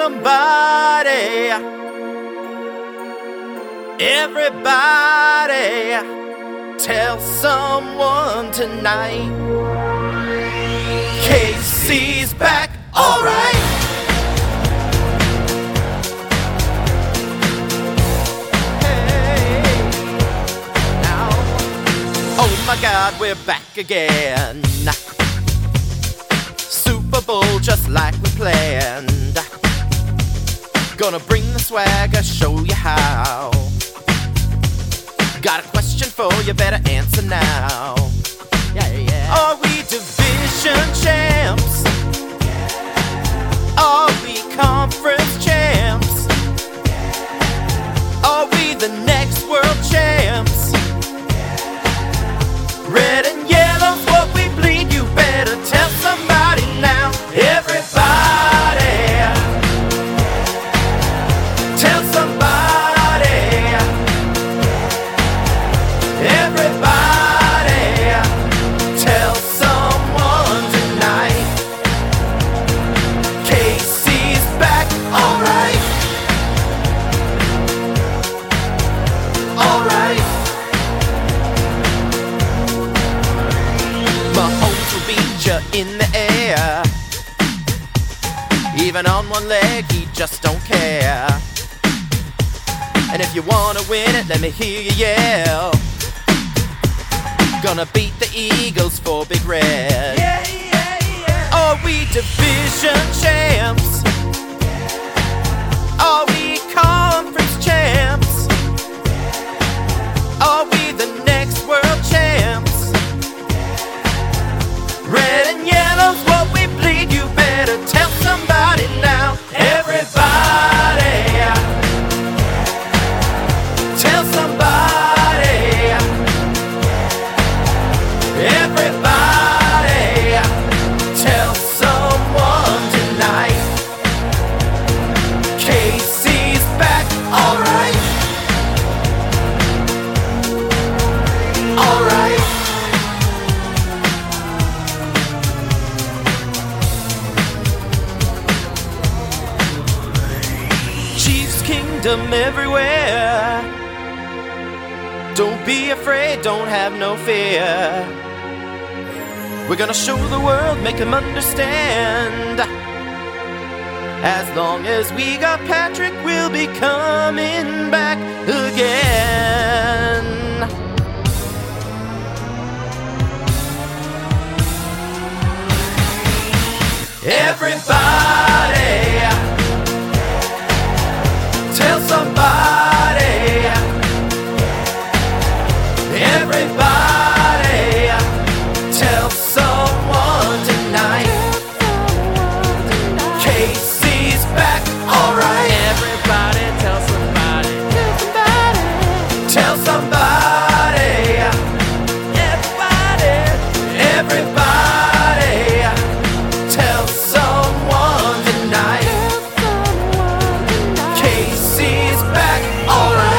somebody. Everybody, tell someone tonight. Casey's back, alright. Oh my God, we're back again. Super Bowl just like we planned. Gonna bring the swagger, show you how. Got a question for you, better answer now. Are we division champs? Are we conference champs? Are we the next world champs? Red and yellow's what we bleed, you better tell somebody now. Everybody, tell somebody. Everybody, tell someone tonight. Casey's back, alright. Alright. Mahomes will beat you in the air. Even on one leg, he just don't care. And if you wanna win it, let me hear you yell. Gonna beat the Eagles for Big Red. Yeah, yeah, yeah. Are we division champs? Are we conference champs? Are we the next world champs? Red and yellow's what we bleed, you better tell somebody now. Everybody, tell somebody. Everybody, tell someone tonight. Casey's back, alright. Alright. Chiefs Kingdom everywhere. Don't be afraid, don't have no fear. We're gonna show the world, make them understand. As long as we got Patrick, we'll be coming back again. Everybody, tell somebody. Everybody, tell someone tonight. Casey's back, alright. Everybody, tell somebody. Tell somebody. Everybody, everybody, tell someone tonight. Casey's back, alright.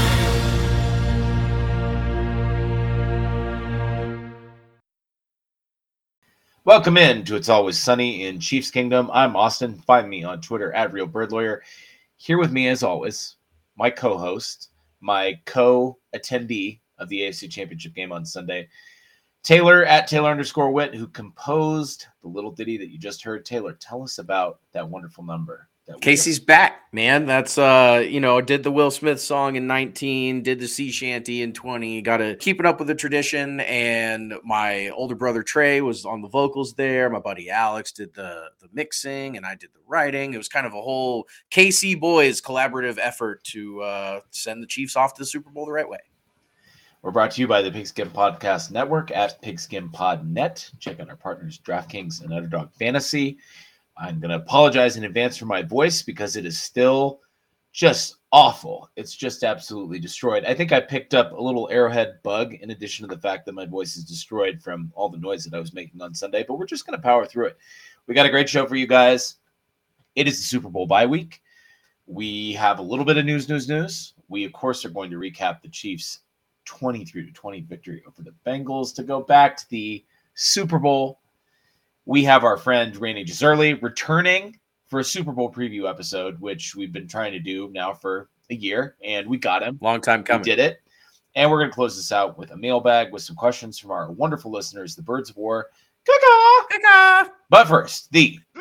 Welcome in to It's Always Sunny in Chiefs Kingdom. I'm Austin. Find me on Twitter at RealBirdLawyer. Here with me, as always, my co-host, my co-attendee of the AFC Championship game on Sunday, Taylor at Taylor_Witt, who composed the little ditty that you just heard. Taylor, tell us about that wonderful number. Casey's back, man. That's, did the Will Smith song in 19, did the sea shanty in 20, got to keep it up with the tradition. And my older brother, Trey, was on the vocals there. My buddy, Alex, did the mixing and I did the writing. It was kind of a whole KC Boys collaborative effort to send the Chiefs off to the Super Bowl the right way. We're brought to you by the Pigskin Podcast Network at PigskinPodNet. Check out our partners, DraftKings and Underdog Fantasy. I'm going to apologize in advance for my voice because it is still just awful. It's just absolutely destroyed. I think I picked up a little arrowhead bug in addition to the fact that my voice is destroyed from all the noise that I was making on Sunday, but we're just going to power through it. We got a great show for you guys. It is the Super Bowl bye week. We have a little bit of news. We, of course, are going to recap the Chiefs' 23-20 victory over the Bengals to go back to the Super Bowl. We have our friend Rainey Giserli returning for a Super Bowl preview episode, which we've been trying to do now for a year, and we got him. Long time coming. We did it. And we're going to close this out with a mailbag with some questions from our wonderful listeners, the Birds of War. Caw-caw! But first,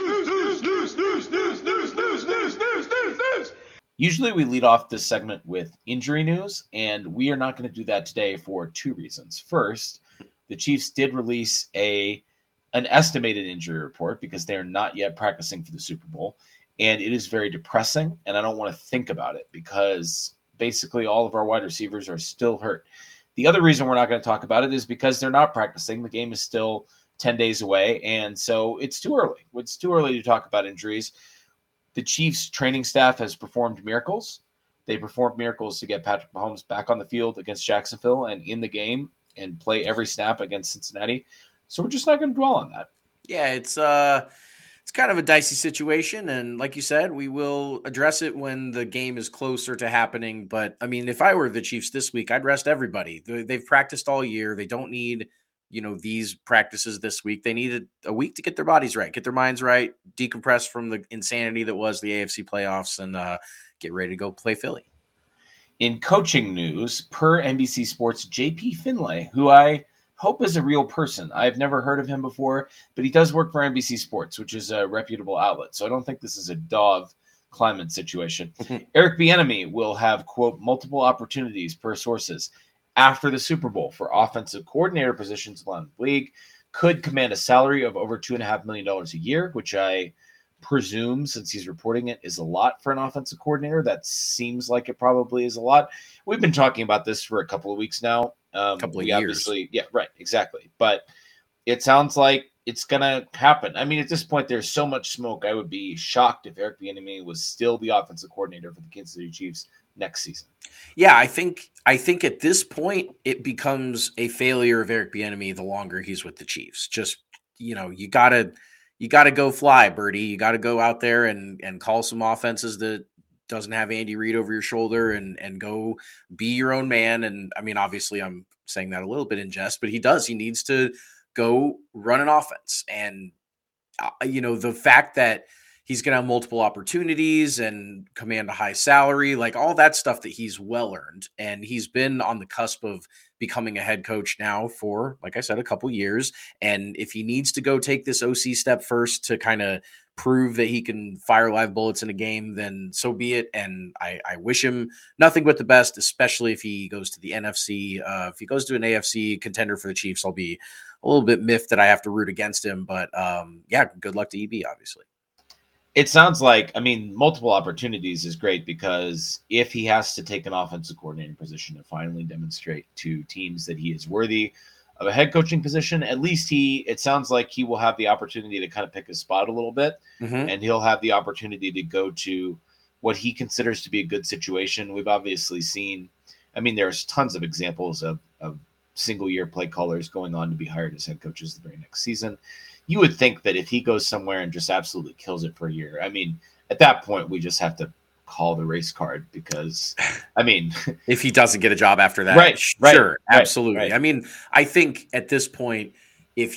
Usually we lead off this segment with injury news, and we are not going to do that today for two reasons. First, the Chiefs did release an estimated injury report because they are not yet practicing for the Super Bowl, and it is very depressing, and I don't want to think about it because basically all of our wide receivers are still hurt. The other reason we're not going to talk about it is because they're not practicing. The game is still 10 days away, and so it's too early. It's too early to talk about injuries. The Chiefs training staff has performed miracles. They performed miracles to get Patrick Mahomes back on the field against Jacksonville and in the game and play every snap against Cincinnati. So we're just not going to dwell on that. Yeah, it's kind of a dicey situation. And like you said, we will address it when the game is closer to happening. But I mean, if I were the Chiefs this week, I'd rest everybody. They've practiced all year. They don't need these practices this week. They needed a week to get their bodies right, get their minds right, decompress from the insanity that was the AFC playoffs, and get ready to go play Philly. In coaching news, per NBC Sports, JP Finlay, who I hope is a real person. I've never heard of him before, but he does work for NBC Sports, which is a reputable outlet. So I don't think this is a Dove Kleiman situation. Eric Bieniemy will have, quote, multiple opportunities per sources after the Super Bowl for offensive coordinator positions around the league, could command a salary of over $2.5 million a year, which I presume, since he's reporting it, is a lot for an offensive coordinator. That seems like it probably is a lot. We've been talking about this for a couple of weeks now. Couple of years. Yeah, right, exactly. But it sounds like it's going to happen. I mean, at this point, there's so much smoke. I would be shocked if Eric Bieniemy was still the offensive coordinator for the Kansas City Chiefs next season. Yeah, I think at this point it becomes a failure of Eric Bieniemy the longer he's with the Chiefs. Just, you gotta go fly, Birdie. You gotta go out there and call some offenses that doesn't have Andy Reid over your shoulder and go be your own man. And I mean, obviously I'm saying that a little bit in jest, but he needs to go run an offense. And the fact that he's going to have multiple opportunities and command a high salary, like all that stuff that he's well earned. And he's been on the cusp of becoming a head coach now for, like I said, a couple years. And if he needs to go take this OC step first to kind of prove that he can fire live bullets in a game, then so be it. And I wish him nothing but the best, especially if he goes to the NFC. If he goes to an AFC contender for the Chiefs, I'll be a little bit miffed that I have to root against him. But yeah, good luck to EB, obviously. It sounds like, multiple opportunities is great because if he has to take an offensive coordinator position to finally demonstrate to teams that he is worthy of a head coaching position, at least it sounds like he will have the opportunity to kind of pick his spot a little bit, and he'll have the opportunity to go to what he considers to be a good situation. We've obviously seen, there's tons of examples of single-year play callers going on to be hired as head coaches the very next season. You would think that if he goes somewhere and just absolutely kills it for a year, at that point, we just have to call the race card because, if he doesn't get a job after that, right, absolutely. Right. I think at this point, if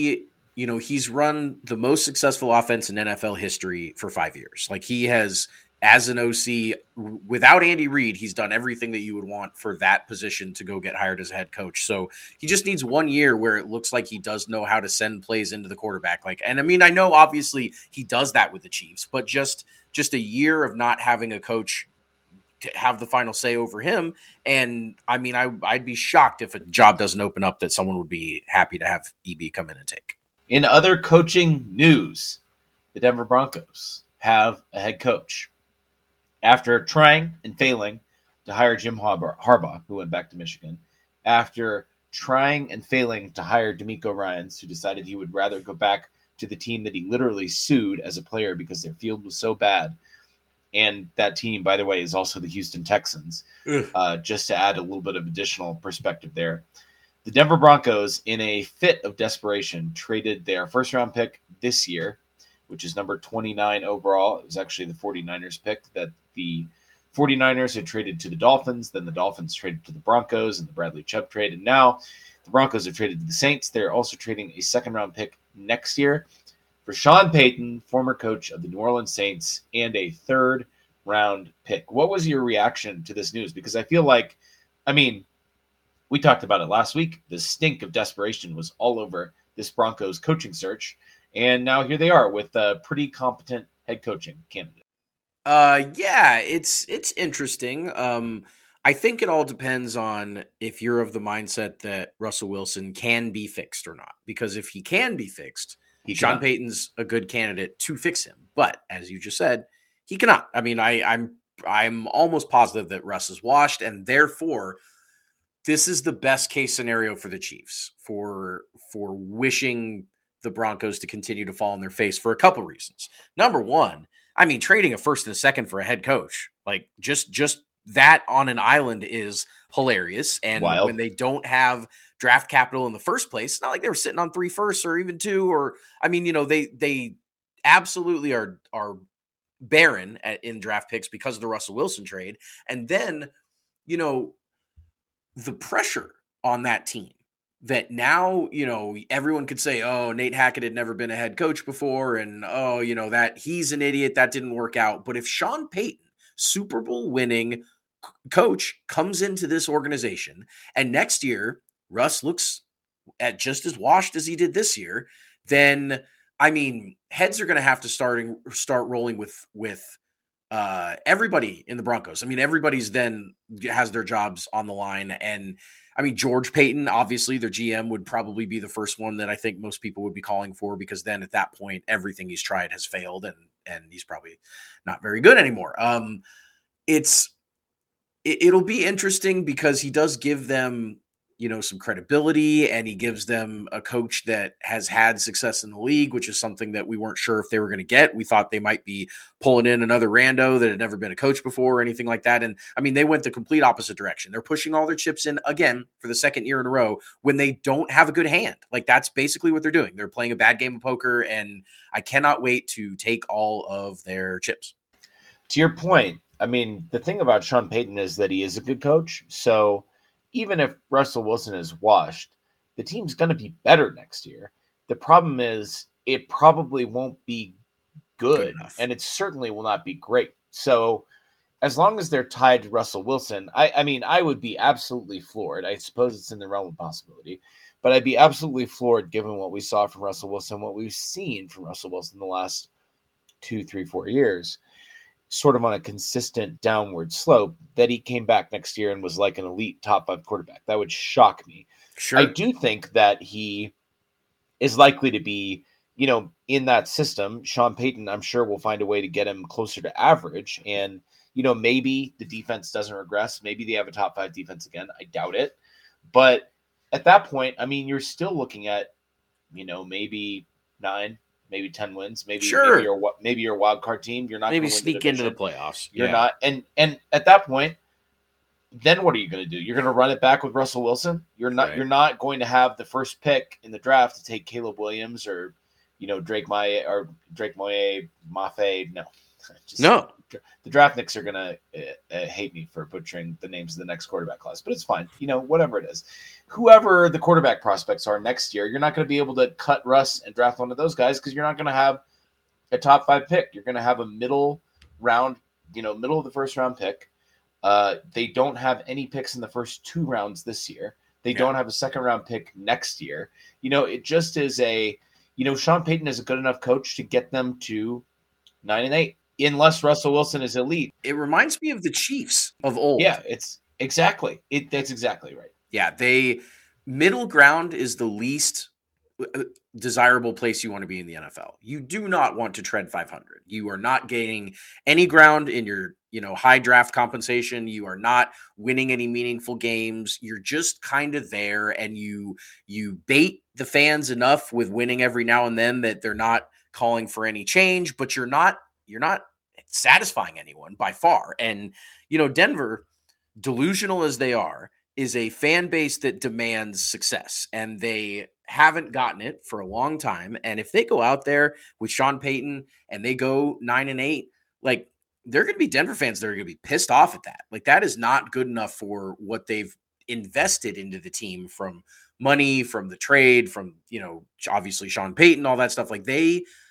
he's run the most successful offense in NFL history for 5 years. Like he has, as an OC, without Andy Reid, he's done everything that you would want for that position to go get hired as a head coach. So he just needs 1 year where it looks like he does know how to send plays into the quarterback. I know obviously he does that with the Chiefs, but just a year of not having a coach to have the final say over him. And I'd be shocked if a job doesn't open up that someone would be happy to have EB come in and take. In other coaching news, the Denver Broncos have a head coach. After trying and failing to hire Jim Harbaugh, who went back to Michigan, after trying and failing to hire DeMeco Ryans, who decided he would rather go back to the team that he literally sued as a player because their field was so bad. And that team, by the way, is also the Houston Texans, just to add a little bit of additional perspective there. The Denver Broncos, in a fit of desperation, traded their first-round pick this year, which is number 29 overall. It was actually the 49ers pick that the 49ers had traded to the Dolphins. Then the Dolphins traded to the Broncos and the Bradley Chubb trade. And now the Broncos have traded to the Saints. They're also trading a second-round pick next year for Sean Payton, former coach of the New Orleans Saints, and a third-round pick. What was your reaction to this news? Because I feel like, we talked about it last week. The stink of desperation was all over this Broncos coaching search, and now here they are with a pretty competent head coaching candidate. Yeah, it's interesting. I think it all depends on if you're of the mindset that Russell Wilson can be fixed or not. Because if he can be fixed, Sean Payton's a good candidate to fix him. But as you just said, he cannot. I mean, I'm almost positive that Russ is washed, and therefore, this is the best case scenario for the Chiefs for wishing the Broncos to continue to fall on their face for a couple reasons. Number one, I mean, trading a first and a second for a head coach, like just that on an island is hilarious. And Wild. When they don't have draft capital in the first place, it's not like they were sitting on 3 firsts or even 2, or, I mean, they absolutely are barren in draft picks because of the Russell Wilson trade. And then, the pressure on that team that now, everyone could say, oh, Nate Hackett had never been a head coach before. And, that he's an idiot, that didn't work out. But if Sean Payton, Super Bowl winning coach, comes into this organization and next year Russ looks at just as washed as he did this year, then, I mean, heads are going to have to start rolling with everybody in the Broncos. I mean, everybody's then has their jobs on the line. And I mean, George Payton, obviously their GM, would probably be the first one that I think most people would be calling for, because then at that point, everything he's tried has failed and he's probably not very good anymore. It'll be interesting because he does give them, some credibility, and he gives them a coach that has had success in the league, which is something that we weren't sure if they were going to get. We thought they might be pulling in another rando that had never been a coach before or anything like that. And I mean, they went the complete opposite direction. They're pushing all their chips in again for the second year in a row when they don't have a good hand. Like, that's basically what they're doing. They're playing a bad game of poker, and I cannot wait to take all of their chips. To your point, I mean, the thing about Sean Payton is that he is a good coach. So even if Russell Wilson is washed, the team's going to be better next year. The problem is it probably won't be good and it certainly will not be great. So as long as they're tied to Russell Wilson, I mean, I would be absolutely floored. I suppose it's in the realm of possibility, but I'd be absolutely floored given what we saw from Russell Wilson, what we've seen from Russell Wilson the last 2, 3, 4 years, sort of on a consistent downward slope, that he came back next year and was like an elite top 5 quarterback. That would shock me. Sure. I do think that he is likely to be, in that system. Sean Payton, I'm sure, will find a way to get him closer to average. And, maybe the defense doesn't regress. Maybe they have a top 5 defense again. I doubt it. But at that point, I mean, you're still looking at, maybe 9, maybe 10 wins, maybe you're a wild card team. You're not maybe going to sneak into the playoffs. You're not, and at that point, then what are you going to do? You're going to run it back with Russell Wilson. You're not. Right. You're not going to have the first pick in the draft to take Caleb Williams or, Drake Maye. No, no. The draftniks are going to hate me for butchering the names of the next quarterback class, but it's fine. Whatever it is, whoever the quarterback prospects are next year, you're not going to be able to cut Russ and draft one of those guys because you're not going to have a top 5 pick. You're going to have a middle round, middle of the first round pick. They don't have any picks in the first 2 rounds this year. They don't have a second round pick next year. It just is Sean Payton is a good enough coach to get them to 9-8. Unless Russell Wilson is elite. It reminds me of the Chiefs of old. Yeah, it's exactly. That's exactly right. Yeah, middle ground is the least desirable place you want to be in the NFL. You do not want to tread 500. You are not gaining any ground in your, high draft compensation. You are not winning any meaningful games. You're just kind of there, and you bait the fans enough with winning every now and then that they're not calling for any change, but you're not satisfying anyone by far. And, Denver, delusional as they are, is a fan base that demands success, and they haven't gotten it for a long time. And if they go out there with Sean Payton and they go 9-8, like, they're going to be Denver fans that are going to be pissed off at that. Like, that is not good enough for what they've invested into the team, from money, from the trade, from, obviously Sean Payton, all that stuff. Like, they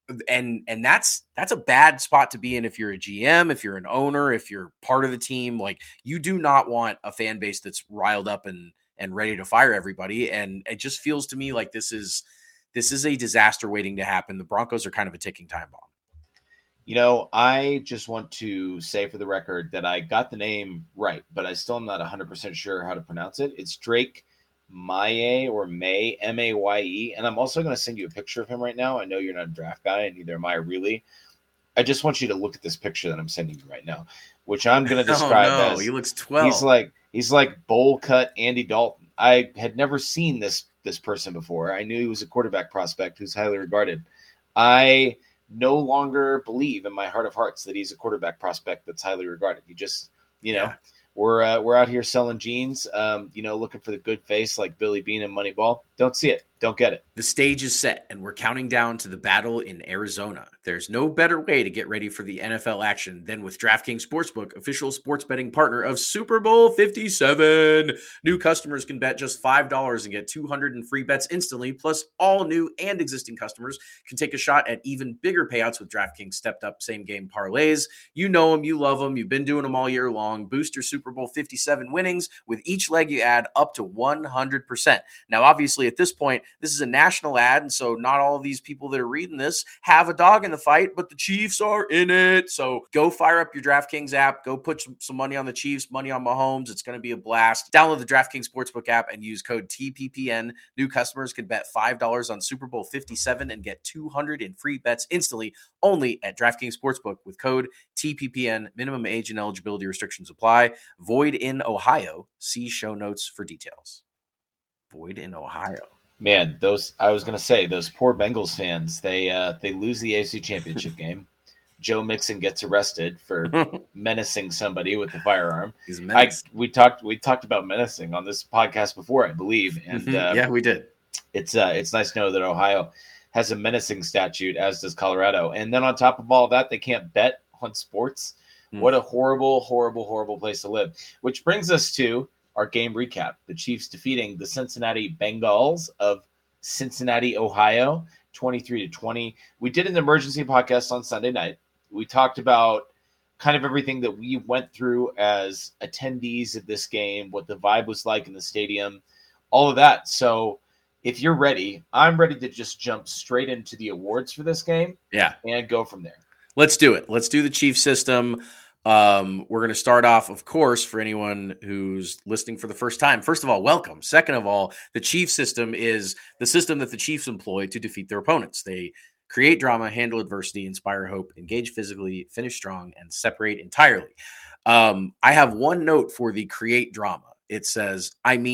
and that's a bad spot to be in if you're a GM, if you're an owner, if you're part of the team. Like, you do not want a fan base that's riled up and ready to fire everybody. And it just feels to me like this is a disaster waiting to happen. The Broncos are kind of a ticking time bomb. You know, I just want to say for the record that I got the name right, but I still am not 100% sure how to pronounce it. It's Drake Maye or May, Maye. And I'm also going to send you a picture of him right now. I know you're not a draft guy, and neither am I really. I just want you to look at this picture that I'm sending you right now, which I'm going to describe as he looks 12. He's like bowl cut Andy Dalton. I had never seen this person before. I knew he was a quarterback prospect who's highly regarded. I no longer believe in my heart of hearts that he's a quarterback prospect that's highly regarded. You just, we're out here selling jeans, looking for the good face like Billy Beane and Moneyball. Don't see it. Don't get it. The stage is set, and we're counting down to the battle in Arizona. There's no better way to get ready for the NFL action than with DraftKings Sportsbook, official sports betting partner of Super Bowl 57. New customers can bet just $5 and get 200 in free bets instantly. Plus, all new and existing customers can take a shot at even bigger payouts with DraftKings stepped-up same-game parlays. You know them. You love them. You've been doing them all year long. Boost your Super Bowl 57 winnings. With each leg, you add up to 100%. Now, obviously, at this point, this is a national ad, and so not all of these people that are reading this have a dog in the fight, but the Chiefs are in it. So go fire up your DraftKings app. Go put some money on the Chiefs, money on Mahomes. It's going to be a blast. Download the DraftKings Sportsbook app and use code TPPN. New customers can bet $5 on Super Bowl 57 and get 200 in free bets instantly only at DraftKings Sportsbook with code TPPN. Minimum age and eligibility restrictions apply. Void in Ohio. See show notes for details. Void in Ohio. Man, those poor Bengals fans, they lose the AFC Championship game. Joe Mixon gets arrested for menacing somebody with a firearm. We talked about menacing on this podcast before, I believe. And yeah, we did. It's nice to know that Ohio has a menacing statute, as does Colorado. And then on top of all that, they can't bet on sports. What a horrible, horrible, horrible place to live. Which brings us to our game recap. The Chiefs defeating the Cincinnati Bengals of Cincinnati, Ohio, 23-20. We did an emergency podcast on Sunday night. We talked about kind of everything that we went through as attendees of this game, what the vibe was like in the stadium, all of that. So if you're ready, I'm ready to just jump straight into the awards for this game. Yeah. And go from there. Let's do it. Let's do the Chiefs system. We're going to start off, of course, for anyone who's listening for the first time. First of all, welcome. Second of all, the Chiefs system is the system that the Chiefs employ to defeat their opponents. They create drama, handle adversity, inspire hope, engage physically, finish strong, and separate entirely. I have one note for the create drama. It says,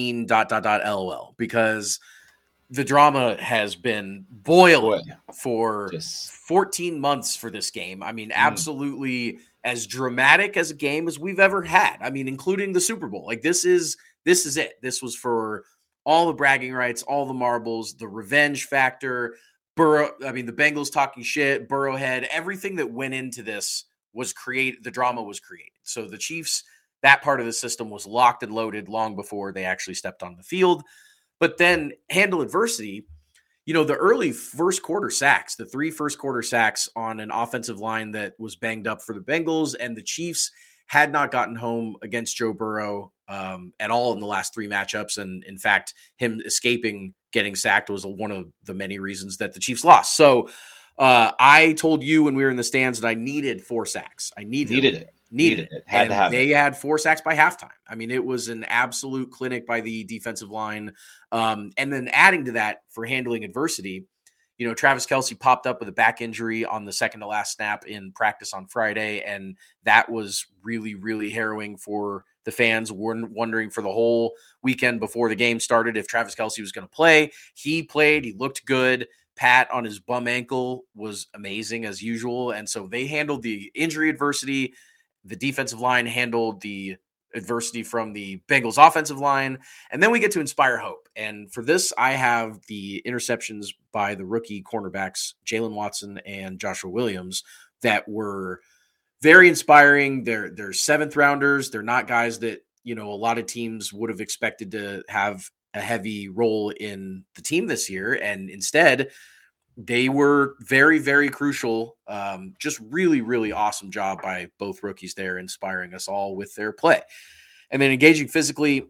LOL, because the drama has been boiling for 14 months for this game. I mean, absolutely as dramatic as a game as we've ever had. I mean, including the Super Bowl. Like, this is it. This was for all the bragging rights, all the marbles, the revenge factor, the Bengals talking shit, Burrowhead, everything that went into this was created. The drama was created. So the Chiefs, that part of the system was locked and loaded long before they actually stepped on the field. But then handle adversity. The early first quarter sacks, the 3 first quarter sacks on an offensive line that was banged up for the Bengals, and the Chiefs had not gotten home against Joe Burrow at all in the last 3 matchups. And in fact, him escaping getting sacked was one of the many reasons that the Chiefs lost. So I told you when we were in the stands that I needed 4 sacks. I needed it. Had to have they it. had 4 sacks by halftime. I mean, it was an absolute clinic by the defensive line. And then adding to that for handling adversity, Travis Kelce popped up with a back injury on the second to last snap in practice on Friday. And that was really, really harrowing for the fans. Wondering for the whole weekend before the game started if Travis Kelce was going to play. He played. He looked good. Pat on his bum ankle was amazing as usual. And so they handled the injury adversity. The defensive line handled the adversity from the Bengals offensive line. And then we get to inspire hope. And for this, I have the interceptions by the rookie cornerbacks, Jalen Watson and Joshua Williams, that were very inspiring. They're 7th rounders. They're not guys that, a lot of teams would have expected to have a heavy role in the team this year. And instead, They were very, very crucial. Just really, really awesome job by both rookies there, inspiring us all with their play. And then engaging physically,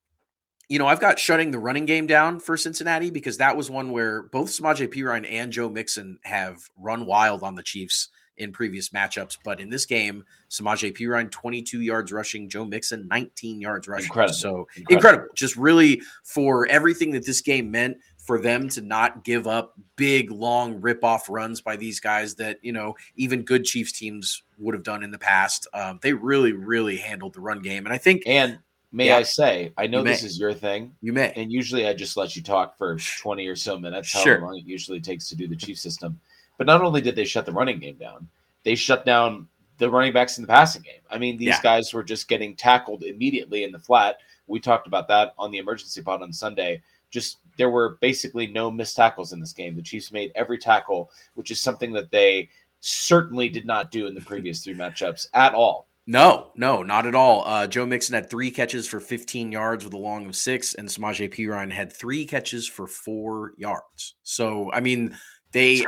I've got shutting the running game down for Cincinnati because that was one where both Samaje Perine and Joe Mixon have run wild on the Chiefs in previous matchups. But in this game, Samaje Perine, 22 yards rushing, Joe Mixon, 19 yards rushing. Incredible. So incredible. Just really for everything that this game meant, for them to not give up big, long rip-off runs by these guys that, even good Chiefs teams would have done in the past. They really, really handled the run game. And I think... May I say, I know this is your thing. You may. And usually I just let you talk for 20 or so minutes, however long it usually takes to do the Chief system. But not only did they shut the running game down, they shut down the running backs in the passing game. I mean, these guys were just getting tackled immediately in the flat. We talked about that on the emergency pod on Sunday. There were basically no missed tackles in this game. The Chiefs made every tackle, which is something that they certainly did not do in the previous 3 matchups at all. No, not at all. Joe Mixon had 3 catches for 15 yards with a long of 6, and Samaje Perine had 3 catches for 4 yards. So, I mean, they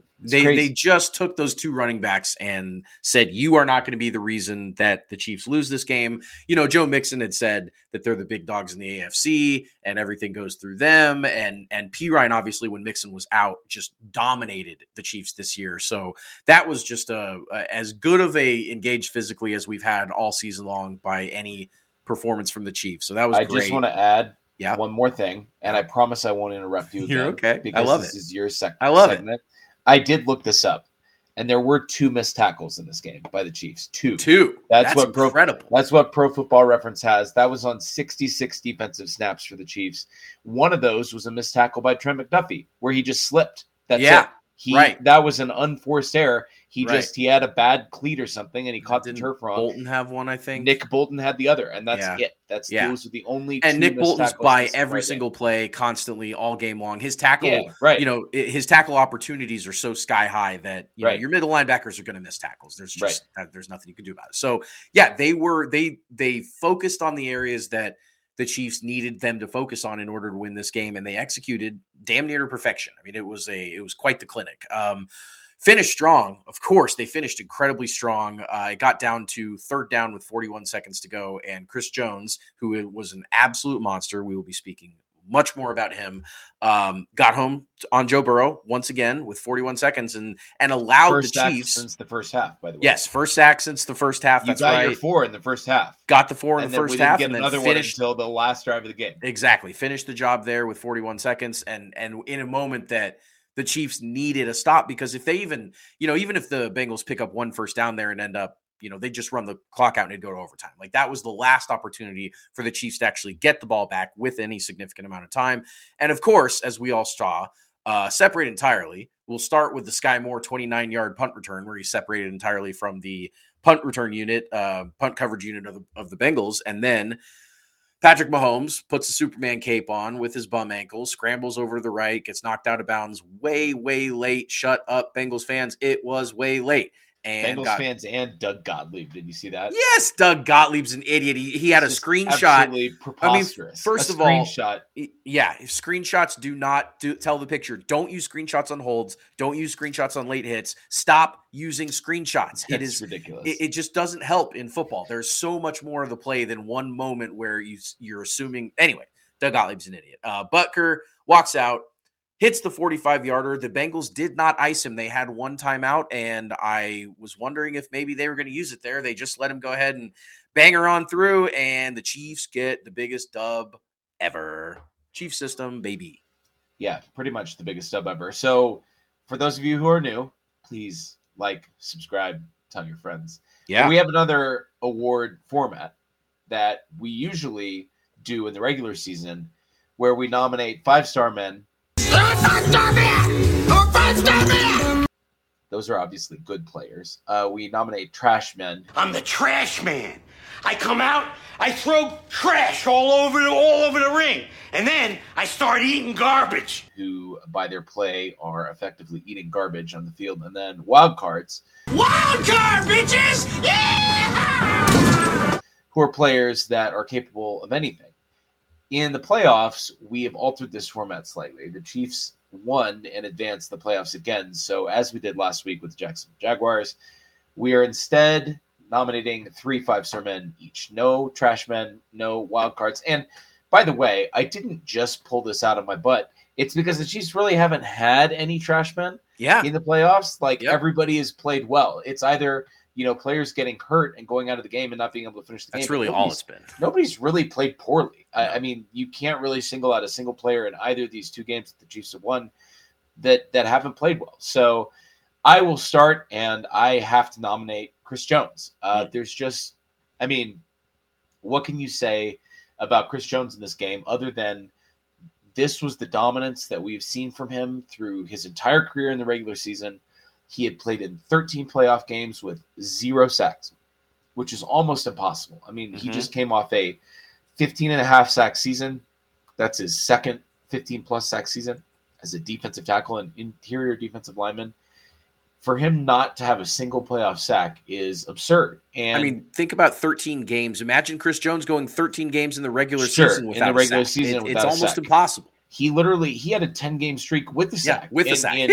just took those 2 running backs and said, you are not going to be the reason that the Chiefs lose this game. Joe Mixon had said that they're the big dogs in the AFC and everything goes through them. And Perine, obviously, when Mixon was out, just dominated the Chiefs this year. So that was just as good of a engaged physically as we've had all season long by any performance from the Chiefs. So that was great. I just want to add one more thing, and I promise I won't interrupt you again. You're okay. Because I love this it. is your segment. I love it. I did look this up, and there were 2 missed tackles in this game by the Chiefs. 2. That's what incredible. That's what Pro Football Reference has. That was on 66 defensive snaps for the Chiefs. One of those was a missed tackle by Trent McDuffie, where he just slipped. That's it. That was an unforced error. He had a bad cleat or something, and he caught the turf wrong. Bolton have one, I think. Nick Bolton had the other, and that's it. Those are the only 2 and Nick missed Bolton's tackles by every single play, constantly, all game long. His tackle, his tackle opportunities are so sky high that your middle linebackers are going to miss tackles. There's just there's nothing you can do about it. So they focused on the areas that the Chiefs needed them to focus on in order to win this game, and they executed damn near to perfection. I mean, it was quite the clinic. Finished strong. Of course, they finished incredibly strong. It got down to 3rd down with 41 seconds to go, and Chris Jones, who was an absolute monster, we will be speaking much more about him, got home on Joe Burrow once again with 41 seconds and allowed the Chiefs since the first half, by the way. Yes, first sack since the first half. That's right. You got your 4 in the first half. Got the 4 in the first half, and then another one until the last drive of the game. Exactly, finished the job there with 41 seconds, and in a moment that the Chiefs needed a stop, because if they even if the Bengals pick up 1 first down there and end up, they just run the clock out and it'd go to overtime. Like, that was the last opportunity for the Chiefs to actually get the ball back with any significant amount of time. And of course, as we all saw, separate entirely. We'll start with the Sky Moore 29-yard punt return, where he separated entirely from the punt return unit, punt coverage unit of the Bengals. And then Patrick Mahomes puts a Superman cape on with his bum ankle, scrambles over to the right, gets knocked out of bounds way, way late. Shut up, Bengals fans. It was way late. And Bengals fans and Doug Gottlieb. Did you see that? Yes, Doug Gottlieb's an idiot. He had a screenshot. Absolutely preposterous. First of all, screenshots do not tell the picture. Don't use screenshots on holds. Don't use screenshots on late hits. Stop using screenshots. It is ridiculous. It just doesn't help in football. There's so much more of the play than one moment where you're assuming. Anyway, Doug Gottlieb's an idiot. Butker walks out, hits the 45-yarder. The Bengals did not ice him. They had 1 timeout, and I was wondering if maybe they were going to use it there. They just let him go ahead and bang her on through, and the Chiefs get the biggest dub ever. Chief system, baby. Yeah, pretty much the biggest dub ever. So for those of you who are new, please subscribe, tell your friends. Yeah. And we have another award format that we usually do in the regular season where we nominate 5-star men. Those are obviously good players. We nominate trash men. I'm the trash man. I come out, I throw trash all over the ring, and then I start eating garbage. Who, by their play, are effectively eating garbage on the field. And then wild cards. Wild card, bitches! Yeah! Who are players that are capable of anything. In the playoffs, we have altered this format slightly. The Chiefs won and advanced the playoffs again. So as we did last week with the Jacksonville Jaguars, we are instead nominating 3 5-star men each. No trash men, no wild cards. And by the way, I didn't just pull this out of my butt. It's because the Chiefs really haven't had any trash men in the playoffs. Like, everybody has played well. It's either, players getting hurt and going out of the game and not being able to finish the game. That's really all it's been. Nobody's really played poorly. I mean, you can't really single out a single player in either of these 2 games that the Chiefs have won that haven't played well. So I will start, and I have to nominate Chris Jones. There's just, what can you say about Chris Jones in this game other than this was the dominance that we've seen from him through his entire career in the regular season. He had played in 13 playoff games with 0 sacks, which is almost impossible. I mean, he just came off a 15.5 sack season. That's his second 15-plus sack season as a defensive tackle and interior defensive lineman. For him not to have a single playoff sack is absurd. And think about 13 games. Imagine Chris Jones going 13 games in the regular season without a sack. It's almost impossible. He had a 10-game streak with the sack. In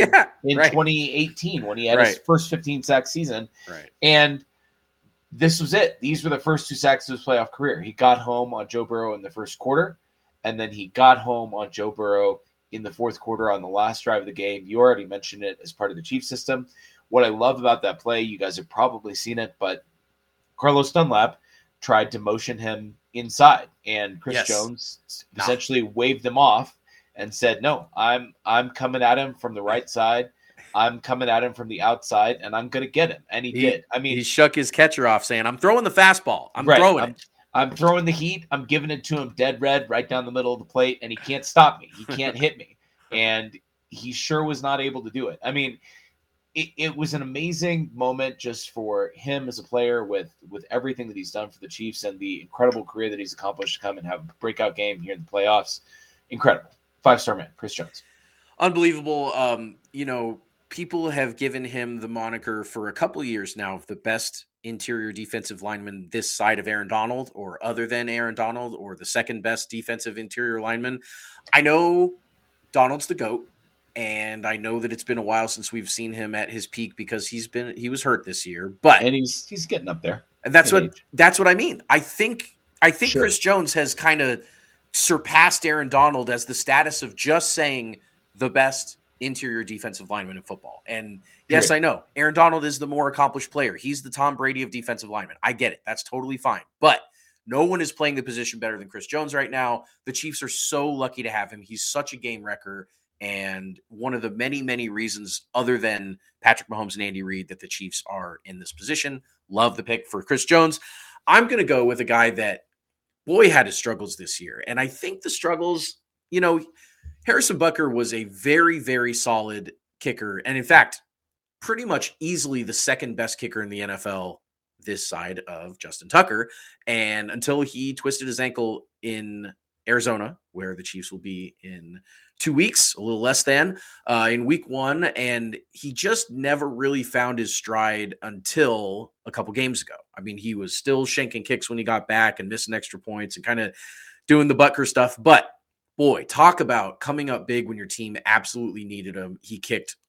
2018 when he had his first 15-sack season. Right. And this was it. These were the first 2 sacks of his playoff career. He got home on Joe Burrow in the first quarter, and then he got home on Joe Burrow in the fourth quarter on the last drive of the game. You already mentioned it as part of the Chiefs system. What I love about that play, you guys have probably seen it, but Carlos Dunlap tried to motion him inside, and Chris Jones essentially waved them off and said, no, I'm coming at him from the right side. I'm coming at him from the outside, and I'm going to get him. And he did. He shook his catcher off saying, I'm throwing the fastball. I'm throwing it. I'm throwing the heat. I'm giving it to him dead red right down the middle of the plate, and he can't stop me. He can't hit me. And he sure was not able to do it. I mean, it was an amazing moment just for him as a player with everything that he's done for the Chiefs and the incredible career that he's accomplished to come and have a breakout game here in the playoffs. Incredible. 5-star man, Chris Jones. Unbelievable. People have given him the moniker for a couple of years now of the best interior defensive lineman this side of Aaron Donald or other than Aaron Donald or the second best defensive interior lineman. I know Donald's the GOAT, and I know that it's been a while since we've seen him at his peak because he was hurt this year, and he's getting up there. And that's what I mean. I think sure. Chris Jones has kind of surpassed Aaron Donald as the status of just saying the best interior defensive lineman in football. And yes, I know Aaron Donald is the more accomplished player. He's the Tom Brady of defensive linemen. I get it. That's totally fine. But no one is playing the position better than Chris Jones right now. The Chiefs are so lucky to have him. He's such a game wrecker. And one of the many, many reasons other than Patrick Mahomes and Andy Reid that the Chiefs are in this position. Love the pick for Chris Jones. I'm going to go with a guy that, boy, had his struggles this year. And I think the struggles, Harrison Butker was a very, very solid kicker. And in fact, pretty much easily the second best kicker in the NFL this side of Justin Tucker. And until he twisted his ankle in Arizona, where the Chiefs will be in 2 weeks, a little less than, in week 1. And he just never really found his stride until a couple games ago. I mean, he was still shanking kicks when he got back and missing extra points and kind of doing the Butker stuff. But boy, talk about coming up big when your team absolutely needed him. He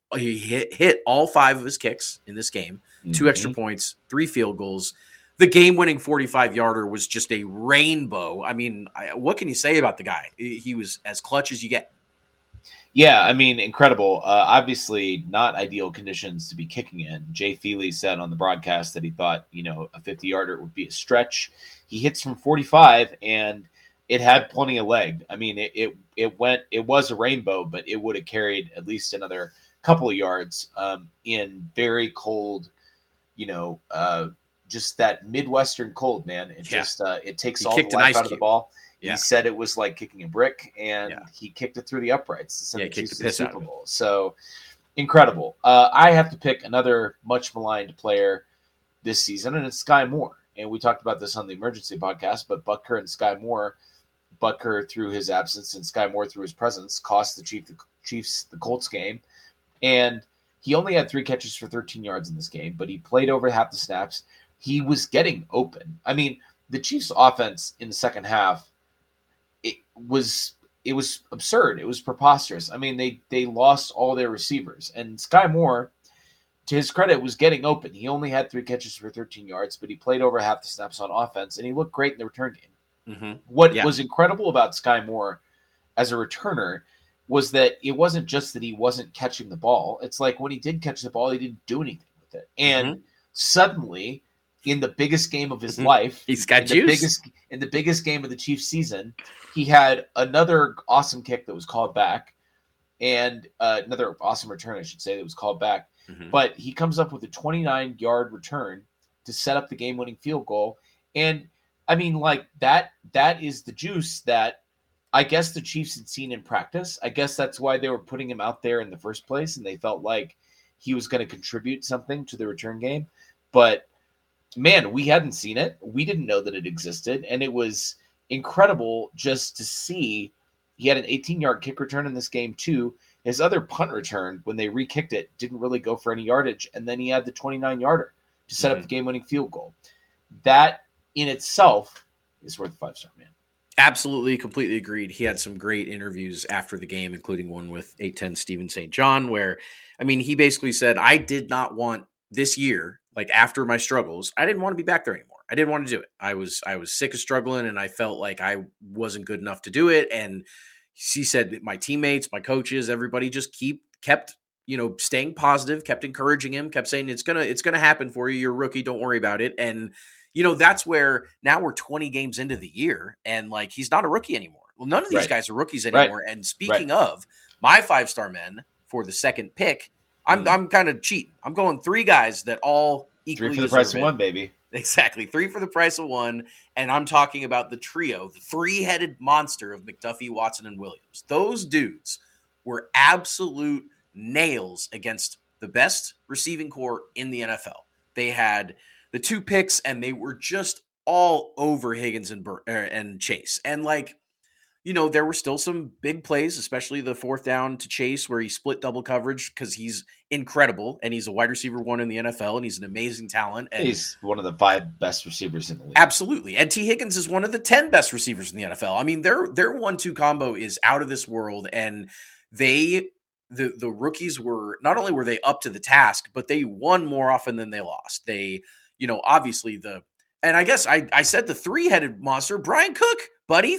hit all 5 of his kicks in this game, 2 extra points, 3 field goals. The game-winning 45-yarder was just a rainbow. I mean, what can you say about the guy? He was as clutch as you get. Yeah, I mean, incredible. Obviously, not ideal conditions to be kicking in. Jay Feely said on the broadcast that he thought, a 50-yarder would be a stretch. He hits from 45, and it had plenty of leg. I mean, it was a rainbow, but it would have carried at least another couple of yards in very cold, just that Midwestern cold, man. It takes all the life out of the ball. Yeah. He said it was like kicking a brick, and he kicked it through the uprights. He kicked the piss out of it. So incredible. I have to pick another much maligned player this season, and it's Sky Moore. And we talked about this on the emergency podcast, but Butker and Sky Moore, Butker through his absence and Sky Moore through his presence, cost the Chiefs the Colts game. And he only had 3 catches for 13 yards in this game, but he played over half the snaps. He was getting open. I mean, the Chiefs' offense in the second half, it was it was absurd. It was preposterous. I mean, they lost all their receivers, and Sky Moore, to his credit, was getting open. He only had 3 catches for 13 yards, but he played over half the snaps on offense, and he looked great in the return game. Mm-hmm. What was incredible about Sky Moore as a returner was that it wasn't just that he wasn't catching the ball. It's like when he did catch the ball, he didn't do anything with it. And suddenly, in the biggest game of his life, he's got juice. In the biggest game of the Chiefs season, he had another awesome kick that was called back, and another awesome return, I should say, that was called back. Mm-hmm. But he comes up with a 29-yard return to set up the game-winning field goal. And, I mean, like, that is the juice that I guess the Chiefs had seen in practice. I guess that's why they were putting him out there in the first place, and they felt like he was going to contribute something to the return game. But, man, we hadn't seen it. We didn't know that it existed, and it was incredible just to see. He had an 18-yard kick return in this game, too. His other punt return, when they re-kicked it, didn't really go for any yardage, and then he had the 29-yarder to set up the game-winning field goal. That, in itself, is worth a 5-star man. Absolutely, completely agreed. He had some great interviews after the game, including one with 810 Stephen St. John, where, I mean, he basically said, I did not want this year, like after my struggles, I didn't want to be back there anymore. I didn't want to do it. I was sick of struggling, and I felt like I wasn't good enough to do it. And he said that my teammates, my coaches, everybody just kept, staying positive, kept encouraging him, kept saying, it's gonna happen for you. You're a rookie. Don't worry about it. And, that's where now we're 20 games into the year, and like, he's not a rookie anymore. Well, none of these guys are rookies anymore. And speaking of my 5-star men for the second pick, I'm kind of cheating. I'm going 3 guys that all equally 3 for the deserve price of it. 1, baby. Exactly. 3 for the price of 1. And I'm talking about the trio, the 3-headed monster of McDuffie, Watson, and Williams. Those dudes were absolute nails against the best receiving core in the NFL. They had the 2 picks, and they were just all over Higgins and Chase. And like, there were still some big plays, especially the 4th down to Chase where he split double coverage because he's incredible, and he's a wide receiver 1 in the NFL, and he's an amazing talent. And he's one of the 5 best receivers in the league. Absolutely. And T. Higgins is one of the 10 best receivers in the NFL. I mean, their 1-2 combo is out of this world, and the rookies were, not only were they up to the task, but they won more often than they lost. They, obviously and I guess I said the 3-headed monster, Brian Cook, buddy,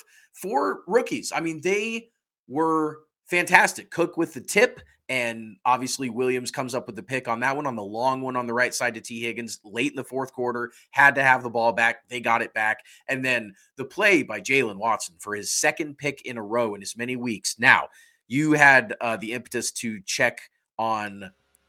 4 rookies. I mean, they were fantastic. Cook with the tip, and obviously Williams comes up with the pick on that one, on the long one on the right side to T. Higgins late in the 4th quarter, had to have the ball back. They got it back. And then the play by Jalen Watson for his 2nd pick in a row in as many weeks. Now, you had the impetus to check on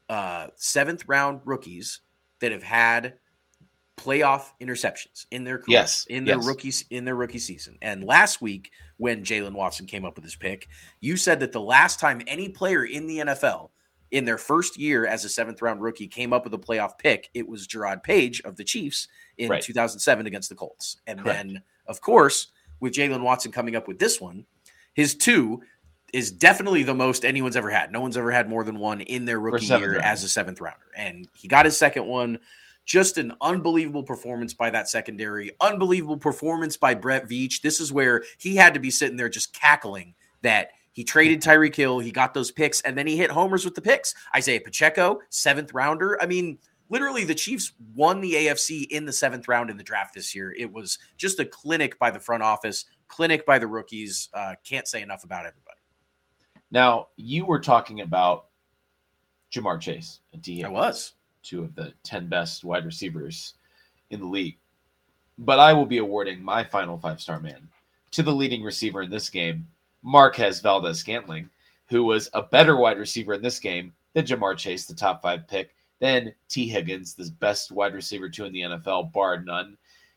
7th round rookies that have had playoff interceptions in their careers, in their rookie season. And last week, when Jalen Watson came up with his pick, you said that the last time any player in the NFL in their first year as a 7th round rookie came up with a playoff pick, it was Gerard Page of the Chiefs in 2007 against the Colts. And then, of course, with Jalen Watson coming up with this one, his 2 is definitely the most anyone's ever had. No one's ever had more than 1 in their rookie year as a 7th rounder. And he got his 2nd one. Just an unbelievable performance by that secondary. Unbelievable performance by Brett Veach. This is where he had to be sitting there just cackling that he traded Tyreek Hill, he got those picks, and then he hit homers with the picks. Isaiah Pacheco, 7th rounder. I mean, literally the Chiefs won the AFC in the 7th round in the draft this year. It was just a clinic by the front office, clinic by the rookies. Can't say enough about everybody. Now, you were talking about Ja'Marr Chase and T. Higgins. I was. 2 of the 10 best wide receivers in the league. But I will be awarding my final 5-star man to the leading receiver in this game, Marquez Valdes-Scantling, who was a better wide receiver in this game than Ja'Marr Chase, the top 5 pick, then T. Higgins, the best wide receiver 2 in the NFL, bar none.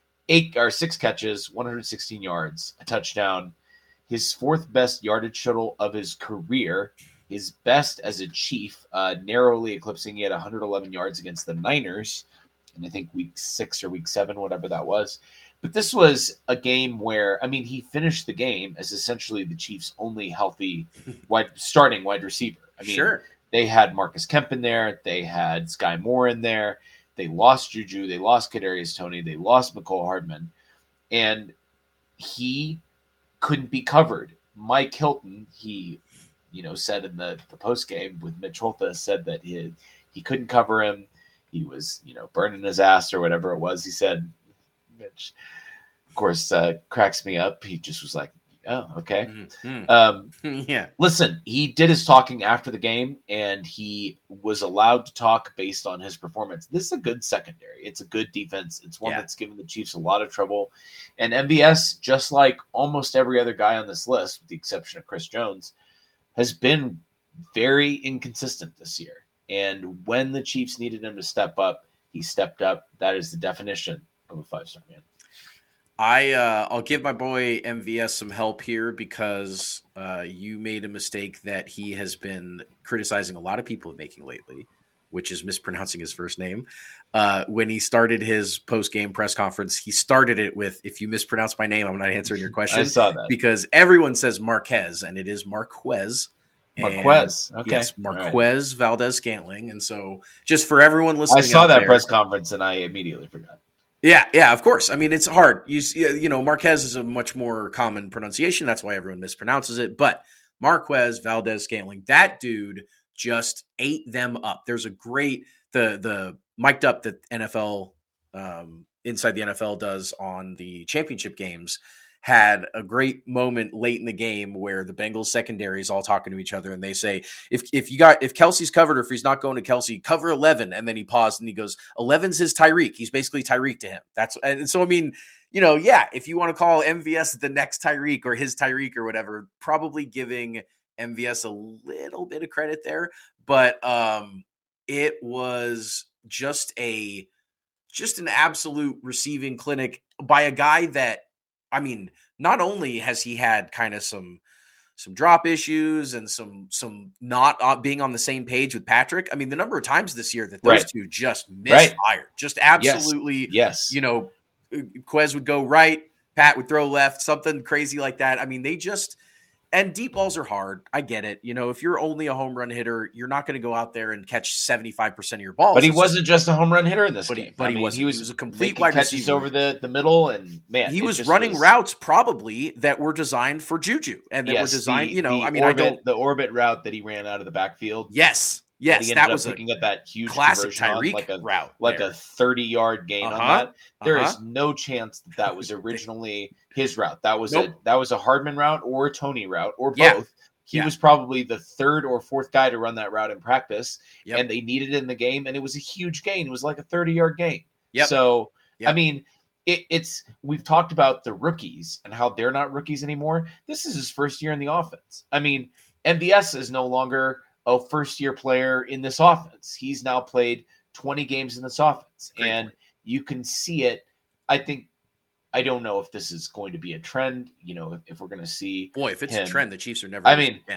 6 catches, 116 yards, a touchdown. His 4th best yardage total of his career. His best as a Chief, narrowly eclipsing. He had 111 yards against the Niners, and I think week 6 or week 7, whatever that was. But this was a game where, I mean, he finished the game as essentially the Chiefs' only healthy starting wide receiver. I mean, They had Marcus Kemp in there. They had Sky Moore in there. They lost Juju. They lost Kadarius Toney. They lost Mecole Hardman. And he couldn't be covered Mike Hilton, he, said in the post game with Mitch Holthus, said that he couldn't cover him. He was, burning his ass or whatever it was. He said, Mitch, of course, cracks me up. He just was like, oh, okay. Yeah. Listen, he did his talking after the game, and he was allowed to talk based on his performance. This is a good secondary. It's a good defense. It's one that's given the Chiefs a lot of trouble. And MVS, just like almost every other guy on this list, with the exception of Chris Jones, has been very inconsistent this year. And when the Chiefs needed him to step up, he stepped up. That is the definition of a 5-star man. I'll give my boy MVS some help here because you made a mistake that he has been criticizing a lot of people making lately, which is mispronouncing his first name. When he started his post-game press conference, he started it with, if you mispronounce my name, I'm not answering your question. I saw that. Because everyone says Marquez, and it is Marquez. Marquez. Okay. Yes, Marquez Valdes-Scantling. And so just for everyone listening, I saw that press conference and I immediately forgot. Yeah, of course. I mean, it's hard. You know, Marquez is a much more common pronunciation. That's why everyone mispronounces it. But Marquez Valdes-Scantling, that dude just ate them up. There's a great the mic'd up that NFL Inside the NFL does on the championship games had a great moment late in the game where the Bengals secondary is all talking to each other and they say, if Kelsey's covered or if he's not going to Kelsey, cover 11. And then he paused and he goes, 11's his Tyreek. He's basically Tyreek to him. And so, I mean, you know, yeah, if you want to call MVS the next Tyreek or his Tyreek or whatever, probably giving MVS a little bit of credit there. But it was just an absolute receiving clinic by a guy that, I mean, not only has he had kind of some drop issues and some not being on the same page with Patrick. I mean, the number of times this year that those two just misfired, just absolutely. Yes. You know, Quez would go right, Pat would throw left, something crazy like that. I mean, and deep balls are hard. I get it. You know, if you're only a home run hitter, you're not going to go out there and catch 75% of your balls. But he wasn't just a home run hitter in this game. But he was a complete wide receiver over the middle, and man, he was running routes probably that were designed for Juju and that were designed. The orbit route that he ran out of the backfield. Yes, that was looking at that huge classic Tyreek route, like a 30-yard gain on that. There is no chance that was originally his route. That was a Hardman route or a Tony route or both. He was probably the third or fourth guy to run that route in practice, and they needed it in the game, and it was a huge gain. It was like a 30-yard gain. So, I mean, it's we've talked about the rookies and how they're not rookies anymore. This is his first year in the offense. I mean, MVS is no longer a first-year player in this offense. He's now played 20 games in this offense, and you can see it. I don't know if this is going to be a trend, you know, if we're going to see. Boy, if it's a trend, the Chiefs are never.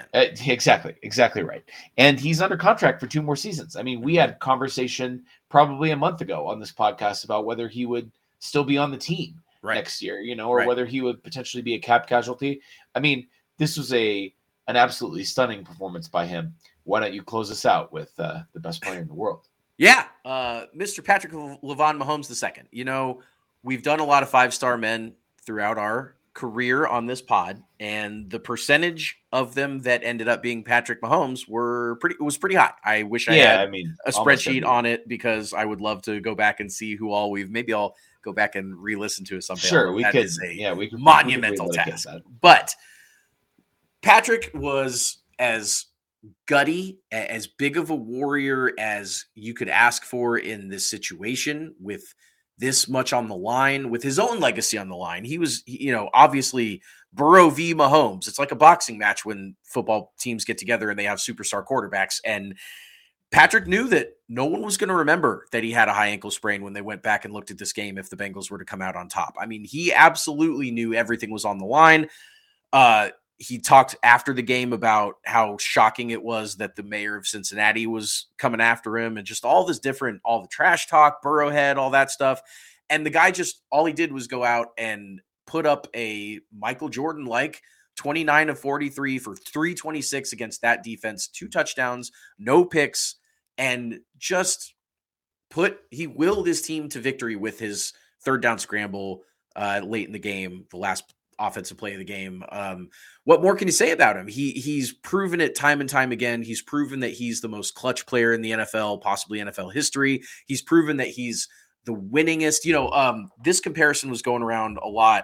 Exactly right. And he's under contract for 2 more seasons. I mean, we had a conversation probably a month ago on this podcast about whether he would still be on the team next year, you know, or whether he would potentially be a cap casualty. I mean, this was an absolutely stunning performance by him. Why don't you close us out with the best player in the world? Yeah, Mr. Patrick Lavon Mahomes II. You know, we've done a lot of 5-star men throughout our career on this pod, and the percentage of them that ended up being Patrick Mahomes was pretty high. I wish I had a spreadsheet on it because I would love to go back and see who all maybe I'll go back and re-listen to it someday. Sure, we could. We could monumental task. But Patrick was as gutty, as big of a warrior as you could ask for in this situation with this much on the line, with his own legacy on the line. He was, you know, obviously Burrow v. Mahomes. It's like a boxing match when football teams get together and they have superstar quarterbacks. And Patrick knew that no one was going to remember that he had a high ankle sprain when they went back and looked at this game if the Bengals were to come out on top. I mean, he absolutely knew everything was on the line. He talked after the game about how shocking it was that the mayor of Cincinnati was coming after him and just all the trash talk, Burrowhead, all that stuff. And the guy all he did was go out and put up a Michael Jordan-like 29 of 43 for 326 against that defense, 2 touchdowns, no picks, and just he willed his team to victory with his third down scramble late in the game, the last offensive play of the game. What more can you say about him? He's proven it time and time again. He's proven that he's the most clutch player in the NFL, possibly NFL history. He's proven that he's the winningest. This comparison was going around a lot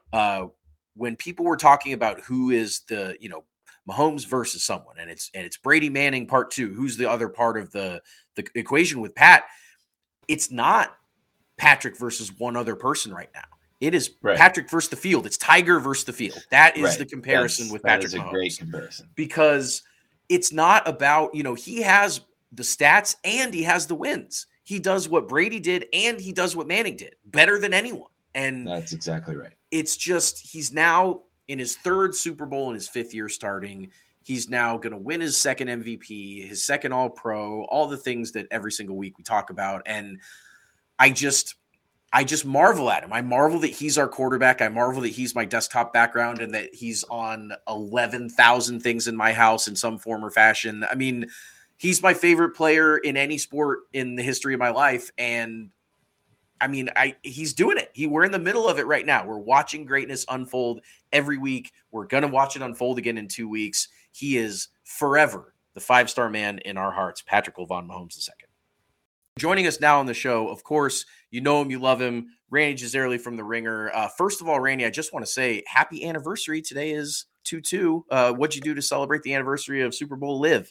when people were talking about who is the, Mahomes versus someone, and it's Brady Manning part 2. Who's the other part of the equation with Pat? It's not Patrick versus one other person right now. It is Patrick versus the field. It's Tiger versus the field. That is the comparison with Patrick Mahomes. That is a great comparison. Because it's not about, he has the stats and he has the wins. He does what Brady did and he does what Manning did better than anyone. And that's exactly right. It's just, he's now in his 3rd Super Bowl in his 5th year starting. He's now going to win his 2nd MVP, his 2nd All-Pro, all the things that every single week we talk about. And I just marvel at him. I marvel that he's our quarterback. I marvel that he's my desktop background and that he's on 11,000 things in my house in some form or fashion. I mean, he's my favorite player in any sport in the history of my life. And I mean, he's doing it. We're in the middle of it right now. We're watching greatness unfold every week. We're going to watch it unfold again in 2 weeks. He is forever the 5-star man in our hearts, Patrick Vaughn Mahomes II. Joining us now on the show, of course, you know him, you love him, Randy Gisarelli from The Ringer. First of all, Randy, I just want to say happy anniversary. Today is 2-2. What'd you do to celebrate the anniversary of Super Bowl Live?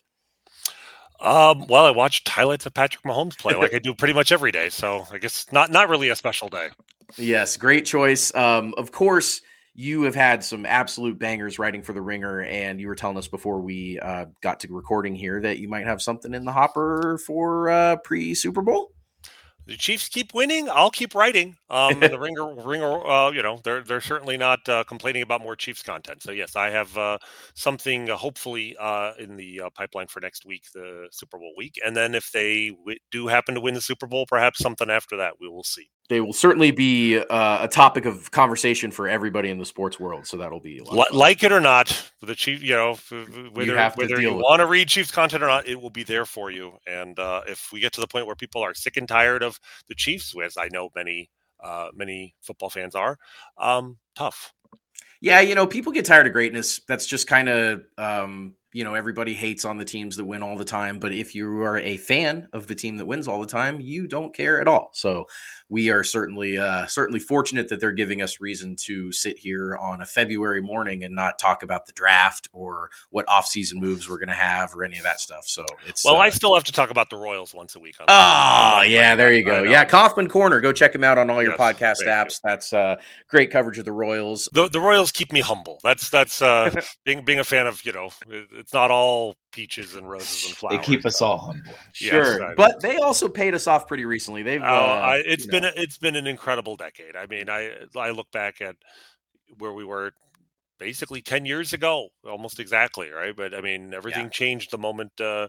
Well, I watched highlights of Patrick Mahomes play like I do pretty much every day. So I guess not really a special day. Yes, great choice. Of course, you have had some absolute bangers writing for The Ringer, and you were telling us before we got to recording here that you might have something in the hopper for pre-Super Bowl. The Chiefs keep winning. I'll keep writing. And the Ringer, they're certainly not complaining about more Chiefs content. So yes, I have something hopefully in the pipeline for next week, the Super Bowl week. And then if they do happen to win the Super Bowl, perhaps something after that, we will see. They will certainly be a topic of conversation for everybody in the sports world. So that'll be like it or not, the Chief, whether you want to read Chiefs content or not, it will be there for you. And if we get to the point where people are sick and tired of the Chiefs, as I know many football fans are, tough. Yeah, people get tired of greatness. That's just kind of, everybody hates on the teams that win all the time. But if you are a fan of the team that wins all the time, you don't care at all. So we are certainly fortunate that they're giving us reason to sit here on a February morning and not talk about the draft or what offseason moves we're going to have or any of that stuff. So it's I still have to talk about the Royals once a week. There you go. Yeah, Kaufman Corner. Go check him out on all your podcast apps. That's great coverage of the Royals. The Royals keep me humble. That's being a fan of, it's not all peaches and roses and flowers. They keep us all humble. Sure, yes, but they also paid us off pretty recently. They've it's been an incredible decade. I mean, I look back at where we were basically 10 years ago, almost exactly, right? But I mean, everything changed the moment the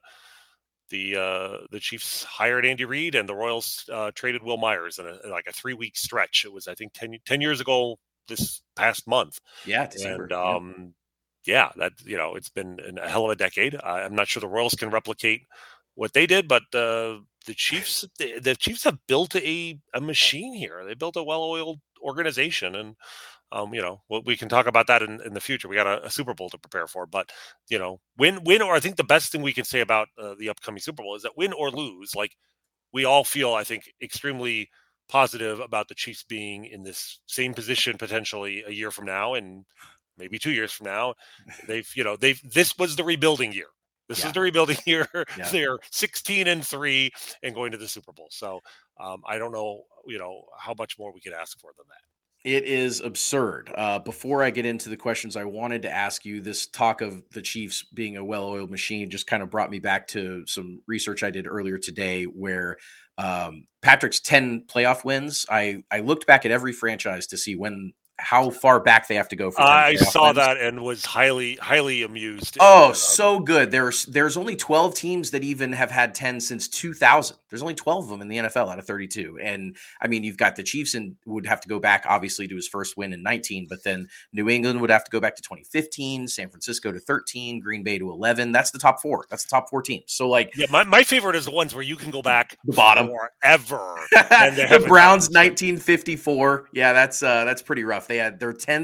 Chiefs hired Andy Reid and the Royals traded Will Myers in a 3-week stretch. It was, I think, 10 years ago this past month. Yeah, December. And it's been a hell of a decade. I'm not sure the Royals can replicate what they did, but the Chiefs have built a machine here. They built a well-oiled organization, and we can talk about that in the future. We got a Super Bowl to prepare for, but win or I think the best thing we can say about the upcoming Super Bowl is that win or lose, like we all feel, I think, extremely positive about the Chiefs being in this same position potentially a year from now and maybe 2 years from now. This was the rebuilding year. This is the rebuilding year. Yeah. They're 16-3 and going to the Super Bowl. So I don't know, how much more we could ask for than that. It is absurd. Before I get into the questions, I wanted to ask you, this talk of the Chiefs being a well-oiled machine just kind of brought me back to some research I did earlier today where Patrick's 10 playoff wins. I looked back at every franchise to see how far back they have to go for 10 I saw wins. That and was highly amused. So good. There's only 12 teams that even have had 10 since 2000. There's only 12 of them in the NFL out of 32. And I mean, you've got the Chiefs and would have to go back obviously to his first win in 19, but then New England would have to go back to 2015, San Francisco to 13, Green Bay to 11. That's the top four. That's the top four teams. So my favorite is the ones where you can go back the bottom forever. The Browns 1954. Yeah, that's pretty rough. They had their 10th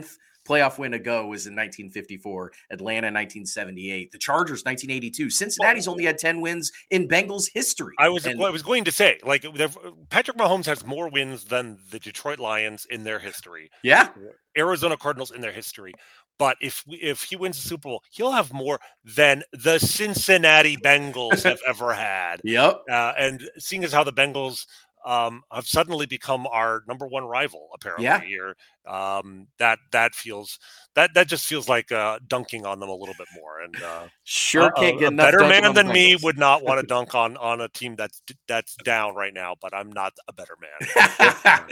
playoff win ago was in 1954, Atlanta 1978, the Chargers 1982. Cincinnati's only had 10 wins in Bengals history. I was going to say, like, Patrick Mahomes has more wins than the Detroit Lions in their history. Yeah. Arizona Cardinals in their history. But if he wins the Super Bowl, he'll have more than the Cincinnati Bengals have ever had. Yep. And seeing as how the Bengals have suddenly become our number one rival, apparently here, that just feels like dunking on them a little bit more. And can't get a better man than me would not want to dunk on a team that's down right now. But I'm not a better man.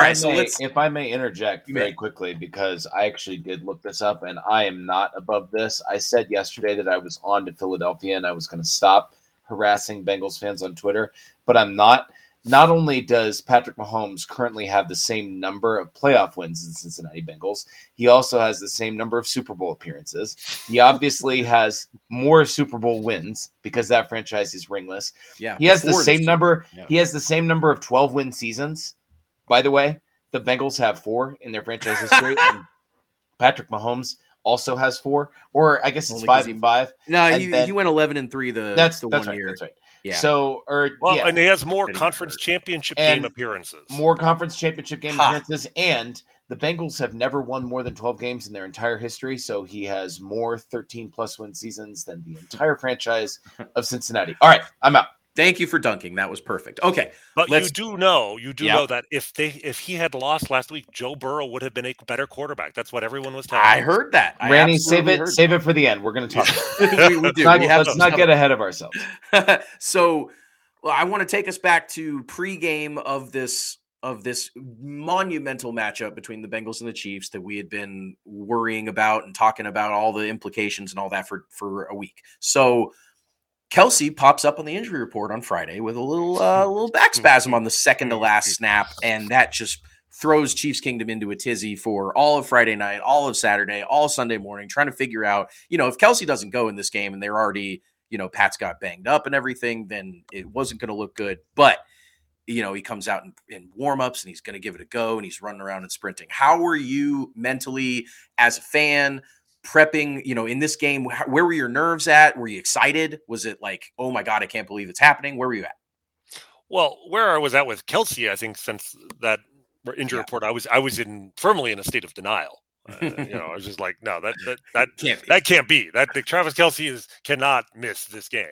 If I may interject very quickly, because I actually did look this up and I am not above this. I said yesterday that I was on to Philadelphia and I was going to stop harassing Bengals fans on Twitter, but I'm not. Not only does Patrick Mahomes currently have the same number of playoff wins as the Cincinnati Bengals, he also has the same number of Super Bowl appearances. He obviously has more Super Bowl wins because that franchise is ringless. Yeah, he has the same number. Yeah. He has the same number of 12-win seasons. By the way, the Bengals have 4 in their franchise history, and Patrick Mahomes also has 4, or I guess it's 5 and 5. No, he went 11-3 That's the 1 right, year. That's right. Yeah. So, and he has more conference championship game appearances. More conference championship game appearances, and the Bengals have never won more than 12 games in their entire history. So he has more 13+ win seasons than the entire franchise of Cincinnati. All right, I'm out. Thank you for dunking. That was perfect. Okay, but you do know that if he had lost last week, Joe Burrow would have been a better quarterback. That's what everyone was telling. I heard that. Randy, save it for the end. We're going to talk about it. we do. Let's not get ahead of ourselves. So, I want to take us back to pregame of this monumental matchup between the Bengals and the Chiefs that we had been worrying about and talking about all the implications and all that for a week. So Kelce pops up on the injury report on Friday with a little back spasm on the second to last snap, and that just throws Chiefs Kingdom into a tizzy for all of Friday night, all of Saturday, all Sunday morning, trying to figure out, if Kelce doesn't go in this game and they're already, Pat's got banged up and everything, then it wasn't going to look good. But, he comes out in warm-ups and he's going to give it a go and he's running around and sprinting. How were you mentally as a fan prepping, in this game? Where were your nerves at? Were you excited? Was it like, oh my God, I can't believe it's happening? Where were you at? Well, where I was at with Kelce, I think since that injury report, I was firmly in a state of denial. I was just like, no, that can't be. That Travis Kelce cannot miss this game.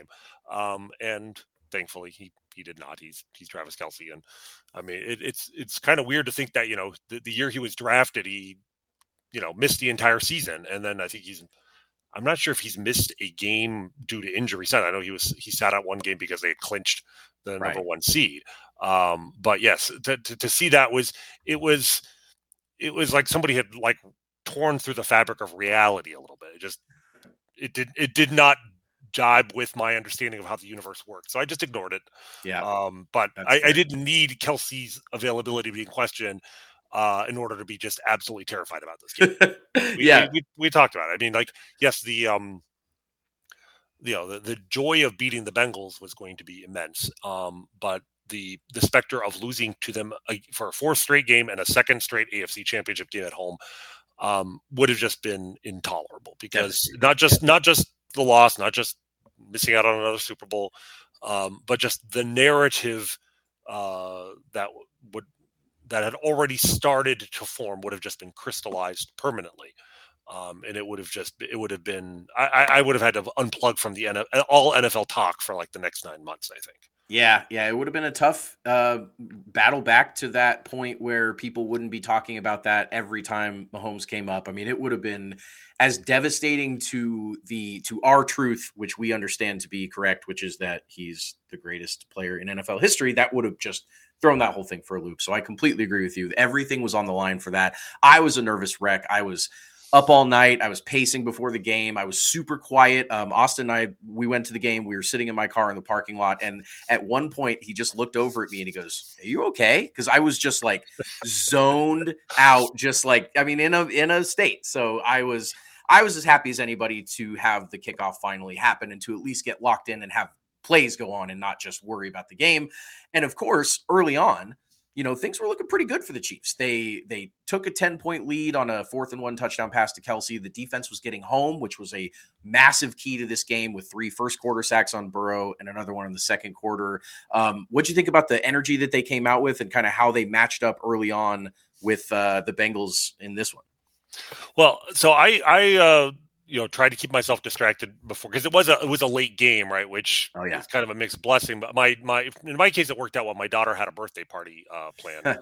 And thankfully he did not. He's Travis Kelce. And I mean, it's kind of weird to think that, the year he was drafted, he, missed the entire season. And then I think I'm not sure if he's missed a game due to injury. I know he sat out one game because they had clinched the number 1 seed. But yes, to see that it was like somebody had like torn through the fabric of reality a little bit. It did not jibe with my understanding of how the universe worked. So I just ignored it. Yeah. But I didn't need Kelce's availability to be in question in order to be just absolutely terrified about this game. We talked about it. I mean, like, yes, the joy of beating the Bengals was going to be immense. But the specter of losing to them for a 4th straight game and a 2nd straight AFC Championship game at home would have just been intolerable, because not just the loss, not just missing out on another Super Bowl, but just the narrative that had already started to form would have just been crystallized permanently. And it would have been, I would have had to unplug from all NFL talk for like the next 9 months, I think. Yeah. It would have been a tough battle back to that point where people wouldn't be talking about that every time Mahomes came up. I mean, it would have been as devastating to our truth, which we understand to be correct, which is that he's the greatest player in NFL history. That would have just thrown that whole thing for a loop. So I completely agree with you. Everything was on the line for that. I was a nervous wreck. I was up all night. I was pacing before the game. I was super quiet. Austin and we went to the game. We were sitting in my car in the parking lot. And at one point he just looked over at me and he goes, "Are you okay?" Because I was just like zoned out, just like, I mean, in a state. So I was as happy as anybody to have the kickoff finally happen and to at least get locked in and have plays go on and not just worry about the game. And of course, early on, things were looking pretty good for the Chiefs. They took a 10-point lead on a 4th-and-1 touchdown pass to Kelsey. The defense was getting home, which was a massive key to this game, with 3 first-quarter sacks on Burrow and another one in the second quarter. What'd you think about the energy that they came out with and kind of how they matched up early on with the Bengals in this one? Well, so I tried to keep myself distracted before, because it was a late game, right? Which is kind of a mixed blessing. But in my case, it worked out well. My daughter had a birthday party planned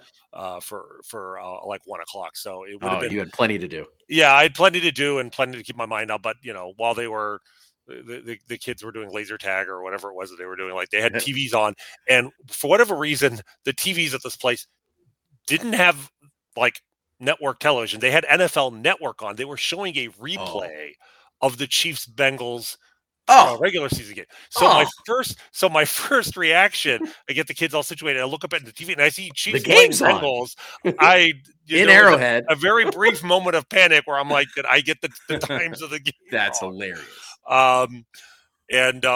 for like 1:00, so it would have been. You had plenty to do. Yeah, I had plenty to do and plenty to keep my mind out. But while they were the kids were doing laser tag or whatever it was that they were doing, like they had TVs on, and for whatever reason, the TVs at this place didn't have like network television. They had NFL Network on. They were showing a replay of the Chiefs Bengals regular season game. So my first reaction, I get the kids all situated. I look up at the TV and I see Chiefs playing Bengals. In Arrowhead, a very brief moment of panic where I'm like, did I get the times of the game? That's wrong? Hilarious. And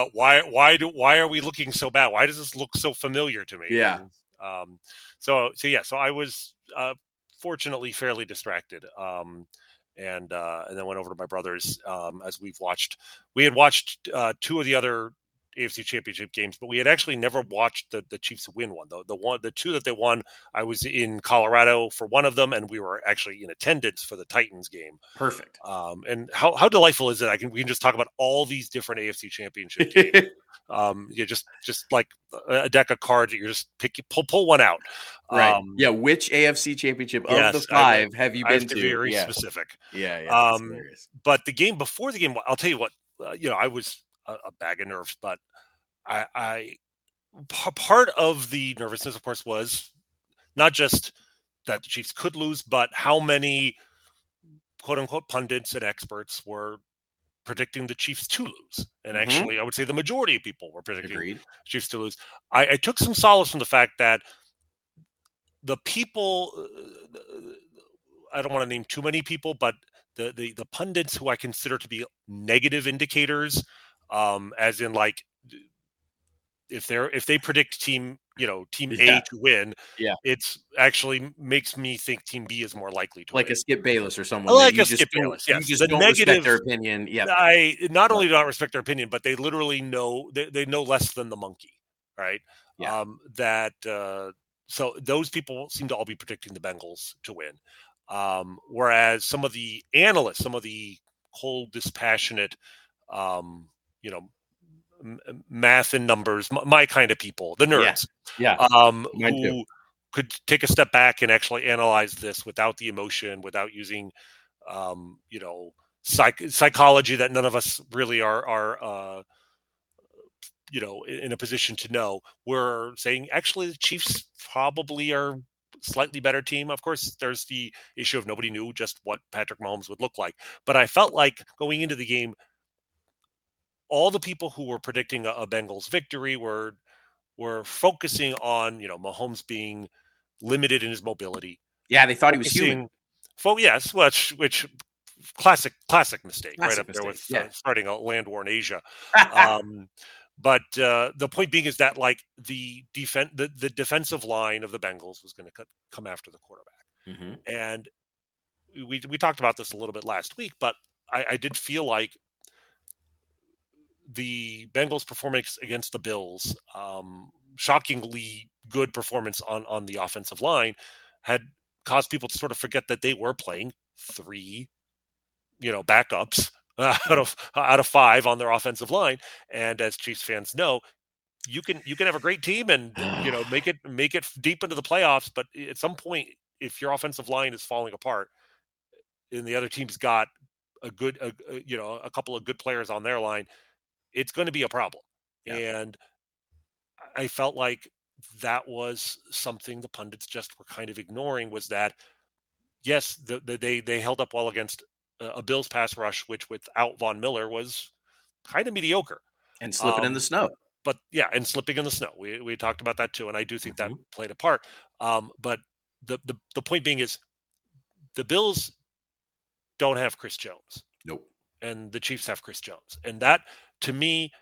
why are we looking so bad? Why does this look so familiar to me? Yeah. And, so I was fortunately fairly distracted, and then went over to my brother's as we had watched 2 of the other AFC Championship games, but we had actually never watched the Chiefs win one. The 2 that they won, I was in Colorado for one of them, and we were actually in attendance for the Titans game. Perfect. And how delightful is it? We can just talk about all these different AFC Championship games. Just like a deck of cards that you're just pull one out. Right. Which AFC Championship of the 5 have you been to? Be very specific. Yeah. But the game before the game, I'll tell you what. I was a bag of nerves, but I part of the nervousness, of course, was not just that the Chiefs could lose, but how many quote unquote pundits and experts were predicting the Chiefs to lose. And actually, I would say the majority of people were predicting the Chiefs to lose. I took some solace from the fact that the people, I don't want to name too many people, but the pundits who I consider to be negative indicators, as in like, if they predict team A to win, it's actually makes me think team B is more likely to win. Like a Skip Bayless or someone. Skip Bayless. Yes. You just don't respect their opinion. Yeah. I not only do not respect their opinion, but they literally know they know less than the monkey, right? Yeah. So those people seem to all be predicting the Bengals to win. Whereas some of the analysts, some of the cold, dispassionate, math and numbers, my kind of people, the nerds, who could take a step back and actually analyze this without the emotion, without using, psychology that none of us really are in a position to know. We're saying actually the Chiefs probably are slightly better team. Of course, there's the issue of nobody knew just what Patrick Mahomes would look like, but I felt like going into the game, all the people who were predicting a Bengals victory were focusing on, Mahomes being limited in his mobility. Yeah, they thought he was human. Yes, which classic mistake, right up there with starting a land war in Asia. But the point being is that like the defensive line of the Bengals was going to come after the quarterback, and we talked about this a little bit last week, but I did feel like the Bengals' performance against the Bills, shockingly good performance on the offensive line, had caused people to sort of forget that they were playing 3, backups out of 5 on their offensive line. And as Chiefs fans know, you can have a great team and make it deep into the playoffs, but at some point, if your offensive line is falling apart and the other team's got a couple of good players on their line, it's going to be a problem. Yeah. And I felt like that was something the pundits just were kind of ignoring, was that, yes, they held up well against a Bills pass rush, which without Von Miller was kind of mediocre. And slipping in the snow. But yeah, and slipping in the snow. We talked about that too, and I do think that played a part. But the point being is the Bills don't have Chris Jones. Nope. And the Chiefs have Chris Jones. And that, to me,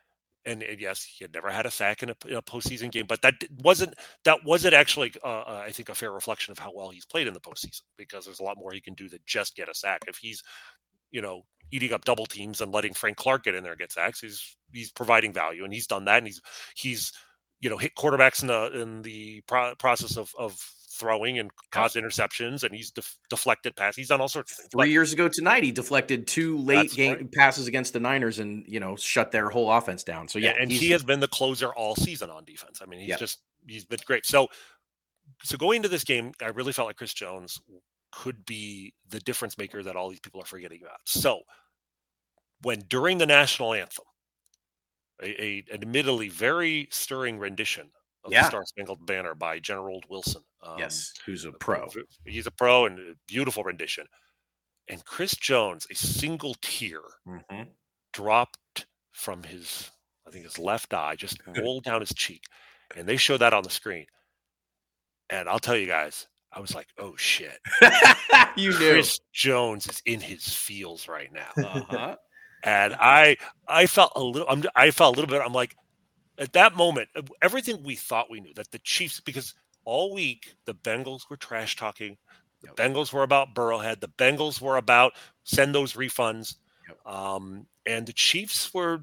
And yes, he had never had a sack in a postseason game, but that wasn't actually, I think, a fair reflection of how well he's played in the postseason, because there's a lot more he can do than just get a sack. If he's, eating up double teams and letting Frank Clark get in there and get sacks, he's providing value, and he's done that, and he's hit quarterbacks in the process of throwing and caused interceptions, and he's deflected passes. He's done all sorts of things. 3 years ago tonight, he deflected 2 late game passes against the Niners and, shut their whole offense down. So, and he has been the closer all season on defense. I mean, he's been great. So going into this game, I really felt like Chris Jones could be the difference maker that all these people are forgetting about. So when during the national anthem, an admittedly very stirring rendition of the Star Spangled Banner by General Wilson. Who's a pro. He's a pro, and a beautiful rendition. And Chris Jones, a single tear dropped from his left eye, just rolled down his cheek. And they showed that on the screen. And I'll tell you guys, I was like, oh shit. You knew. Chris Jones is in his feels right now. And I felt a little bit, I'm like, at that moment, everything we thought we knew, that the Chiefs, because all week the Bengals were trash talking, the Bengals were about Burrowhead, the Bengals were about send those refunds, and the Chiefs were,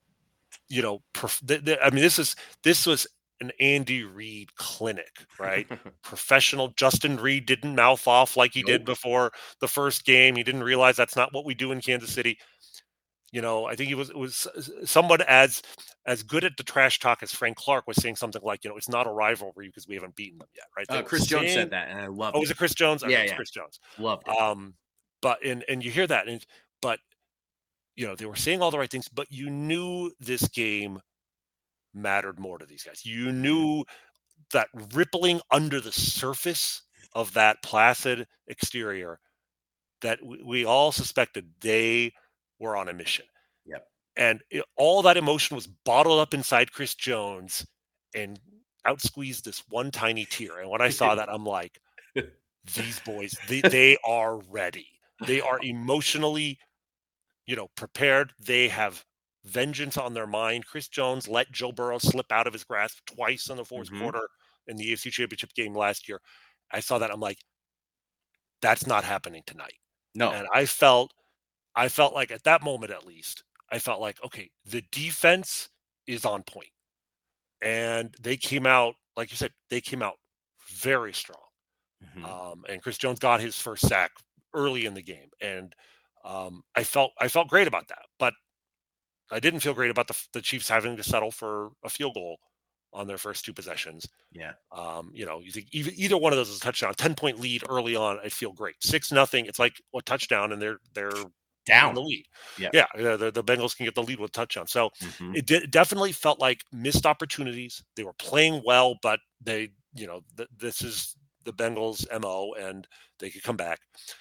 this was an Andy Reid clinic, right? Professional. Justin Reid didn't mouth off like he did before the first game. He didn't realize that's not what we do in Kansas City. I think it was somewhat as good at the trash talk as Frank Clark was saying something like, it's not a rivalry because we haven't beaten them yet, right? Chris Jones said that, and I love it. Oh, was it Chris Jones? Yeah. Chris Jones. Loved it. But you hear that, but they were saying all the right things, but you knew this game mattered more to these guys. You knew that rippling under the surface of that placid exterior, that we all suspected they were on a mission. Yep. And all that emotion was bottled up inside Chris Jones and out squeezed this one tiny tear. And when I saw that, I'm like, these boys, they are ready. They are emotionally, prepared. They have vengeance on their mind. Chris Jones let Joe Burrow slip out of his grasp twice in the fourth quarter in the AFC Championship game last year. I saw that. I'm like, that's not happening tonight. No. And I felt like at that moment, at least, I felt like, okay, the defense is on point. And they came out, like you said, very strong. And Chris Jones got his first sack early in the game. And I felt great about that. But I didn't feel great about the Chiefs having to settle for a field goal on their first 2 possessions. Yeah. You think either one of those is a touchdown, 10-point lead early on, I feel great. 6-0, it's like a touchdown, and they're down in the lead. Yeah. The Bengals can get the lead with a touchdown. So it definitely felt like missed opportunities. They were playing well, but they, this is the Bengals' MO, and they could come back.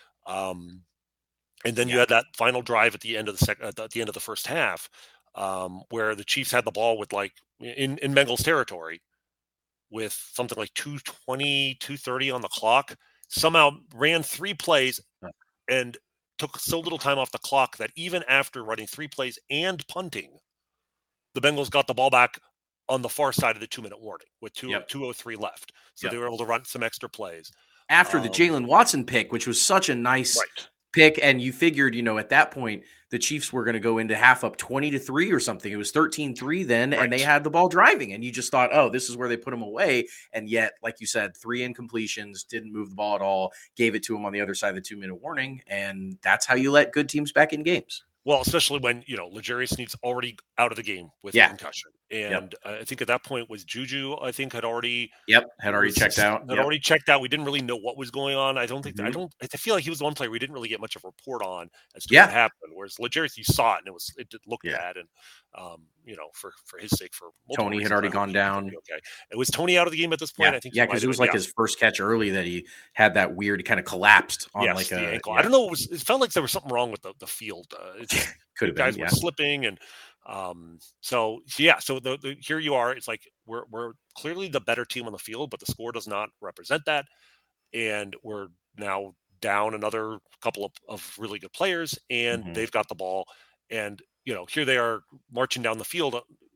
And then you had that final drive at the end of the first half, where the Chiefs had the ball with in Bengals territory with something like 2:30 on the clock, somehow ran 3 plays and took so little time off the clock that even after running 3 plays and punting, the Bengals got the ball back on the far side of the 2-minute warning with 2:03 left. So they were able to run some extra plays. After the Jalen Watson pick, which was such a nice pick, and you figured, at that point, the Chiefs were going to go into half up 20-3 or something. It was 13-3 then, and they had the ball driving, and you just thought, oh, this is where they put them away. And yet, like you said, 3 incompletions, didn't move the ball at all, gave it to them on the other side of the 2-minute warning, and that's how you let good teams back in games. Well, especially when, L'Jarius Sneed's already out of the game with a concussion. And I think at that point was Juju, had already checked out. Already checked out. We didn't really know what was going on. I feel like he was the one player we didn't really get much of a report on as to what happened. Whereas L'Jarius, you saw it and it looked bad. And, for his sake, for Tony had already gone down. Okay. It was Tony out of the game at this point. I think. Yeah, because it was his first catch early that he had that weird, he kind of collapsed on the ankle. I don't know. It felt like there was something wrong with the field. Could have been. Guys were slipping, and so here you are. It's like we're clearly the better team on the field, but the score does not represent that, and we're now down another couple of really good players, and they've got the ball, and here they are marching down the field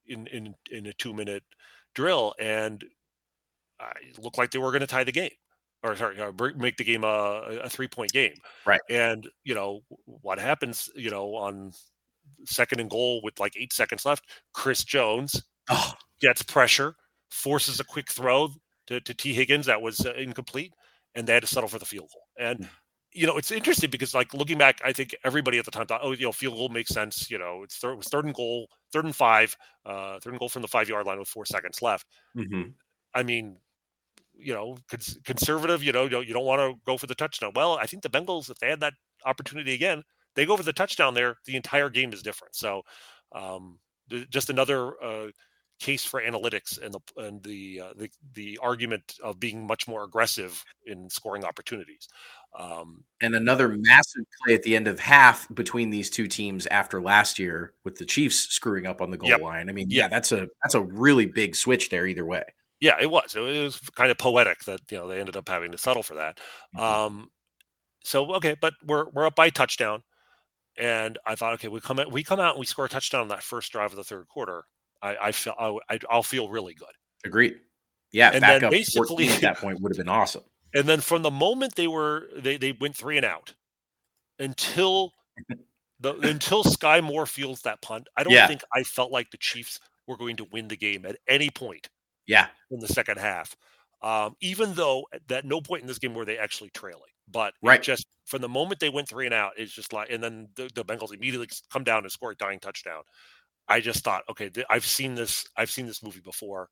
in a 2-minute drill, and it looked like they were going to tie the game, or sorry, make the game a 3-point game. Right. And what happens, on 2nd and goal with like 8 seconds left, Chris Jones gets pressure, forces a quick throw to T. Higgins that was incomplete, and they had to settle for the field goal. And it's interesting because, like, looking back, I think everybody at the time thought, field goal makes sense. It was 3rd and goal, 3rd and 5, 3rd and goal from the 5-yard line with 4 seconds left. Mm-hmm. I mean, conservative, you don't want to go for the touchdown. Well, I think the Bengals, if they had that opportunity again, they go for the touchdown there, the entire game is different. So just another case for analytics and the argument of being much more aggressive in scoring opportunities. And another massive play at the end of half between these two teams after last year with the Chiefs screwing up on the goal line. I mean, that's a really big switch there either way. Yeah, it was. It was kind of poetic that they ended up having to settle for that. Mm-hmm. So okay, but we're up by touchdown, and I thought, okay, we come out and we score a touchdown on that first drive of the 3rd quarter. I'll feel really good. Agreed. Yeah, and back then up basically 14 at that point would have been awesome. And then from the moment they went 3 and out until Sky Moore fields that punt, I don't think I felt like the Chiefs were going to win the game at any point. Yeah, in the second half, even though at no point in this game were they actually trailing. But just from the moment they went 3 and out, it's just like, and then the Bengals immediately come down and score a dying touchdown. I just thought, okay, I've seen this movie before.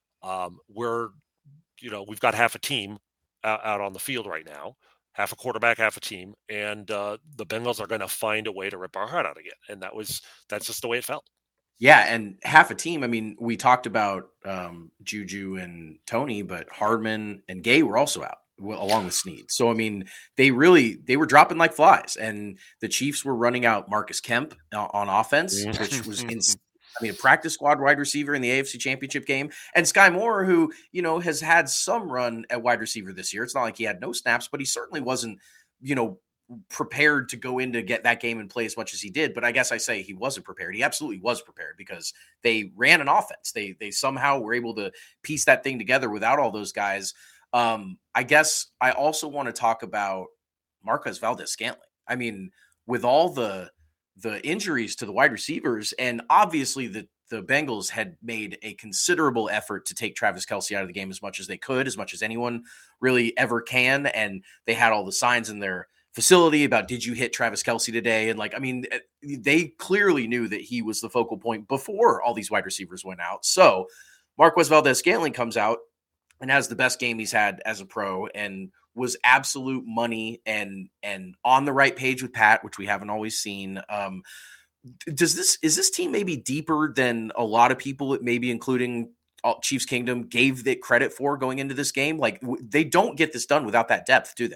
We've got half a team out on the field right now, half a quarterback, half a team, and the Bengals are going to find a way to rip our heart out again. And that's just the way it felt. Yeah, and half a team. I mean, we talked about Juju and Tony, but Hardman and Gay were also out along with Snead. So, I mean, they were dropping like flies, and the Chiefs were running out Marcus Kemp on offense, which was a practice squad wide receiver in the AFC Championship game, and Sky Moore, who has had some run at wide receiver this year. It's not like he had no snaps, but he certainly wasn't, prepared to go in to get that game and play as much as he did. But I guess I say he wasn't prepared. He absolutely was prepared because they ran an offense. They somehow were able to piece that thing together without all those guys. I guess I also want to talk about Marquez Valdes-Scantling. I mean, with all the injuries to the wide receivers, and obviously the Bengals had made a considerable effort to take Travis Kelce out of the game as much as they could, as much as anyone really ever can. And they had all the signs in their facility about, did you hit Travis Kelce today? And they clearly knew that he was the focal point before all these wide receivers went out. So Marquez Valdes-Scantling comes out and has the best game he's had as a pro and was absolute money and on the right page with Pat, which we haven't always seen. Is this team maybe deeper than a lot of people, maybe including Chiefs Kingdom, gave it credit for going into this game? Like, they don't get this done without that depth, do they?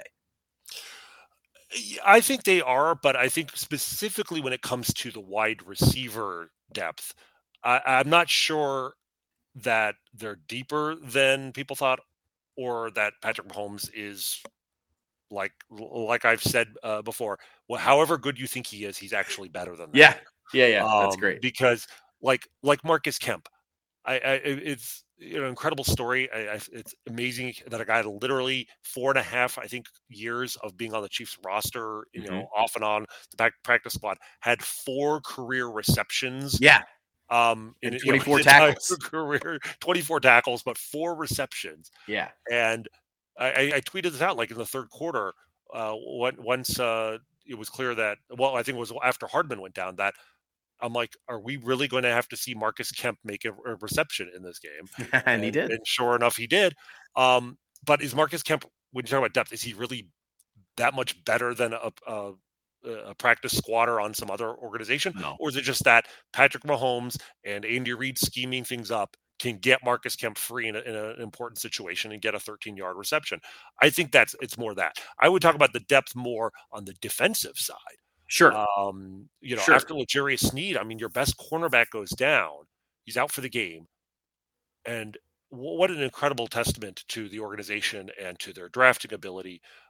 I think they are, but I think specifically when it comes to the wide receiver depth, I'm not sure that they're deeper than people thought, or that Patrick Mahomes is like I've said before. Well, however good you think he is, he's actually better than that. Yeah, that's great. Because like Marcus Kemp, it's an incredible story. It's amazing that a guy that literally 4.5, I think, years of being on the Chiefs roster, off and on the practice squad, had 4 career receptions. Yeah. In 24 tackles. Career, 24 tackles, but 4 receptions. Yeah. And I tweeted this out like in the 3rd quarter, once it was clear that, I think it was after Hardman went down, that I'm like, are we really going to have to see Marcus Kemp make a reception in this game? And he did. And sure enough, he did. But is Marcus Kemp, when you talk about depth, is he really that much better than a practice squatter on some other organization? No. Or is it just that Patrick Mahomes and Andy Reid scheming things up can get Marcus Kemp free in an important situation and get a 13-yard reception? I think it's more that. I would talk about the depth more on the defensive side. Sure. Sure. After L'Jarius Sneed, I mean, your best cornerback goes down. He's out for the game. And what an incredible testament to the organization and to their drafting ability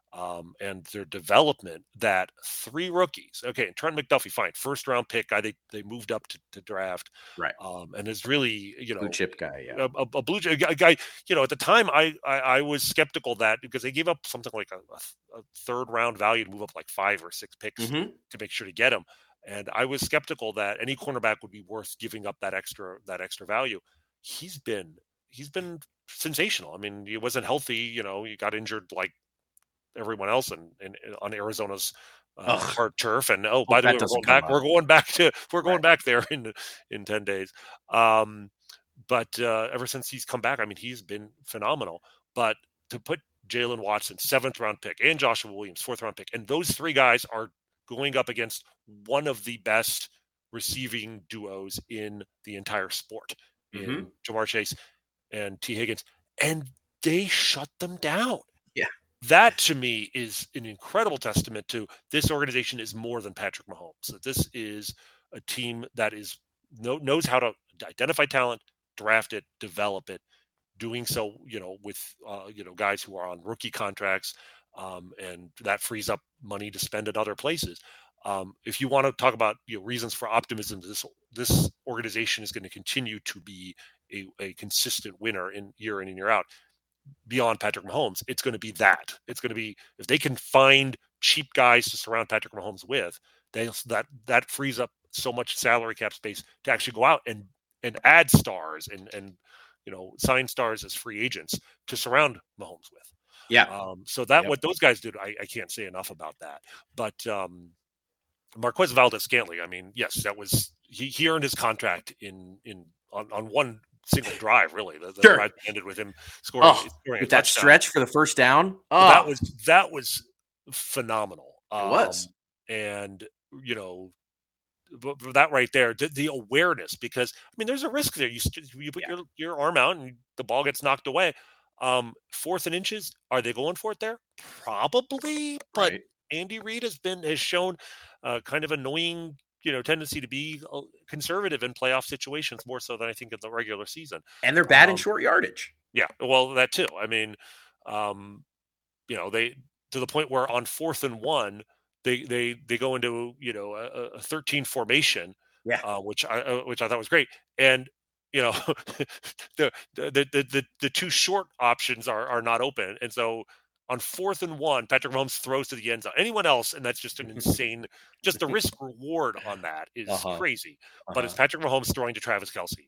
and their development, that 3 rookies. Okay, and Trent McDuffie, fine, first round pick guy. They moved up to draft, Right. And is really Blue chip guy. Yeah. a blue chip guy. At the time I was skeptical that because they gave up something like a third round value to move up like 5 or 6 picks to make sure to get him. And I was skeptical that any cornerback would be worth giving up that extra value. He's been sensational. I mean, he wasn't healthy. He got injured like everyone else on Arizona's hard turf. And by the way, we're going back there in 10 days. But ever since he's come back, I mean, he's been phenomenal. But to put Jalen Watson, 7th round pick, and Joshua Williams, 4th round pick, and those 3 guys are going up against one of the best receiving duos in the entire sport, in Jamar Chase and T. Higgins, and they shut them down. Yeah. That to me is an incredible testament to this organization is more than Patrick Mahomes. That this is a team that knows how to identify talent, draft it, develop it, doing so, with guys who are on rookie contracts, and that frees up money to spend at other places. If you want to talk about reasons for optimism, this organization is going to continue to be a consistent winner year in and year out. Beyond Patrick Mahomes, it's going to be that. It's going to be, if they can find cheap guys to surround Patrick Mahomes with, that frees up so much salary cap space to actually go out and add stars and sign stars as free agents to surround Mahomes with. Yeah. So that what those guys did, I can't say enough about that. But Marquez Valdes-Scantling, I mean, yes, that was he earned his contract on one single drive, really. The drive ended with him scoring with that stretch for the first down. That was phenomenal. It was, and that right there, the awareness, because I mean, there's a risk there. You put your arm out and the ball gets knocked away. 4th and inches, are they going for it there? Probably, but right. Andy Reid has shown kind of annoying tendency to be conservative in playoff situations, more so than I think in the regular season. And they're bad in short yardage. Yeah, well, that too. I mean, they to the point where on 4th and 1, they go into a 13 formation, which I thought was great. And the 2 short options are not open, and so on 4th and 1, Patrick Mahomes throws to the end zone. Anyone else, and that's just an insane. Just the risk reward on that is crazy. But it's Patrick Mahomes throwing to Travis Kelce.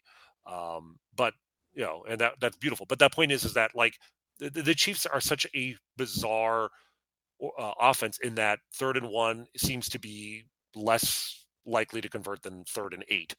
But and that's beautiful. But that point is that like the Chiefs are such a bizarre offense in that 3rd and 1 seems to be less likely to convert than 3rd and 8.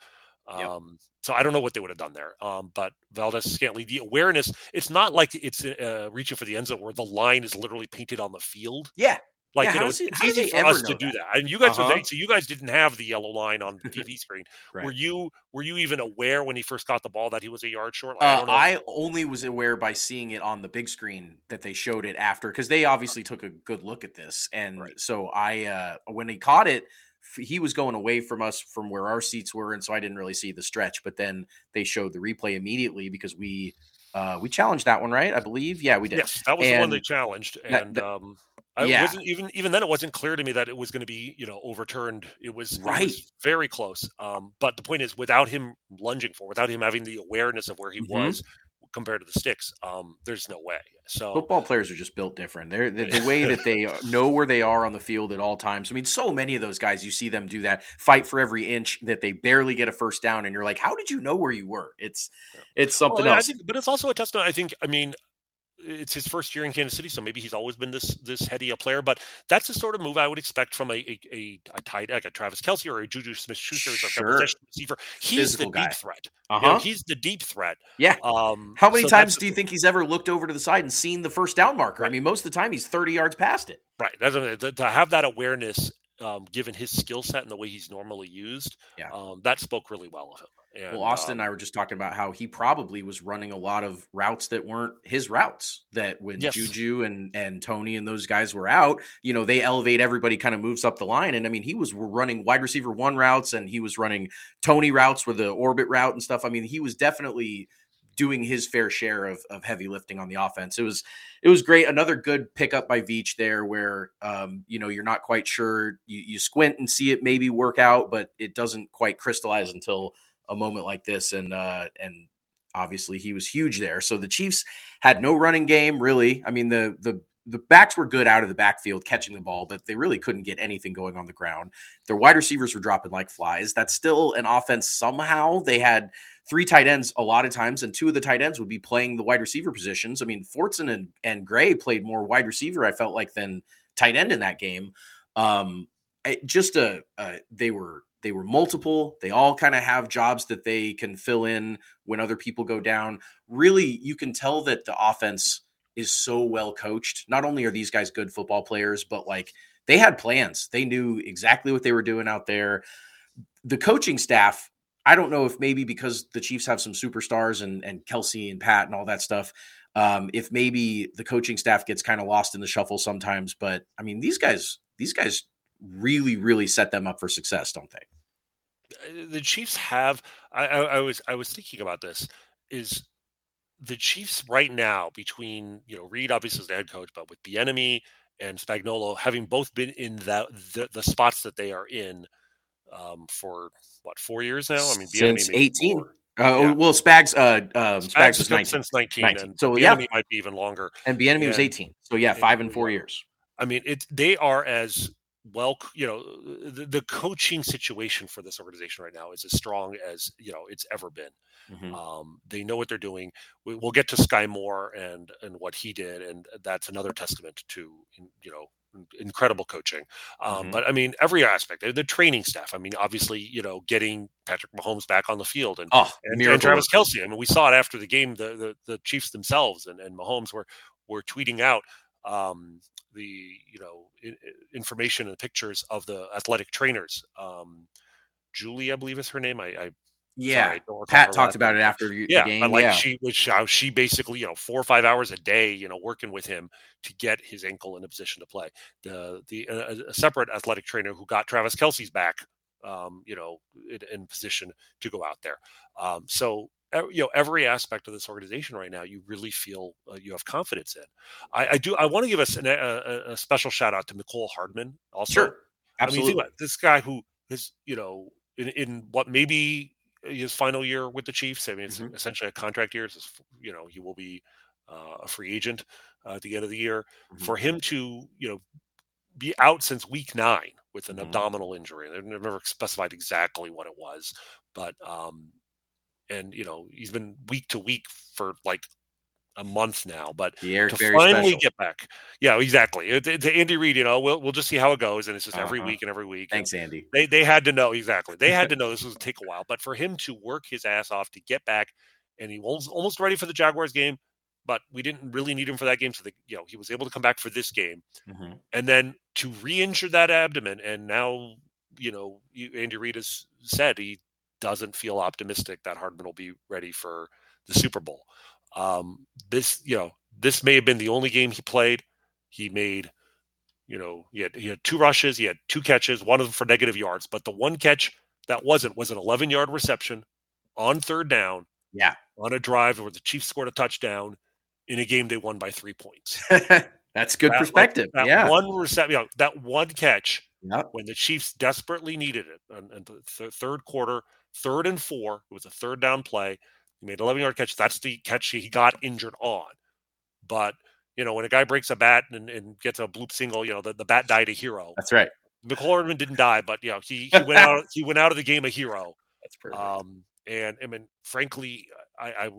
So I don't know what they would have done there. But Valdes-Scantling, the awareness, it's not like it's reaching for the end zone where the line is literally painted on the field. Yeah. Like, it's easy for us to do that. And you guys, so you guys didn't have the yellow line on the TV screen. Right. Were you even aware when he first got the ball that he was a yard short? I only was aware by seeing it on the big screen that they showed it after, because they obviously took a good look at this. And so when he caught it, he was going away from us from where our seats were, and so I didn't really see the stretch. But then they showed the replay immediately because we challenged that one, right? I believe, yeah, we did. Yes, that was the one they challenged, and it wasn't even then. It wasn't clear to me that it was going to be overturned. It was very close. But the point is, without him lunging without him having the awareness of where he was compared to the sticks, there's no way. So football players are just built different. They're the way that they know where they are on the field at all times. I mean, so many of those guys, you see them do that, fight for every inch, that they barely get a first down, and you're like, how did you know where you were? It's something else. But it's also a testament. I mean, it's his first year in Kansas City, so maybe he's always been this heady a player. But that's the sort of move I would expect from a tight, like a Travis Kelce or a Juju Smith-Schuster, possession receiver. He's the deep threat. He's the deep threat. Yeah. How many times do you think he's ever looked over to the side and seen the first down marker? Right. I mean, most of the time he's 30 yards past it. Right. To have that awareness, given his skill set and the way he's normally used, that spoke really well of him. And, Austin and I were just talking about how he probably was running a lot of routes that weren't his routes, that when Juju and Tony and those guys were out, they elevate everybody, kind of moves up the line. And I mean, he was running wide receiver 1 routes, and he was running Tony routes with the orbit route and stuff. I mean, he was definitely doing his fair share of heavy lifting on the offense. It was great. Another good pickup by Veach there where, you're not quite sure. You squint and see it maybe work out, but it doesn't quite crystallize until a moment like this. And obviously he was huge there. So the Chiefs had no running game, really. I mean, the backs were good out of the backfield catching the ball, but they really couldn't get anything going on the ground. Their wide receivers were dropping like flies. That's still an offense somehow. They had 3 tight ends a lot of times, and 2 of the tight ends would be playing the wide receiver positions. I mean, Fortson and Gray played more wide receiver, I felt like, than tight end in that game. They were multiple. They all kind of have jobs that they can fill in when other people go down. Really, you can tell that the offense is so well coached. Not only are these guys good football players, but like they had plans. They knew exactly what they were doing out there. The coaching staff, I don't know if maybe because the Chiefs have some superstars and Kelsey and Pat and all that stuff, if maybe the coaching staff gets kind of lost in the shuffle sometimes. But I mean, these guys really, really set them up for success, don't they? The Chiefs have. I was thinking about this. Is the Chiefs right now between Reed obviously is the head coach, but with Bieniemy and Spagnuolo having both been in the spots that they are in for what 4 years now? I mean, since 18. Well, Spags was 19. Since 19. 19. And so Bieniemy might be even longer. And Bieniemy was 18. So yeah, 5 and 4 years. I mean, they are as well. The coaching situation for this organization right now is as strong as it's ever been. Mm-hmm. They know what they're doing. We'll get to Sky Moore and what he did, and that's another testament to incredible coaching. Mm-hmm. But I mean, every aspect, the training staff. I mean, obviously, getting Patrick Mahomes back on the field and Travis Kelce. I mean, we saw it after the game. The Chiefs themselves and Mahomes were tweeting out the information and pictures of the athletic trainers. Julie, I believe is her name. Pat talked about it after the game. She basically 4 or 5 hours a day working with him to get his ankle in a position to play. A separate athletic trainer who got Travis Kelce's back in position to go out there. So every aspect of this organization right now, you really feel you have confidence in. I want to give us a special shout out to Mecole Hardman also. Sure, absolutely. I mean, this guy who is in what maybe his final year with the Chiefs. I mean, it's essentially a contract year. So, he will be a free agent at the end of the year. Mm-hmm. For him to be out since week 9 with an abdominal injury, they've never specified exactly what it was, but and he's been week to week for like a month now, but to finally get back. Yeah, exactly. To Andy Reid, we'll just see how it goes. And it's just every week and every week. Thanks, Andy. They had to know. Exactly. They had to know this was going to take a while, but for him to work his ass off to get back, and he was almost ready for the Jaguars game, but we didn't really need him for that game. So he was able to come back for this game, and then to re-injure that abdomen. And now, Andy Reid has said he doesn't feel optimistic that Hardman will be ready for the Super Bowl. This may have been the only game he played. He made, he had 2 rushes, he had 2 catches, one of them for negative yards, but the one catch that was an 11-yard reception on 3rd down. Yeah. On a drive where the Chiefs scored a touchdown in a game they won by 3 points. That's good perspective. That one catch when the Chiefs desperately needed it in the third quarter, 3rd and 4, it was a 3rd down play. He made an 11-yard catch. That's the catch he got injured on. But, when a guy breaks a bat and gets a bloop single, the bat died a hero. That's right. Mecole Hardman didn't die, but, he went out. He went out of the game a hero. That's perfect. And I mean, frankly, I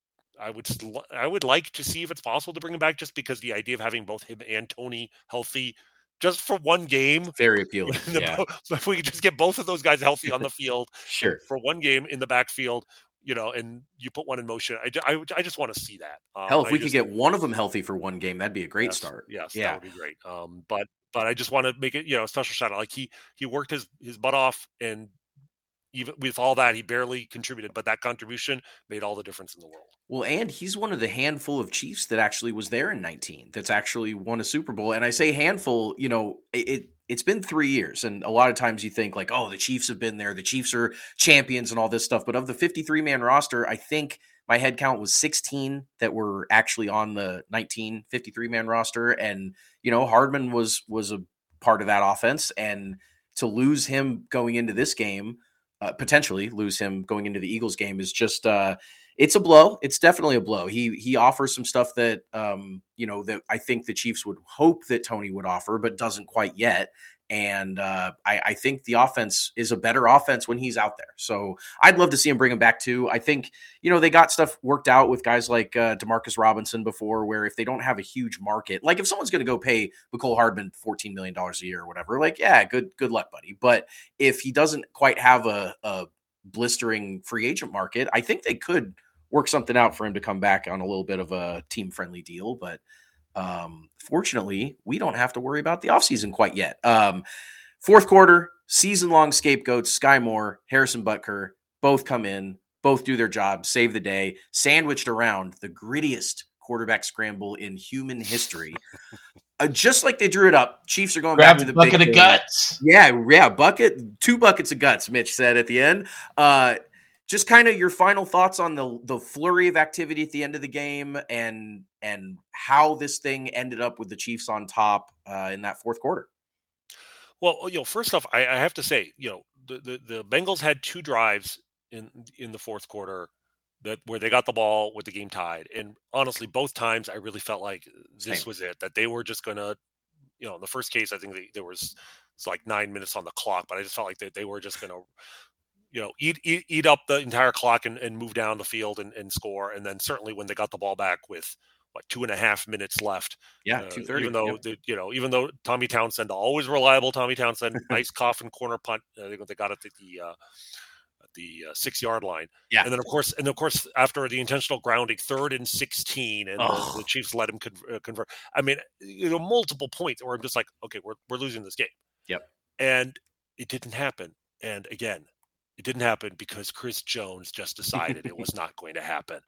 would like to see if it's possible to bring him back, just because the idea of having both him and Tony healthy just for one game, very appealing. If we could just get both of those guys healthy on the field, sure, for one game in the backfield, and you put one in motion. I just want to see that. Hell, if we could get one of them healthy for one game, that'd be a great start. Yes, that would be great. But I just want to make it, a special shout out. Like he worked his butt off, and even with all that, he barely contributed, but that contribution made all the difference in the world. Well, and he's one of the handful of Chiefs that actually was there in 19, that's actually won a Super Bowl. And I say handful, it's been 3 years. And a lot of times you think like, oh, the Chiefs have been there. The Chiefs are champions and all this stuff. But of the 53-man roster, I think my head count was 16 that were actually on the 19 53-man roster. And, Hardman was a part of that offense. And to lose him going into this game, potentially lose him going into the Eagles game is just it's a blow. It's definitely a blow. He offers some stuff that that I think the Chiefs would hope that Tony would offer, but doesn't quite yet. And I think the offense is a better offense when he's out there. So I'd love to see him bring him back too. I think, they got stuff worked out with guys like Demarcus Robinson before, where if they don't have a huge market, like if someone's going to go pay Mecole Hardman $14 million a year or whatever, like, yeah, good luck, buddy. But if he doesn't quite have a blistering free agent market, I think they could work something out for him to come back on a little bit of a team friendly deal. But fortunately, we don't have to worry about the offseason quite yet. Fourth quarter, season-long scapegoats, Sky Moore, Harrison Butker, both come in, both do their job, save the day, sandwiched around the grittiest quarterback scramble in human history. Just like they drew it up, Chiefs are going back to the bucket big of guts. Yeah, two buckets of guts, Mitch said at the end. Just kind of your final thoughts on the flurry of activity at the end of the game and how this thing ended up with the Chiefs on top in that fourth quarter. Well, first off, I have to say, the Bengals had 2 drives in the fourth quarter where they got the ball with the game tied. And honestly, both times I really felt like this was it, that they were just going to, in the first case, I think it's like 9 minutes on the clock, but I just felt like they were just going to, eat up the entire clock and move down the field and score. And then certainly when they got the ball back with 2.5 minutes left. Yeah, 2:30. Even though Tommy Townsend, always reliable Tommy Townsend, nice coffin corner punt. They got it at the 6-yard line. Yeah, and then of course after the intentional grounding, 3rd and 16, and the Chiefs let him convert. I mean, multiple points where I'm just like, okay, we're losing this game. Yep, and it didn't happen. And again, it didn't happen because Chris Jones just decided it was not going to happen.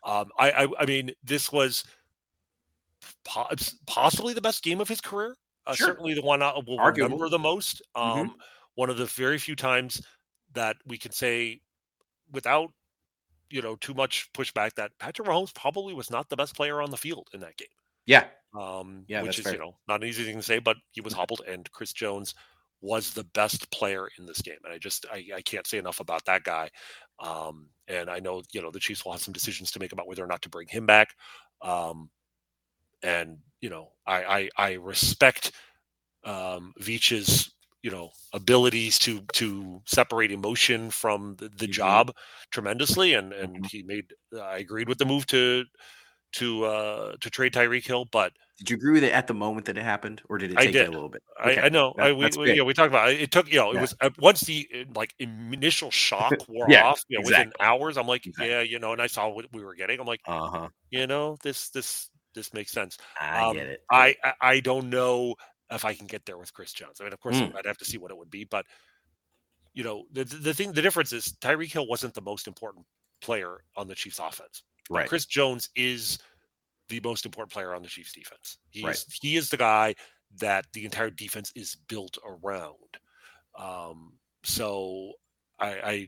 I mean, this was possibly the best game of his career. Sure. Certainly the one I will remember the most. One of the very few times that we can say without, too much pushback that Patrick Mahomes probably was not the best player on the field in that game. Yeah. Which is, fair. Not an easy thing to say, but he was hobbled, and Chris Jones was the best player in this game. And I can't say enough about that guy. And I know, the Chiefs will have some decisions to make about whether or not to bring him back. And, I respect Veach's, abilities to separate emotion from the job tremendously. And he I agreed with the move to trade Tyreek Hill, but did you agree with it at the moment that it happened, or did it take you a little bit? Okay. I know. We talked about it. It took, it was once the initial shock wore off, within hours, I'm like, and I saw what we were getting. I'm like, this makes sense. I get it. I don't know if I can get there with Chris Jones. I mean, of course, I'd have to see what it would be, but the difference is Tyreek Hill wasn't the most important player on the Chiefs offense. Right. Chris Jones is the most important player on the Chiefs defense. He is the guy that the entire defense is built around. So I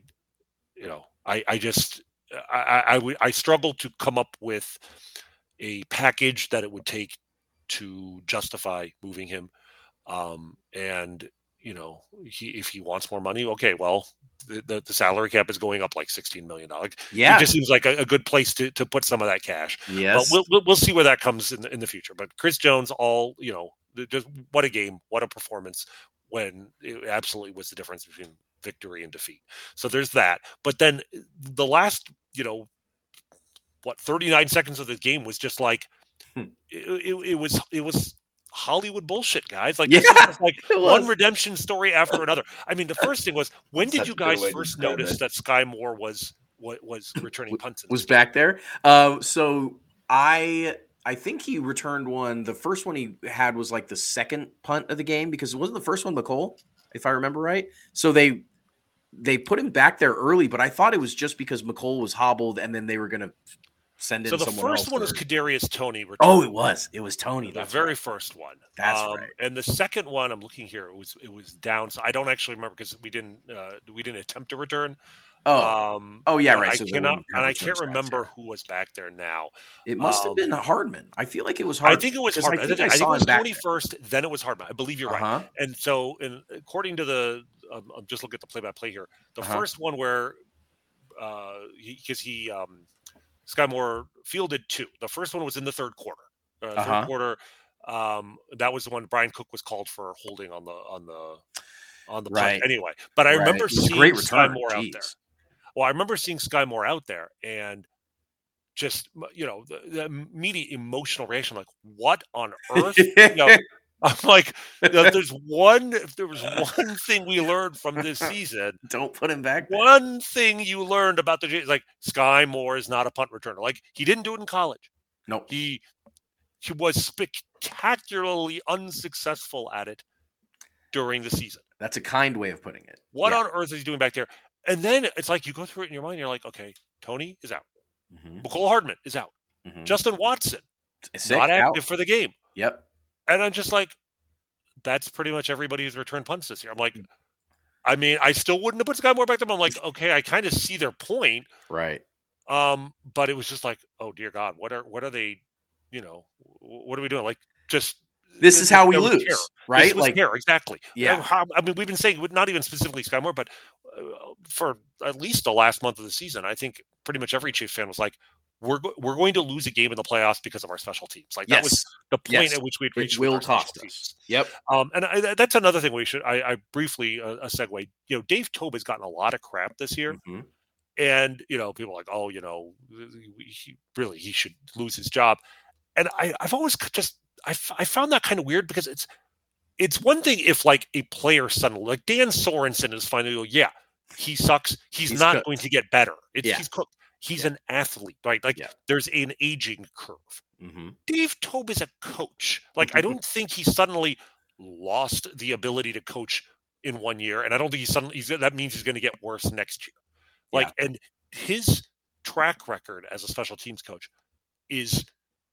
struggle to come up with a package that it would take to justify moving him. And if he wants more money, okay, well, the salary cap is going up like $16 million. Yeah, it just seems like a good place to put some of that cash. Yes, but we'll see where that comes in the future. But Chris Jones, just what a game, what a performance, when it absolutely was the difference between victory and defeat. So there's that. But then the last 39 seconds of the game was just like it was Hollywood bullshit, guys. Like, this was like one redemption story after another. I mean, the first thing was, when did you guys first notice that Sky Moore was returning punts? Was back there. So I think he returned one. The first one he had was like the second punt of the game, because it wasn't the first one Mecole, if I remember right. So they put him back there early, but I thought it was just because Mecole was hobbled, and then they were going to send in someone else. So the first one was Kadarius Toney. Oh, it was Toney. The very first one. That's right. And the second one, I'm looking here, it was down. So I don't actually remember, because we didn't attempt to return. Oh yeah, right. I So can't remember who was back there now. It must have been Hardman. I feel like it was I Hardman. think it was because Hardman. I think it was Tony first, then it was Hardman. I believe you're right. And so, according to the, I'm just looking at the play-by-play here. The first one where, Sky Moore fielded 2. The first one was in the third quarter. Third quarter. That was the one Brian Cook was called for holding on the play. Anyway, but I remember seeing Sky Moore out there. Well, I remember seeing Sky Moore out there, and just, the immediate emotional reaction, like, what on earth? I'm like, if there was one thing we learned from this season, don't put him back there. One thing you learned about the, like, Sky Moore is not a punt returner. Like, he didn't do it in college. Nope. He was spectacularly unsuccessful at it during the season. That's a kind way of putting it. What on earth is he doing back there? And then it's like you go through it in your mind. You're like, okay, Tony is out. McCole Hardman is out. Justin Watson not active for the game. Yep. And I'm just like, that's pretty much everybody who's returned punts this year. I'm like, I mean, I still wouldn't have put Sky Moore back there. I'm like, okay, I kind of see their point. Right. But it was just like, oh dear God, what are they, what are we doing? Like, just this is how we lose, right? Like, exactly. Yeah. I mean, we've been saying, not even specifically Sky Moore, but for at least the last month of the season, I think pretty much every Chiefs fan was like, we're going to lose a game in the playoffs because of our special teams. Like, that was the point at which we'd reached. It will cost us. Yep. And that's another thing I briefly a segue. Dave Toub has gotten a lot of crap this year. And, people are like, oh, he should lose his job. And I've always just, I found that kind of weird, because it's one thing if, like, a player suddenly, like Dan Sorensen is finally, he sucks. He's not cooked. Going to get better. He's cooked. He's an athlete, right? Like, there's an aging curve. Dave Toub is a coach. Like, I don't think he suddenly lost the ability to coach in 1 year. And I don't think that means he's going to get worse next year. Like, and his track record as a special teams coach is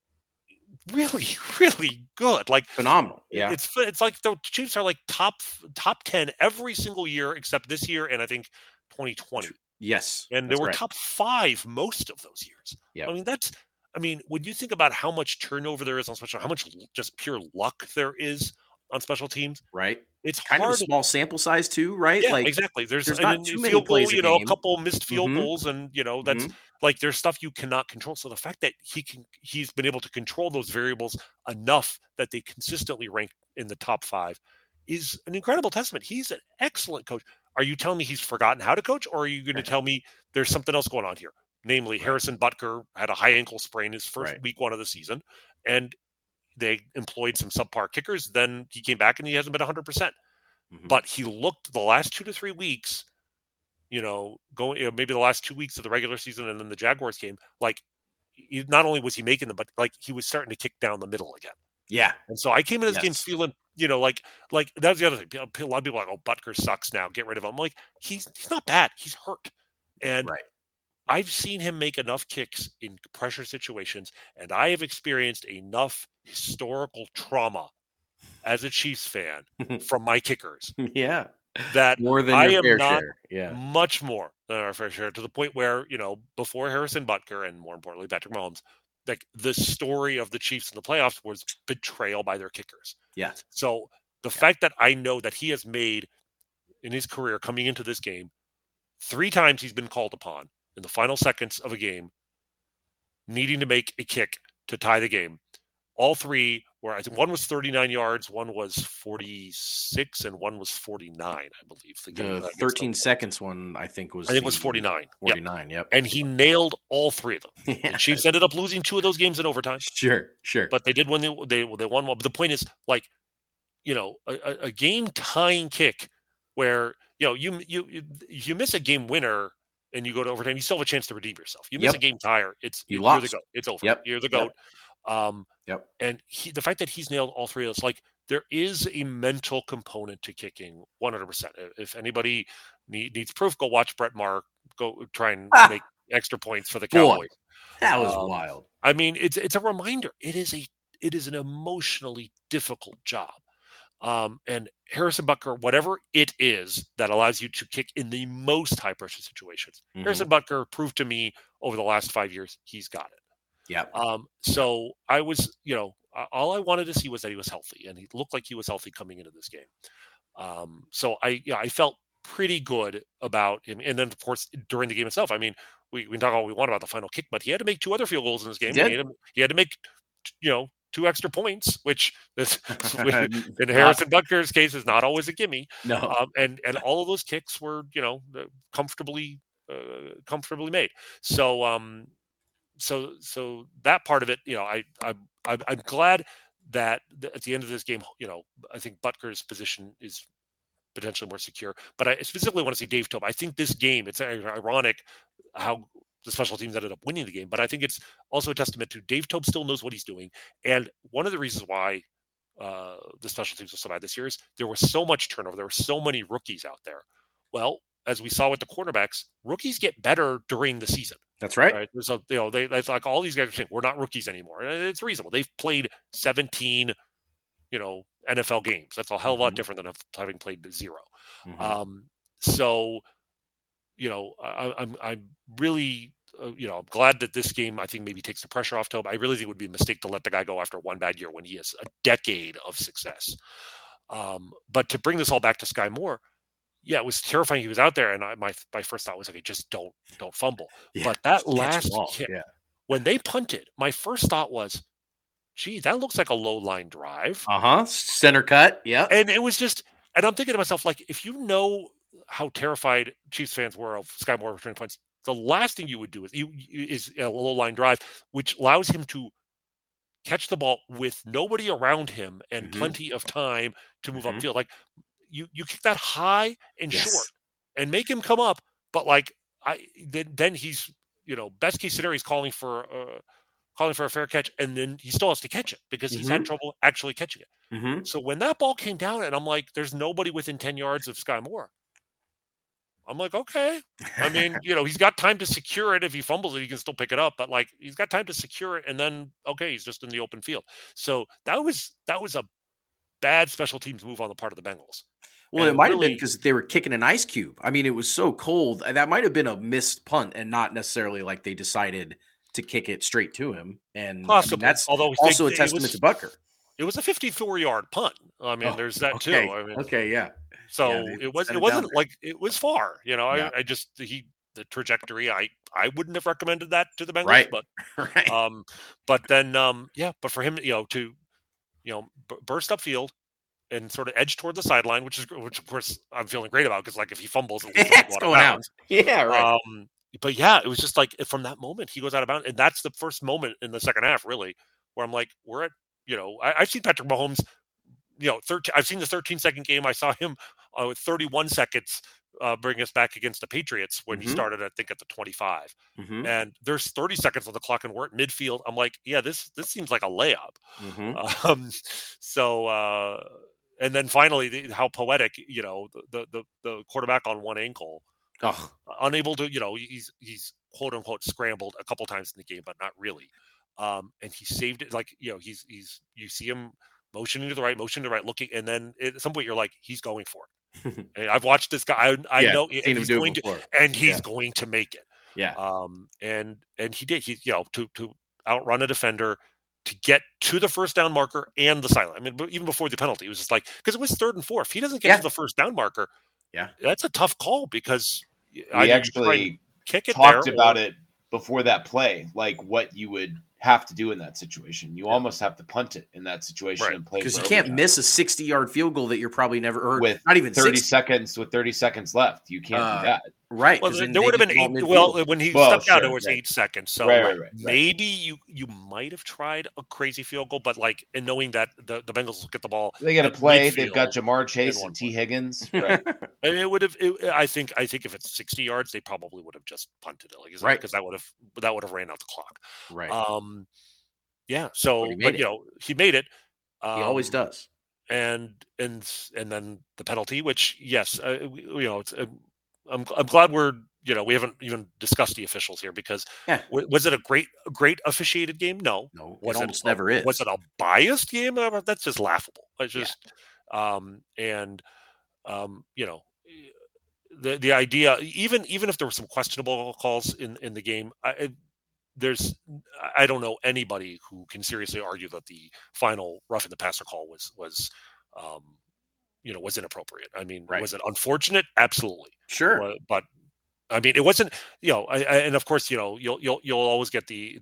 really, really good. Like, phenomenal. Yeah. It's like the Chiefs are like top 10 every single year except this year and I think 2020. Yes. And they were top 5 most of those years. Yeah. I mean, when you think about how much turnover there is on special, how much just pure luck there is on special teams, right? It's kind of a small sample size too, right? Yeah, like, exactly. There's not too many plays. A couple missed field goals, and that's like, there's stuff you cannot control. So the fact that he's been able to control those variables enough that they consistently rank in the top 5 is an incredible testament. He's an excellent coach. Are you telling me he's forgotten how to coach, or are you going to tell me there's something else going on here? Namely, Harrison Butker had a high ankle sprain his first week 1 of the season, and they employed some subpar kickers. Then he came back and he hasn't been 100%. But he looked the last 2 to 3 weeks, maybe the last 2 weeks of the regular season and then the Jaguars game, like, not only was he making them, but like, he was starting to kick down the middle again. Yeah. And so I came into this game feeling, like that's the other thing. A lot of people are like, oh, Butker sucks now, get rid of him. I'm like, he's not bad. He's hurt. And I've seen him make enough kicks in pressure situations, and I have experienced enough historical trauma as a Chiefs fan from my kickers. That more than I your am fair not share. Yeah. Much more than our fair share, to the point where, before Harrison Butker and more importantly, Patrick Mahomes, like, the story of the Chiefs in the playoffs was betrayal by their kickers. Yeah. So the fact that I know that he has made in his career coming into this game, 3 times he's been called upon in the final seconds of a game, needing to make a kick to tie the game. All 3 were, I think one was 39 yards, one was 46, and one was 49, I believe. The 13 seconds one, I think was 49. 49, yep. And he nailed all 3 of them. The Chiefs ended up losing 2 of those games in overtime. Sure. But they did when they won one. But the point is, like, a game tying kick where, you miss a game winner and you go to overtime, you still have a chance to redeem yourself. You miss a game tire, you're the GOAT. It's over. You're the GOAT. And the fact that he's nailed all 3 of those, like, there is a mental component to kicking 100%. If anybody needs proof, go watch Brett Maher go try and make extra points for the Cowboys. That was wild. I mean, it's a reminder. It is an emotionally difficult job. And Harrison Butker, whatever it is that allows you to kick in the most high pressure situations, Harrison Butker proved to me over the last 5 years he's got it. Yeah. So I was, all I wanted to see was that he was healthy, and he looked like he was healthy coming into this game. So I felt pretty good about him. And then, of course, during the game itself, I mean, we can talk all we want about the final kick, but he had to make 2 other field goals in this game. He had to make, 2 extra points, which in Harrison Butker's case is not always a gimme. No. And all of those kicks were, comfortably made. So so that part of it, I'm glad that at the end of this game, I think Butker's position is potentially more secure. But I specifically want to see Dave Toub. I think this game, it's ironic how the special teams ended up winning the game, but I think it's also a testament to Dave Toub still knows what he's doing. And one of the reasons why the special teams were so bad this year is there was so much turnover. There were so many rookies out there. Well, as we saw with the quarterbacks, rookies get better during the season. That's right. So, it's like all these guys are saying, we're not rookies anymore. And it's reasonable. They've played 17, NFL games. That's a hell of a lot different than having played 0. So, I'm really, I'm glad that this game, I think, maybe takes the pressure off Toub. I really think it would be a mistake to let the guy go after one bad year when he has a decade of success. But to bring this all back to Sky Moore, yeah, it was terrifying. He was out there, and my first thought was, okay, just don't fumble. Yeah, but that last kick, when they punted, my first thought was, gee, that looks like a low line drive. Center cut. Yeah. And it was just, and I'm thinking to myself, like, if you know how terrified Chiefs fans were of Sky Moore returning punts, the last thing you would do is a low line drive, which allows him to catch the ball with nobody around him and plenty of time to move upfield. Like, you kick that high and short and make him come up, but then he's, best case scenario, he's calling for a fair catch, and then he still has to catch it because he's had trouble actually catching it. So when that ball came down, and I'm like, there's nobody within 10 yards of Sky Moore, I'm like, okay. I mean, he's got time to secure it. If he fumbles it, he can still pick it up, but he's got time to secure it, and then he's just in the open field. So that was a bad special teams move on the part of the Bengals. Well, it might have been because they were kicking an ice cube. I mean, it was so cold. That might have been a missed punt and not necessarily like they decided to kick it straight to him. And possibly, that's also a testament to Butker. It was a 54-yard punt. I mean, there's that too. I mean, yeah. So it wasn't like it was far. I just the trajectory. I wouldn't have recommended that to the Bengals, but but then but for him, to burst upfield and sort of edge toward the sideline, which of course I'm feeling great about, because if he fumbles, it's going out. Yeah, right. But yeah, it was just like from that moment he goes out of bounds, and that's the first moment in the second half, really, where I'm like, we're at, I've seen Patrick Mahomes, 13. I've seen the 13-second game. I saw him with 31 seconds bring us back against the Patriots when he started, I think, at the 25. And there's 30 seconds on the clock, and we're at midfield. I'm like, yeah, this seems like a layup. And then finally, how poetic, the quarterback on one ankle, unable to, he's quote unquote scrambled a couple times in the game, but not really. And he saved it. You see him motioning to the right, looking, and then at some point you're like, he's going for it. And I've watched this guy. I know he's going to, and he's going to make it. Yeah. And he did. He to outrun a defender, to get to the first down marker and the sideline. I mean, even before the penalty, it was just because it was 3rd and 4. If he doesn't get to the first down marker, that's a tough call, because I actually kick it talked about it before that play, like what you would have to do in that situation. You almost have to punt it in that situation and play, because you can't miss a 60-yard field goal that you're probably never earned with not even 30 seconds left. You can't do that. Right. Well, there would have been 8. Well, when he stepped out, it was 8 seconds. So maybe you might have tried a crazy field goal, but and knowing that the Bengals will get the ball, they got to play. They've got Jamar Chase and T. Higgins. Right. And it would have. I think if it's 60 yards, they probably would have just punted it, because that would have ran out the clock. Right. Yeah. So, he made it. He always does. And then the penalty, which it's. I'm glad we haven't even discussed the officials here, because was it a great officiated game? No, it almost never is. Was it a biased game? That's just laughable. It's just And you know, the idea, even if there were some questionable calls in the game, I don't know anybody who can seriously argue that the final roughing the passer call was inappropriate. I mean, Right. was it unfortunate? Absolutely. Sure. But I mean, it wasn't, and of course, you'll always get the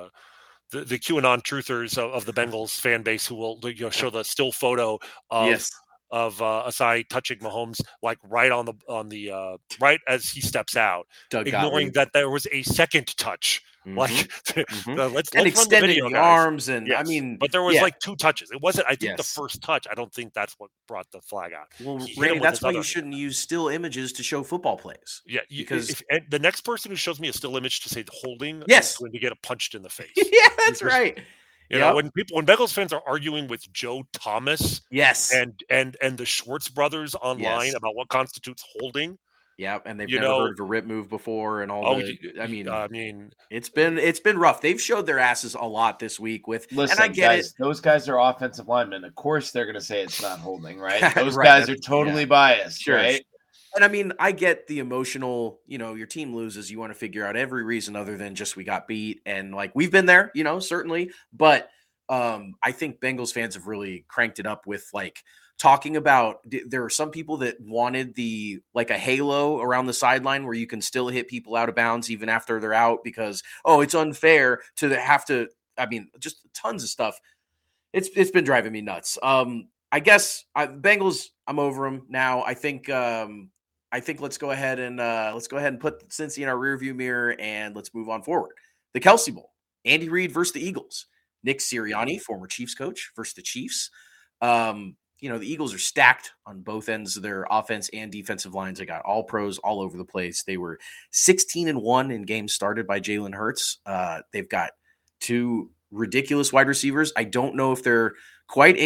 QAnon truthers of the Bengals fan base who will show the still photo of Yes. Asai touching Mahomes like right on the right as he steps out, Doug ignoring Gottlieb. that there was a second touch. Mhm. Like let's run extending the video, the guys. arms, and Yes. I mean, but there was like 2 touches. It wasn't. I think the Yes. first touch. I don't think that's what brought the flag out. Well, He hit him Ray, with that's his why other you hand. shouldn't use still images to show football plays. Yeah, because and the next person who shows me a still image to say holding Yes. is going to get punched in the face. Yeah, that's Because, right. You know, when Bengals fans are arguing with Joe Thomas Yes. and the Schwartz brothers online Yes. about what constitutes holding. Yeah, and they've never heard of a rip move before, and all. I mean, it's been rough. They've showed their asses a lot this week. Listen, and I get guys, those guys are offensive linemen. Of course, they're going to say it's not holding, right? Those Right, guys are totally biased, Sure. right? And I mean, I get the emotional. Your team loses, you want to figure out every reason other than just we got beat, and like we've been there, certainly. But I think Bengals fans have really cranked it up with like talking about, there are some people that wanted a halo around the sideline where you can still hit people out of bounds even after they're out because, it's unfair to have to, I mean, just tons of stuff. It's been driving me nuts. I guess Bengals, I'm over them now. I think let's go ahead and put Cincy in our rearview mirror and let's move on forward. The Kelsey Bowl, Andy Reid versus the Eagles. Nick Sirianni, former Chiefs coach, versus the Chiefs. The Eagles are stacked on both ends of their offense and defensive lines. They got all pros all over the place. They were 16-1 in games started by Jalen Hurts. They've got 2 ridiculous wide receivers. I don't know if they're quite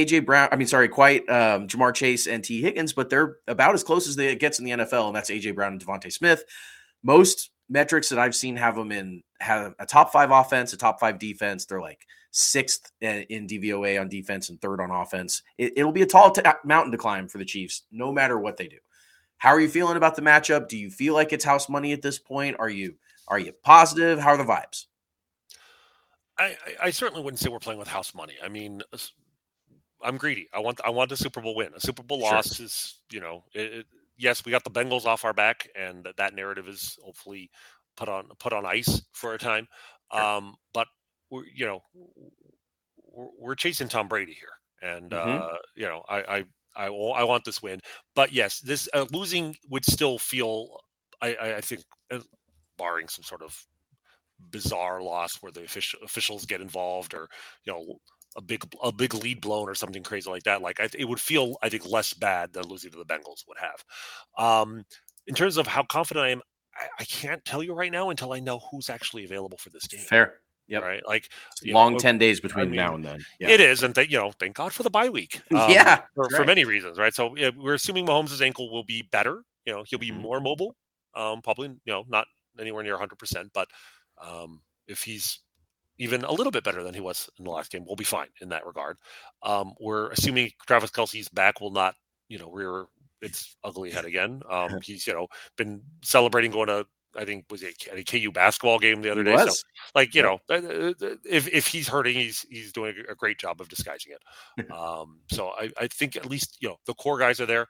Jamar Chase and T. Higgins, but they're about as close as it gets in the NFL, and that's A.J. Brown and Devontae Smith. Most metrics that I've seen have a top 5 offense, a top 5 defense. They're like 6th in DVOA on defense and 3rd on offense. It'll be a tall mountain to climb for the Chiefs, no matter what they do. How are you feeling about the matchup? Do you feel like it's house money at this point? Are you positive? How are the vibes? I certainly wouldn't say we're playing with house money. I mean, I'm greedy. I want the Super Bowl win. A Super Bowl loss is, yes, we got the Bengals off our back, and that narrative is hopefully put on ice for a time. Sure. But we're chasing Tom Brady here, and I want this win. But yes, this losing would still feel, I think, barring some sort of bizarre loss where the officials get involved, or a big lead blown or something crazy like that. Like it would feel, I think, less bad than losing to the Bengals would have. In terms of how confident I am, I can't tell you right now until I know who's actually available for this game. Fair. Yep. Right. Like long 10 days between now and then. Yeah. It is. And thank God for the bye week. For many reasons. Right. So we're assuming Mahomes' ankle will be better. He'll be more mobile. Probably, not anywhere near 100%, but if he's even a little bit better than he was in the last game, we'll be fine in that regard. We're assuming Travis Kelce's back will not, rear its ugly head again. He's, been celebrating going to, I think, was it a KU basketball game the other day? So, like, if he's hurting, he's doing a great job of disguising it. So I think at least, the core guys are there.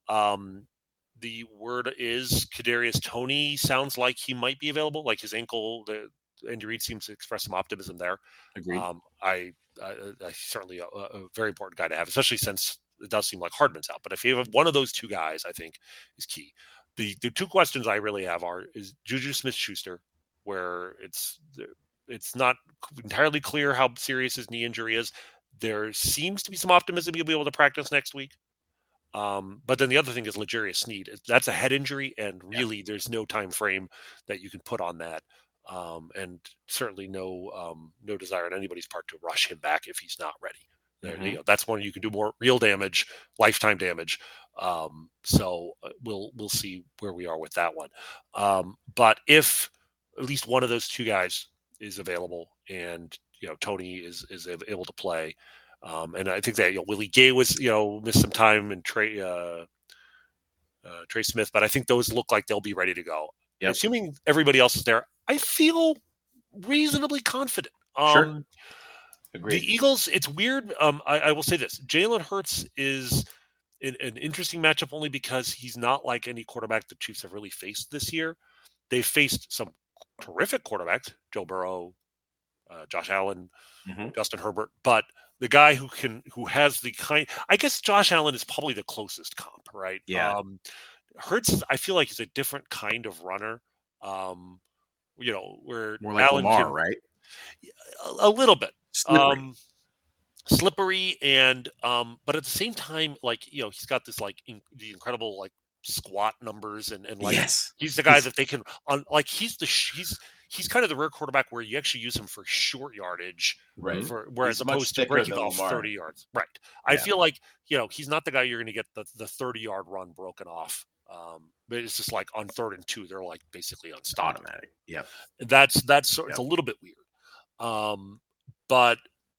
The word is Kadarius Toney sounds like he might be available. Like his ankle, Andy Reid seems to express some optimism there. Agreed. I certainly a very important guy to have, especially since it does seem like Hardman's out. But if you have one of those 2 guys, I think is key. The 2 questions I really have is Juju Smith-Schuster, where it's not entirely clear how serious his knee injury is. There seems to be some optimism he'll be able to practice next week. But then the other thing is L'Jarius Sneed. That's a head injury, and really there's no time frame that you can put on that. And certainly no desire on anybody's part to rush him back if he's not ready. Mm-hmm. That's when you can do more real damage, lifetime damage. So we'll see where we are with that one. But if at least one of those 2 guys is available and Toney is able to play, And I think that Willie Gay was missed some time, and Trey Smith, but I think those look like they'll be ready to go. Yep. Assuming everybody else is there, I feel reasonably confident. Sure. Agreed. The Eagles, it's weird. I will say this: Jalen Hurts is an interesting matchup only because he's not like any quarterback the Chiefs have really faced this year. They've faced some terrific quarterbacks: Joe Burrow, Josh Allen, Justin Herbert, but the guy who has the kind, I guess Josh Allen is probably the closest comp, right? Yeah. Hurts, I feel like he's a different kind of runner. Where More like Allen Lamar, right? A little bit. Slippery. And but at the same time, like, he's got this like the incredible like squat numbers and like Yes. he's the guy that they can like he's kind of the rare quarterback where you actually use him for short yardage, Right. Whereas He's opposed to much thicker breaking than off Lamar. 30 yards. Right. I feel like, he's not the guy you're going to get the 30-yard run broken off. But it's just like on 3rd and 2, they're like basically unstoppable. Automatic. Yep. It's a little bit weird. But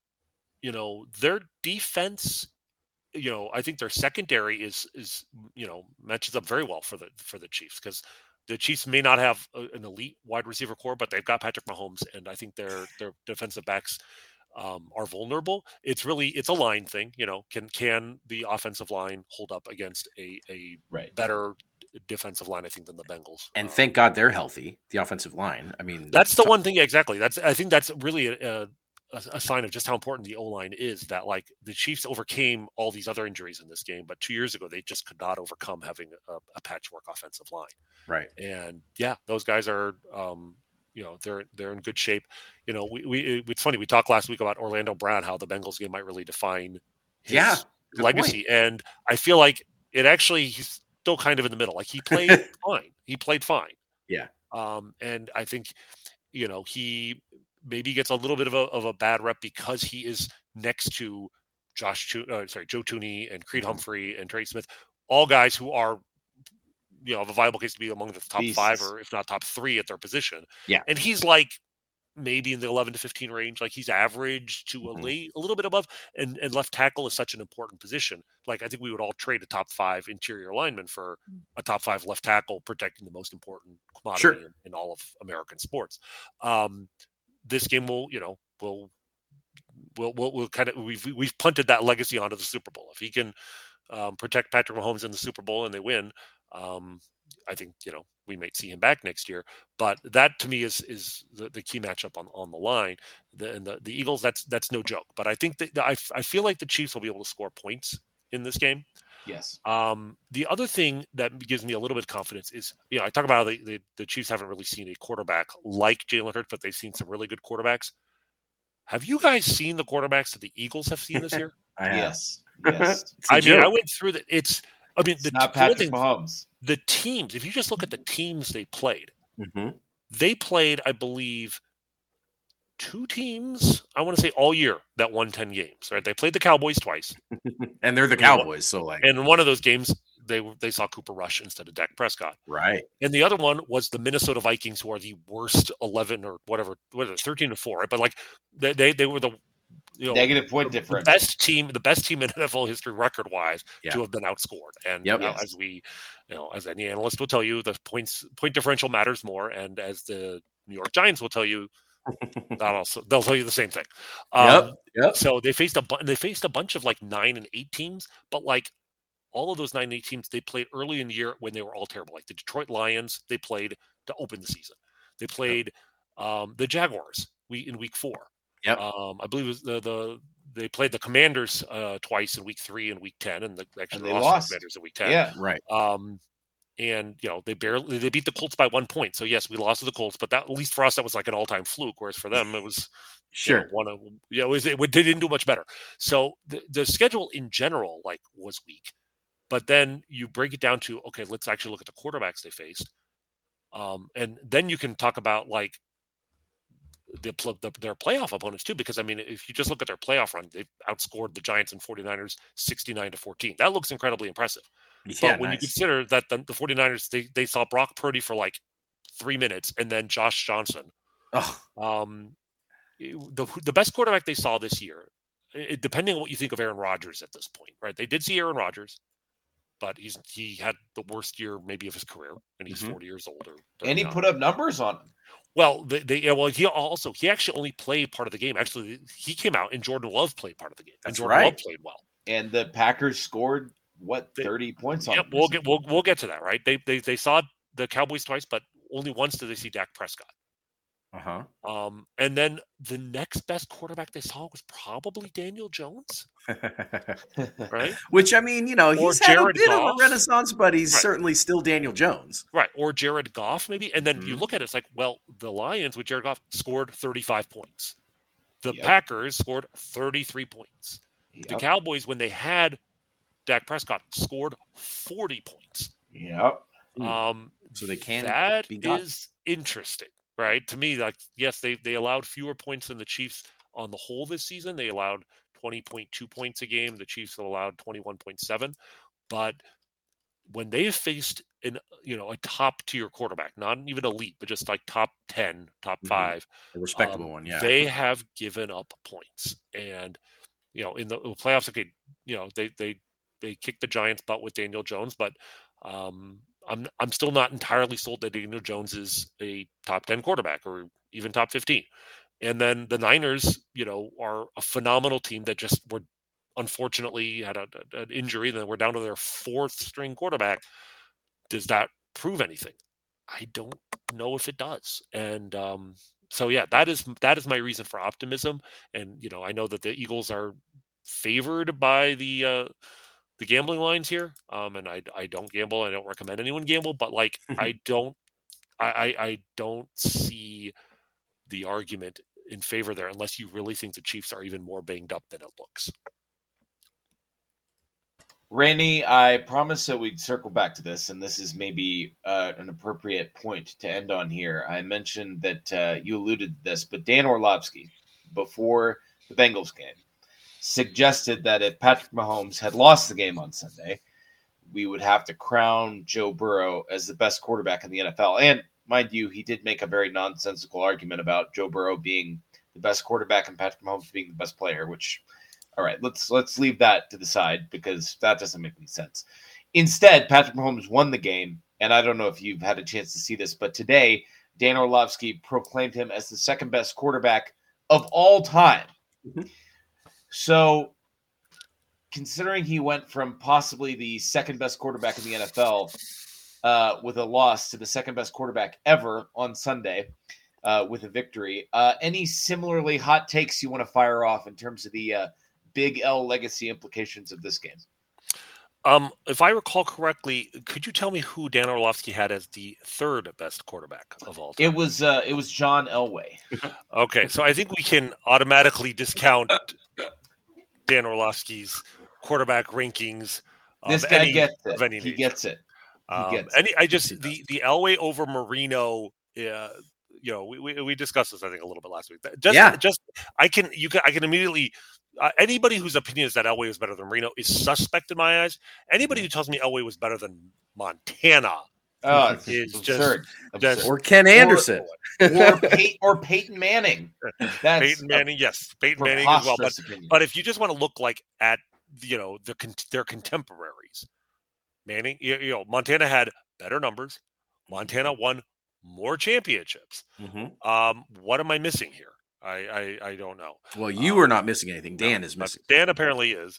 their defense, I think their secondary is matches up very well for the Chiefs, because the Chiefs may not have an elite wide receiver core, but they've got Patrick Mahomes, and I think their defensive backs are vulnerable. It's a line thing. Can the offensive line hold up against a better defensive line, I think, than the Bengals? And thank God they're healthy, the offensive line. I mean, that's the one thing. Exactly. I think that's really a sign of just how important the O-line is, that like the Chiefs overcame all these other injuries in this game, but 2 years ago, they just could not overcome having a patchwork offensive line. Right. And those guys are, they're in good shape. It's funny. We talked last week about Orlando Brown, how the Bengals game might really define his legacy. Point. And I feel like he's still kind of in the middle. Like he played fine. He played fine. Yeah. And I think, he maybe gets a little bit of a bad rep because he is next to Joe Thuney and Creed Humphrey and Trey Smith, all guys who are, have a viable case to be among the top Beasts. 5 or if not top 3 at their position. Yeah. And he's like maybe in the 11 to 15 range, like he's average to a little bit above. And left tackle is such an important position. Like I think we would all trade a top 5 interior lineman for a top 5 left tackle protecting the most important commodity in all of American sports. This game will kind of, we've punted that legacy onto the Super Bowl. If he can protect Patrick Mahomes in the Super Bowl and they win, I think we might see him back next year. But that to me is the key matchup on the line. The Eagles, that's no joke. But I think that I feel like the Chiefs will be able to score points in this game. Yes. The other thing that gives me a little bit of confidence is, I talk about how the Chiefs haven't really seen a quarterback like Jalen Hurts, but they've seen some really good quarterbacks. Have you guys seen the quarterbacks that the Eagles have seen this year? Yes. I went through that. It's not Patrick Mahomes. The teams, if you just look at the teams they played, Mm-hmm. they played, I believe, 2 teams, I want to say all year that won 10 games, right? They played the Cowboys twice. And they're the Cowboys. So like, and in one of those games, they saw Cooper Rush instead of Dak Prescott. right. And the other one was the Minnesota Vikings, who are the worst 11 or whatever, 13-4, right? But like they were the negative point difference. The best team in NFL history record wise to have been outscored. And as we, as any analyst will tell you, the point differential matters more. And as the New York Giants will tell you, they'll tell you the same thing. So they faced a bunch of like 9 and 8 teams, but like all of those 9 and 8 teams, they played early in the year when they were all terrible. Like the Detroit Lions, they played to open the season. They played the Jaguars in week 4. Yep. I believe it was they played the Commanders twice in week 3 and week 10, and they lost the Commanders in week 10. Yeah, right. And they beat the Colts by 1 point. So yes, we lost to the Colts, but that, at least for us, that was like an all-time fluke. Whereas for them, it was they didn't do much better. So the schedule in general was weak, but then you break it down to, okay, let's actually look at the quarterbacks they faced, and then you can talk about like their playoff opponents too. Because I mean, if you just look at their playoff run, they've outscored the Giants and 49ers 69-14. That looks incredibly impressive. But when you consider that the 49ers, they saw Brock Purdy for like 3 minutes and then Josh Johnson. The best quarterback they saw this year, depending on what you think of Aaron Rodgers at this point, right? They did see Aaron Rodgers, but he had the worst year maybe of his career, and he's 40 years old. And he put up numbers on him. Well, he actually only played part of the game. Actually, he came out and Jordan Love played part of the game. That's and Jordan right. Love played well. And the Packers scored 30 points on him. We'll get to that, right? They saw the Cowboys twice, but only once did they see Dak Prescott. And then the next best quarterback they saw was probably Daniel Jones, right? Which, I mean, he's had a bit of a renaissance, but he's certainly still Daniel Jones. Right. Or Jared Goff, maybe. And then you look at it, it's like, well, the Lions with Jared Goff scored 35 points. The Packers scored 33 points. The Cowboys, when they had Dak Prescott, scored 40 points. So they can. That is interesting. Right. To me, like, yes, they allowed fewer points than the Chiefs on the whole this season. They allowed 20.2 points a game. The Chiefs allowed 21.7. But when they have faced a top tier quarterback, not even elite, but just like top 10, top 5, a respectable one, they have given up points. And in the playoffs, okay, they kicked the Giants' butt with Daniel Jones, but I'm still not entirely sold that Daniel Jones is a top 10 quarterback or even top 15. And then the Niners, are a phenomenal team that just were unfortunately had an injury. Then we're down to their 4th string quarterback. Does that prove anything? I don't know if it does. And so, yeah, that is my reason for optimism. And, I know that the Eagles are favored by the gambling lines here. And I don't gamble. I don't recommend anyone gamble, but like, I don't see the argument in favor there unless you really think the Chiefs are even more banged up than it looks. Randy, I promised that we'd circle back to this, and this is maybe an appropriate point to end on here. I mentioned that you alluded to this, but Dan Orlovsky, before the Bengals game, suggested that if Patrick Mahomes had lost the game on Sunday, we would have to crown Joe Burrow as the best quarterback in the NFL. And mind you, he did make a very nonsensical argument about Joe Burrow being the best quarterback and Patrick Mahomes being the best player, which, all right, let's leave that to the side because that doesn't make any sense. Instead, Patrick Mahomes won the game, and I don't know if you've had a chance to see this, but today, Dan Orlovsky proclaimed him as the second best quarterback of all time. Mm-hmm. So, considering he went from possibly the second best quarterback in the NFL with a loss to the second best quarterback ever on Sunday with a victory, any similarly hot takes you want to fire off in terms of the Big L legacy implications of this game? If I recall correctly, could you tell me who Dan Orlovsky had as the third best quarterback of all time? It was John Elway. Okay, so I think we can automatically discount Dan Orlovsky's quarterback rankings. This guy gets it. He gets it. The Elway over Marino. We discussed this I think a little bit last week. I can immediately. Anybody whose opinion is that Elway was better than Marino is suspect in my eyes. Anybody who tells me Elway was better than Montana is absurd. Or Ken Anderson, or Peyton Manning. Peyton Manning, yes, Peyton Manning as well. But if you just want to look like at their contemporaries, Manning, Montana had better numbers. Montana won more championships. Mm-hmm. What am I missing here? I don't know. Well, you are not missing anything. Dan is missing. Dan apparently is.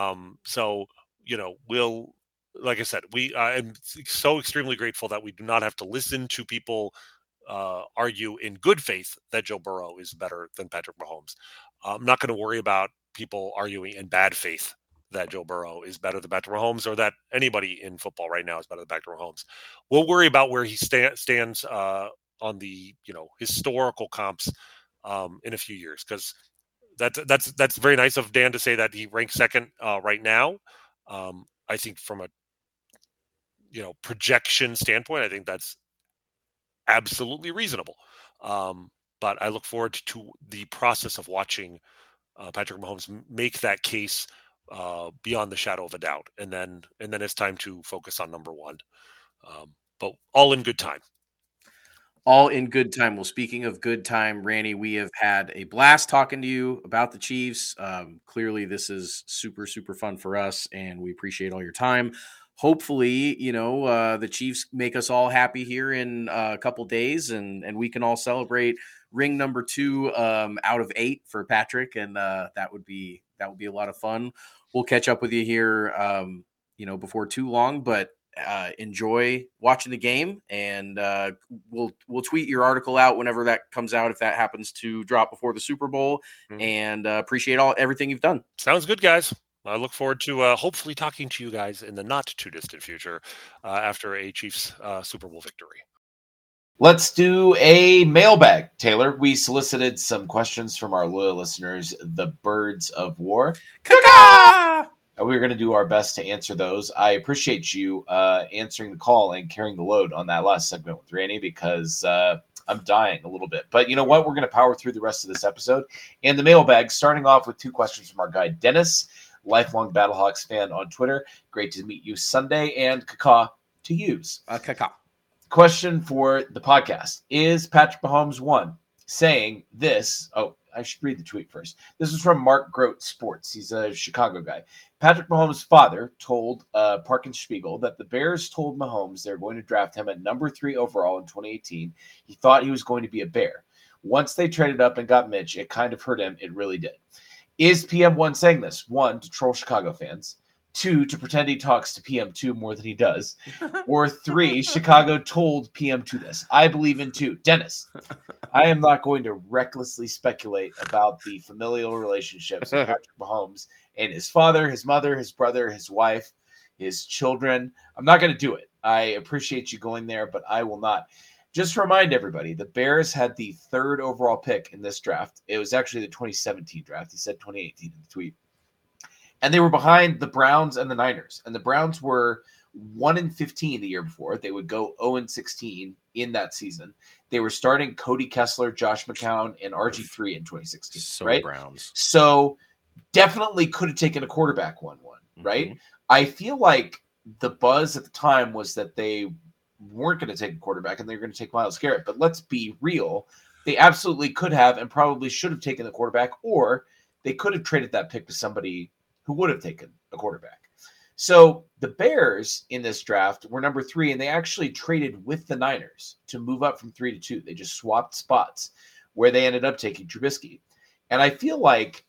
We'll, like I said, I'm so extremely grateful that we do not have to listen to people argue in good faith that Joe Burrow is better than Patrick Mahomes. I'm not going to worry about people arguing in bad faith that Joe Burrow is better than Patrick Mahomes or that anybody in football right now is better than Patrick Mahomes. We'll worry about where he stands on the historical comps in a few years, because that's very nice of Dan to say that he ranks second right now. I think from a projection standpoint, I think that's absolutely reasonable. But I look forward to the process of watching Patrick Mahomes make that case beyond the shadow of a doubt, and then it's time to focus on number one. But all in good time. All in good time. Well, speaking of good time, Randy, we have had a blast talking to you about the Chiefs. Clearly, this is super, super fun for us, and we appreciate all your time. Hopefully, the Chiefs make us all happy here in a couple days, and we can all celebrate ring number 2 out of 8 for Patrick, and that would be a lot of fun. We'll catch up with you here, before too long, but enjoy watching the game, and we'll tweet your article out whenever that comes out, if that happens to drop before the Super Bowl. And appreciate everything you've done. Sounds good, guys. I look forward to hopefully talking to you guys in the not too distant future after a Chiefs Super Bowl victory. Let's do a mailbag, Taylor. We solicited some questions from our loyal listeners, the Birds of War. Caca! We're going to do our best to answer those. I appreciate you answering the call and carrying the load on that last segment with Randy, because I'm dying a little bit. But you know what? We're going to power through the rest of this episode. And the mailbag, starting off with 2 questions from our guy, Dennis, lifelong Battlehawks fan on Twitter. Great to meet you Sunday, and caca to use. Caca. Question for the podcast. Is Patrick Mahomes one? Saying this. Oh, I should read the tweet first. This is from Mark Grote Sports. He's a Chicago guy. Patrick Mahomes' father told Park and Spiegel that the Bears told Mahomes they're going to draft him at number 3 overall in 2018. He thought he was going to be a Bear. Once they traded up and got Mitch, it kind of hurt him. It really did. Is PM1 saying this? 1, to troll Chicago fans. 2, to pretend he talks to PM2 more than he does. Or 3, Chicago told PM2 this. I believe in 2. Dennis, I am not going to recklessly speculate about the familial relationships of Patrick Mahomes and his father, his mother, his brother, his wife, his children. I'm not going to do it. I appreciate you going there, but I will not. Just to remind everybody, the Bears had the 3rd overall pick in this draft. It was actually the 2017 draft. He said 2018 in the tweet. And they were behind the Browns and the Niners. And the Browns were 1-15 the year before. They would go 0-16 in that season. They were starting Cody Kessler, Josh McCown, and RG3 in 2016. Right? Browns. So definitely could have taken a quarterback 1-1, right? Mm-hmm. I feel like the buzz at the time was that they weren't going to take a quarterback and they were going to take Myles Garrett. But let's be real. They absolutely could have and probably should have taken the quarterback, or they could have traded that pick to somebody who would have taken a quarterback. So the Bears in this draft were number 3, and they actually traded with the Niners to move up from 3 to 2. They just swapped spots, where they ended up taking Trubisky. And I feel like,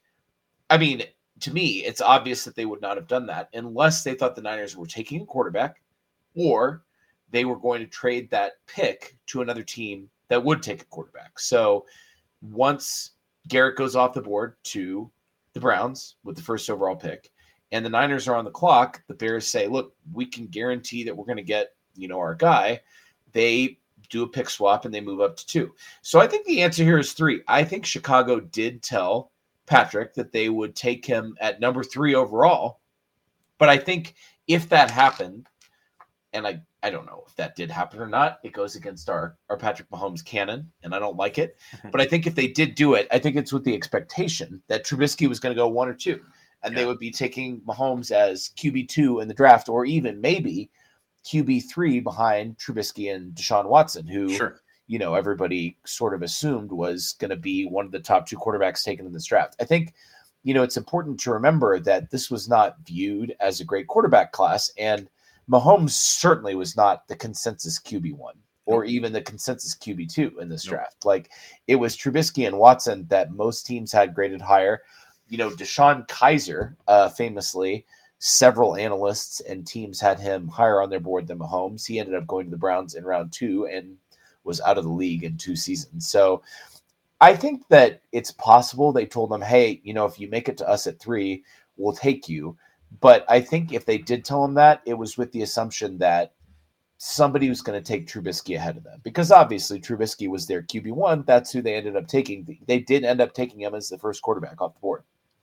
to me, it's obvious that they would not have done that unless they thought the Niners were taking a quarterback, or they were going to trade that pick to another team that would take a quarterback. So once Garrett goes off the board to the Browns with the 1st overall pick, and the Niners are on the clock, the Bears say, look, we can guarantee that we're going to get, our guy. They do a pick swap and they move up to 2. So I think the answer here is 3. I think Chicago did tell Patrick that they would take him at number 3 overall. But I think if that happened, and I don't know if that did happen or not, it goes against our Patrick Mahomes canon, and I don't like it. But I think if they did do it, I think it's with the expectation that Trubisky was going to go 1 or 2, and they would be taking Mahomes as QB2 in the draft, or even maybe QB3 behind Trubisky and Deshaun Watson, who, everybody sort of assumed was going to be one of the top 2 quarterbacks taken in this draft. I think, it's important to remember that this was not viewed as a great quarterback class, and Mahomes certainly was not the consensus QB1 or even the consensus QB2 in this draft. Like, it was Trubisky and Watson that most teams had graded higher. Deshaun Kaiser, famously, several analysts and teams had him higher on their board than Mahomes. He ended up going to the Browns in round 2 and was out of the league in 2 seasons. So I think that it's possible they told him, hey, if you make it to us at 3, we'll take you. But I think if they did tell him that, it was with the assumption that somebody was going to take Trubisky ahead of them. Because obviously Trubisky was their QB1. That's who they ended up taking. They did end up taking him as the first quarterback off the board.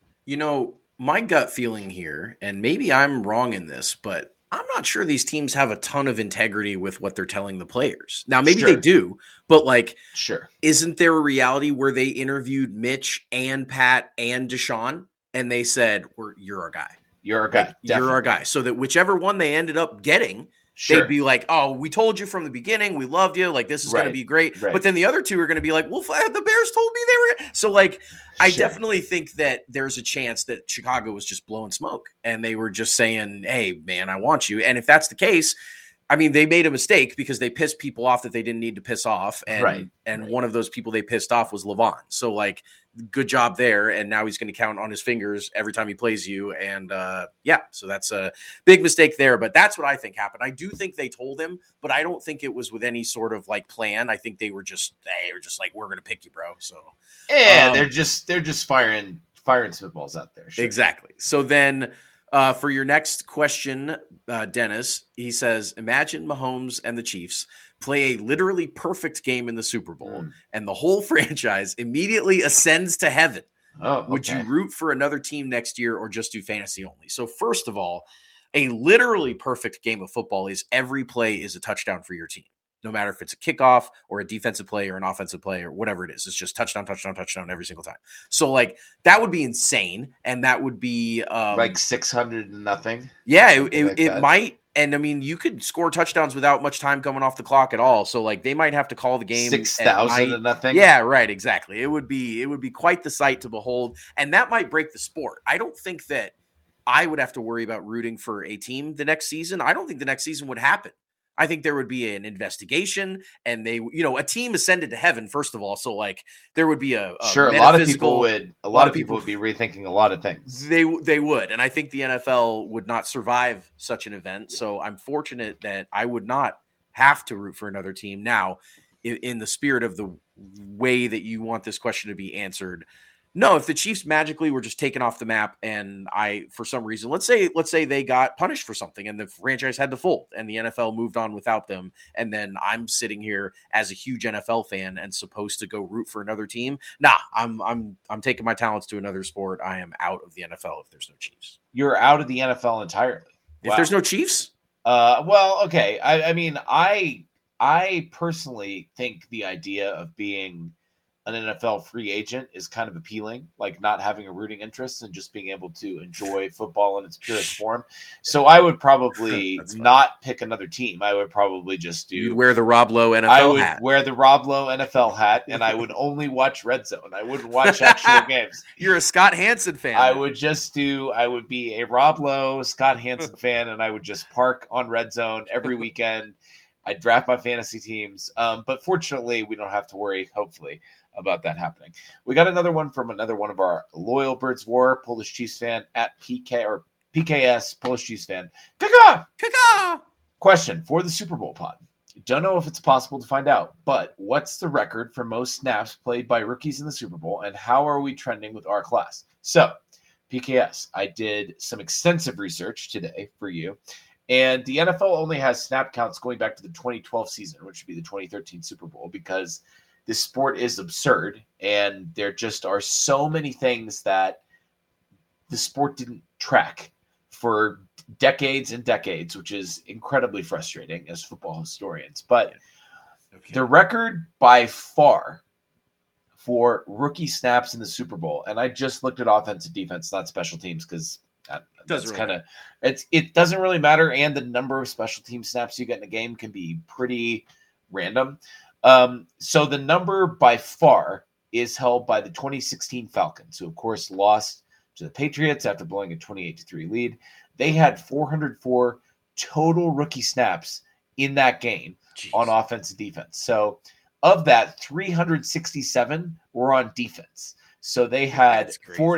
My gut feeling here, and maybe I'm wrong in this, but I'm not sure these teams have a ton of integrity with what they're telling the players. Now, maybe they do, but isn't there a reality where they interviewed Mitch and Pat and Deshaun, and they said, you're our guy. You're our guy. You're our guy. So that whichever one they ended up getting, Sure. They'd be like, oh, we told you from the beginning. We loved you. Like, this is going to Right, be great. right. But then the other two are going to be like, well, the Bears told me they were. So, like, I Sure. definitely think that there's a chance that Chicago was just blowing smoke and they were just saying, hey, man, I want you. And if that's the case, I mean, they made a mistake because they pissed people off that they didn't need to piss off. And, Right. One of those people they pissed off was Levon. So, like, good job there. And now he's going to count on his fingers every time he plays you. And so that's a big mistake there. But that's what I think happened. I do think they told him, but I don't think it was with any sort of like plan. I think they were just like, we're going to pick you, bro. So Yeah, they're just firing spitballs out there. Sure. exactly. So then for your next question, Dennis, he says, imagine Mahomes and the Chiefs play a literally perfect game in the Super Bowl and the whole franchise immediately ascends to heaven. Oh, okay. Would you root for another team next year or just do fantasy only? So first of all, a literally perfect game of football is every play is a touchdown for your team. No matter if it's a kickoff or a defensive play or an offensive play or whatever it is, it's just touchdown, touchdown, touchdown every single time. So like that would be insane. And that would be like 600 and nothing. Yeah, Like it that. might. And I mean, you could score touchdowns without much time coming off the clock at all. So like they might have to call the game 6,000 and nothing. Yeah, right. Exactly. It would be quite the sight to behold. And that might break the sport. I don't think that I would have to worry about rooting for a team the next season. I don't think the next season would happen. I think there would be an investigation and they, a team ascended to heaven, first of all. So like there would be a lot of people would be rethinking a lot of things. They would. And I think the NFL would not survive such an event. So I'm fortunate that I would not have to root for another team. Now, in the spirit of the way that you want this question to be answered, no, if the Chiefs magically were just taken off the map and for some reason, let's say they got punished for something and the franchise had to fold and the NFL moved on without them. And then I'm sitting here as a huge NFL fan and supposed to go root for another team. Nah, I'm taking my talents to another sport. I am out of the NFL if there's no Chiefs. You're out of the NFL entirely. If there's no Chiefs? Well, okay. I mean, I personally think the idea of being an NFL free agent is kind of appealing, like not having a rooting interest and just being able to enjoy football in its purest form. So I would probably not pick another team. I would probably just do. You'd wear the Rob Lowe NFL hat. I would wear the Rob Lowe NFL hat, and I would only watch Red Zone. I wouldn't watch actual games. You're a Scott Hansen fan. I would be a Rob Lowe, Scott Hansen fan, and I would just park on Red Zone every weekend. I'd draft my fantasy teams. But fortunately, we don't have to worry, hopefully, about that happening. We got another one from another one of our loyal Birds War, Polish Chiefs fan at PKS, Polish Chiefs fan. Kaka! Question for the Super Bowl pod. Don't know if it's possible to find out, but what's the record for most snaps played by rookies in the Super Bowl, and how are we trending with our class? So, PKS, I did some extensive research today for you, and the NFL only has snap counts going back to the 2012 season, which would be the 2013 Super Bowl, because this sport is absurd, and there just are so many things that the sport didn't track for decades and decades, which is incredibly frustrating as football historians. But the record by far for rookie snaps in the Super Bowl, and I just looked at offense and defense, not special teams, because it doesn't really matter, and the number of special team snaps you get in a game can be pretty random. So the number by far is held by the 2016 Falcons, who of course lost to the Patriots after blowing a 28-3 lead. They had 404 total rookie snaps in that game on offense and defense. So of that, 367 were on defense. So they had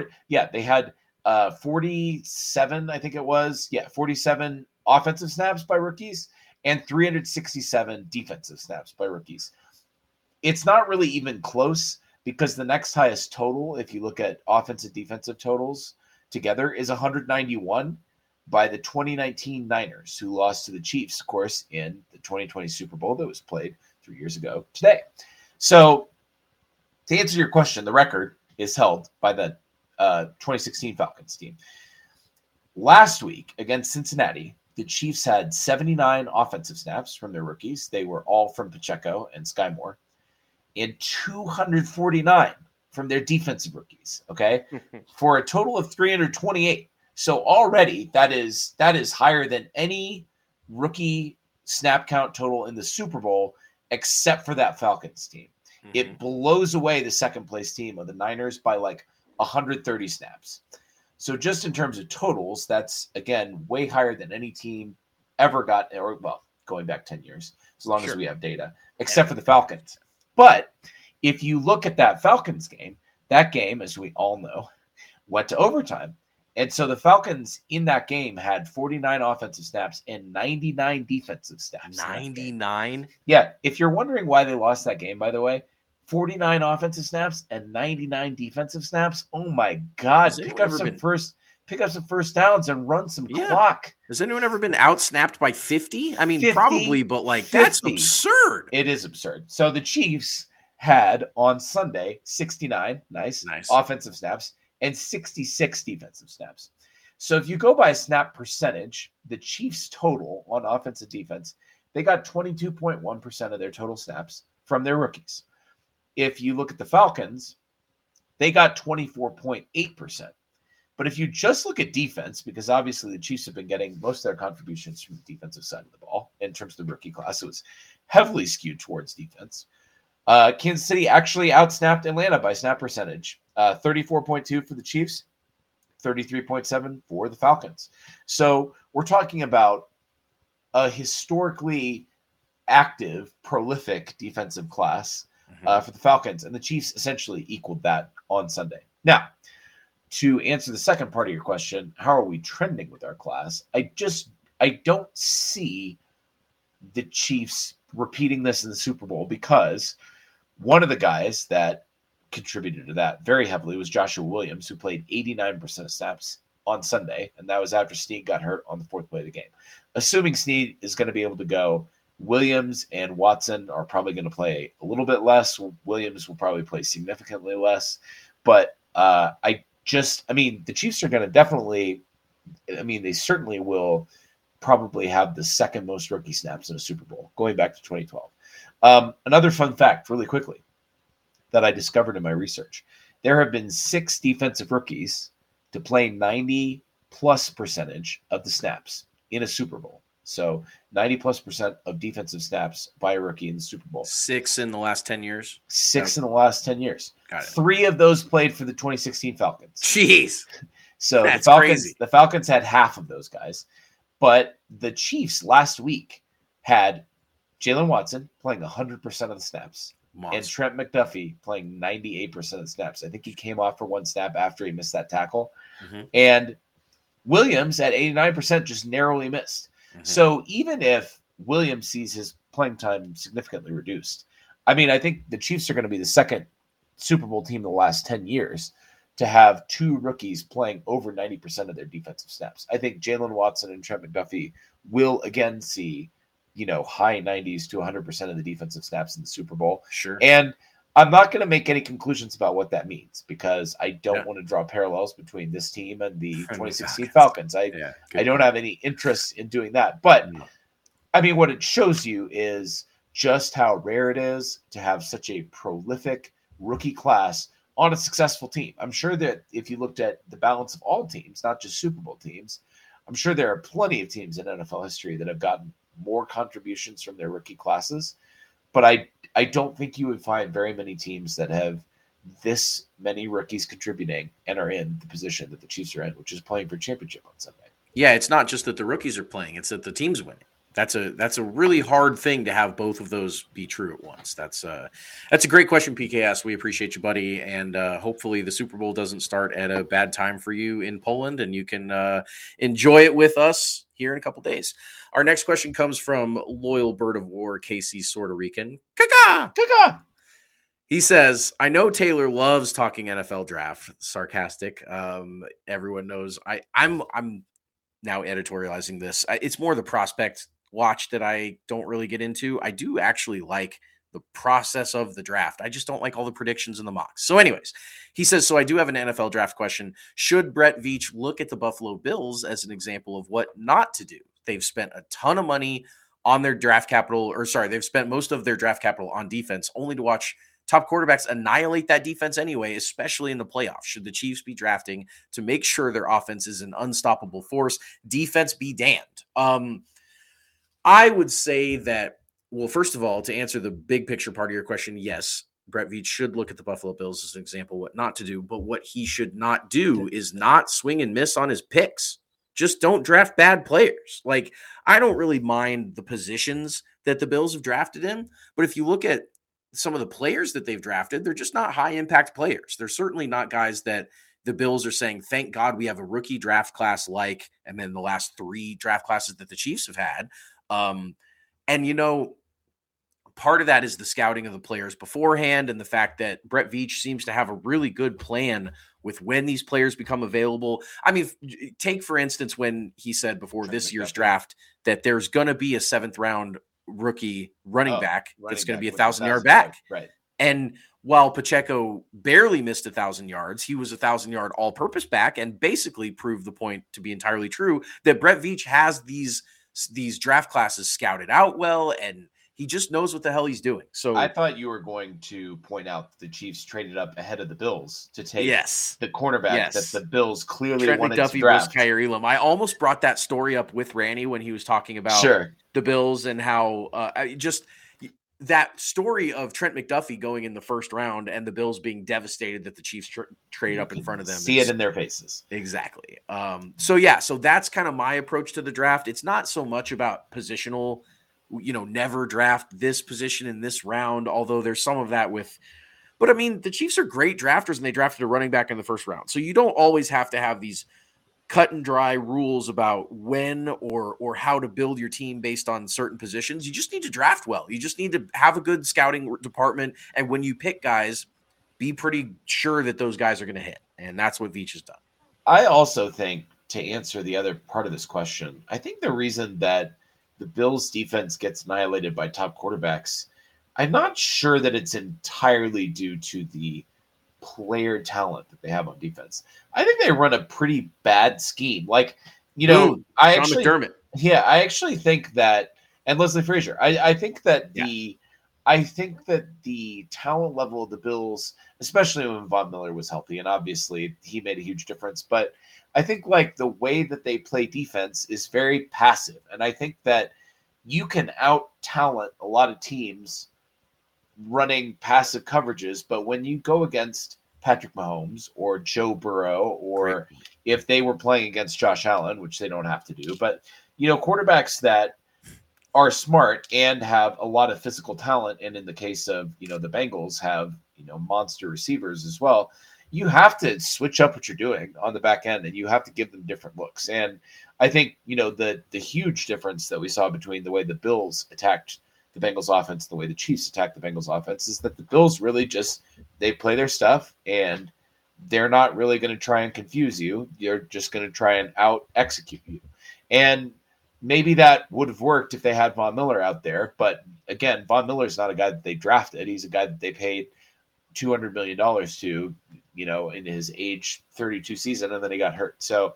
47, I think it was. 47 offensive snaps by rookies and 367 defensive snaps by rookies. It's not really even close, because the next highest total, if you look at offensive defensive totals together, is 191 by the 2019 Niners, who lost to the Chiefs, of course, in the 2020 Super Bowl that was played 3 years ago today. So to answer your question, the record is held by the 2016 Falcons team. Last week against Cincinnati, the Chiefs had 79 offensive snaps from their rookies. They were all from Pacheco and Sky Moore, and 249 from their defensive rookies, okay, for a total of 328. So already that is higher than any rookie snap count total in the Super Bowl, except for that Falcons team. Mhm. It blows away the second place team of the Niners by like 130 snaps. So just in terms of totals, that's, again, way higher than any team ever got, or, well, going back 10 years, as long as we have data, except for the Falcons. But if you look at that Falcons game, that game, as we all know, went to overtime. And so the Falcons in that game had 49 offensive snaps and 99 defensive snaps. 99? Yeah. If you're wondering why they lost that game, by the way, 49 offensive snaps and 99 defensive snaps. Oh my God. Pick up some first downs and run some clock. Has anyone ever been outsnapped by 50? I mean, 50, probably, but like 50. That's absurd. It is absurd. So the Chiefs had on Sunday 69 nice offensive snaps and 66 defensive snaps. So if you go by snap percentage, the Chiefs total on offensive defense, they got 22.1% of their total snaps from their rookies. If you look at the Falcons, they got 24.8%. But if you just look at defense, because obviously the Chiefs have been getting most of their contributions from the defensive side of the ball in terms of the rookie class, it was heavily skewed towards defense. Kansas City actually outsnapped Atlanta by snap percentage. 34.2 for the Chiefs, 33.7 for the Falcons. So we're talking about a historically active, prolific defensive class for the Falcons, and the Chiefs essentially equaled that on Sunday. Now, to answer the second part of your question, how are we trending with our class? I don't see the Chiefs repeating this in the Super Bowl, because one of the guys that contributed to that very heavily was Joshua Williams, who played 89% of snaps on Sunday, and that was after Snead got hurt on the fourth play of the game. Assuming Snead is going to be able to go, Williams and Watson are probably going to play a little bit less. Williams will probably play significantly less. But the Chiefs are going to definitely, they certainly will probably have the second most rookie snaps in a Super Bowl, going back to 2012. Another fun fact, really quickly, that I discovered in my research. There have been 6 defensive rookies to play 90+% of the snaps in a Super Bowl. So 90+% of defensive snaps by a rookie in the Super Bowl. 6 in the last 10 years? 6 in the last 10 years. Got it. 3 of those played for the 2016 Falcons. Jeez. So That's crazy. The Falcons had half of those guys. But the Chiefs last week had Jalen Watson playing 100% of the snaps. Monster. And Trent McDuffie playing 98% of the snaps. I think he came off for one snap after he missed that tackle. Mm-hmm. And Williams at 89% just narrowly missed. Mm-hmm. So even if Williams sees his playing time significantly reduced, I think the Chiefs are going to be the second Super Bowl team in the last 10 years to have 2 rookies playing over 90% of their defensive snaps. I think Jalen Watson and Trent McDuffie will again see high 90s to 100% of the defensive snaps in the Super Bowl. Sure. And I'm not going to make any conclusions about what that means, because I don't want to draw parallels between this team and the 2016 Falcons. I don't have any interest in doing that. But, what it shows you is just how rare it is to have such a prolific rookie class on a successful team. I'm sure that if you looked at the balance of all teams, not just Super Bowl teams, I'm sure there are plenty of teams in NFL history that have gotten more contributions from their rookie classes, but I don't think you would find very many teams that have this many rookies contributing and are in the position that the Chiefs are in, which is playing for championship on Sunday. Yeah, it's not just that the rookies are playing; it's that the team's winning. That's a really hard thing to have both of those be true at once. That's a great question, PKS. We appreciate you, buddy, and hopefully the Super Bowl doesn't start at a bad time for you in Poland, and you can enjoy it with us here in a couple days. Our next question comes from loyal bird of war, Casey Puerto Rican. Kaka! He says, I know Taylor loves talking NFL draft. Sarcastic. Everyone knows I'm now editorializing this. It's more the prospect watch that I don't really get into. I do actually like the process of the draft. I just don't like all the predictions and the mocks. So anyways, he says, so I do have an NFL draft question. Should Brett Veach look at the Buffalo Bills as an example of what not to do? They've spent a ton of money on their draft capital, they've spent most of their draft capital on defense, only to watch top quarterbacks annihilate that defense anyway, especially in the playoffs. Should the Chiefs be drafting to make sure their offense is an unstoppable force? Defense be damned. I would say that, well, first of all, to answer the big picture part of your question, yes, Brett Veach should look at the Buffalo Bills as an example what not to do, but what he should not do is not swing and miss on his picks. Just don't draft bad players. Like, I don't really mind the positions that the Bills have drafted in, but if you look at some of the players that they've drafted, they're just not high impact players. They're certainly not guys that the Bills are saying, thank God we have a rookie draft class and then the last 3 draft classes that the Chiefs have had. And, you know, part of that is the scouting of the players beforehand and the fact that Brett Veach seems to have a really good plan with when these players become available. I mean, take, for instance, when he said before this year's draft that there's going to be a 7th round rookie running back that's going to be a 1,000-yard back. Right. And while Pacheco barely missed 1,000 yards, he was a 1,000-yard all-purpose back and basically proved the point to be entirely true that Brett Veach has these draft classes scouted out well, and he just knows what the hell he's doing. So I thought you were going to point out that the Chiefs traded up ahead of the Bills to take the cornerback that the Bills clearly Trent wanted McDuffie to draft. Kaiir Elam. I almost brought that story up with Randy when he was talking about the Bills and how just that story of Trent McDuffie going in the first round and the Bills being devastated that the Chiefs trade up in front of them. See it in their faces. Exactly. So that's kind of my approach to the draft. It's not so much about positional, never draft this position in this round, although there's some of that but I mean, the Chiefs are great drafters and they drafted a running back in the first round. So you don't always have to have these cut and dry rules about when or how to build your team based on certain positions. You just need to draft well. You just need to have a good scouting department. And when you pick guys, be pretty sure that those guys are going to hit. And that's what Veach has done. I also think, to answer the other part of this question, I think the reason that the Bills defense gets annihilated by top quarterbacks, I'm not sure that it's entirely due to the player talent that they have on defense. I think they run a pretty bad scheme. Sean McDermott. Yeah, I actually think that, and Leslie Frazier, I think that the talent level of the Bills, especially when Von Miller was healthy, and obviously he made a huge difference, but I think the way that they play defense is very passive. And I think that you can out talent a lot of teams running passive coverages, but when you go against Patrick Mahomes or Joe Burrow, or if they were playing against Josh Allen, which they don't have to do, but quarterbacks that are smart and have a lot of physical talent, and in the case of the Bengals have monster receivers as well, you have to switch up what you're doing on the back end and you have to give them different looks. And I think the huge difference that we saw between the way the Bills attacked the Bengals offense, the way the Chiefs attack the Bengals offense, is that the Bills really they play their stuff and they're not really going to try and confuse you. You're just going to try and out execute you. And maybe that would have worked if they had Von Miller out there. But again, Von Miller is not a guy that they drafted. He's a guy that they paid $200 million to, in his age 32 season, and then he got hurt. So,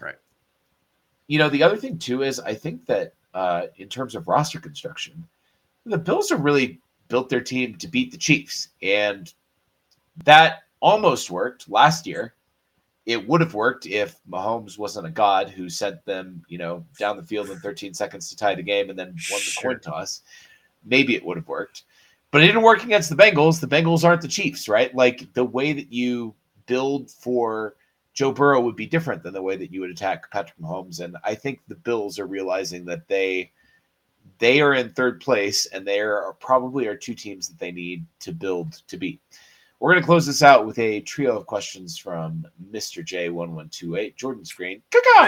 the other thing too is I think that in terms of roster construction, the Bills have really built their team to beat the Chiefs, and that almost worked last year. It would have worked if Mahomes wasn't a god who sent them, down the field in 13 seconds to tie the game and then won the coin toss. Maybe it would have worked, but it didn't work against the Bengals. The Bengals aren't the Chiefs, right? Like, the way that you build for Joe Burrow would be different than the way that you would attack Patrick Mahomes. And I think the Bills are realizing that they are in third place, and they are probably our 2 teams that they need to build to beat. We're going to close this out with a trio of questions from Mr. J1128, Jordan Screen.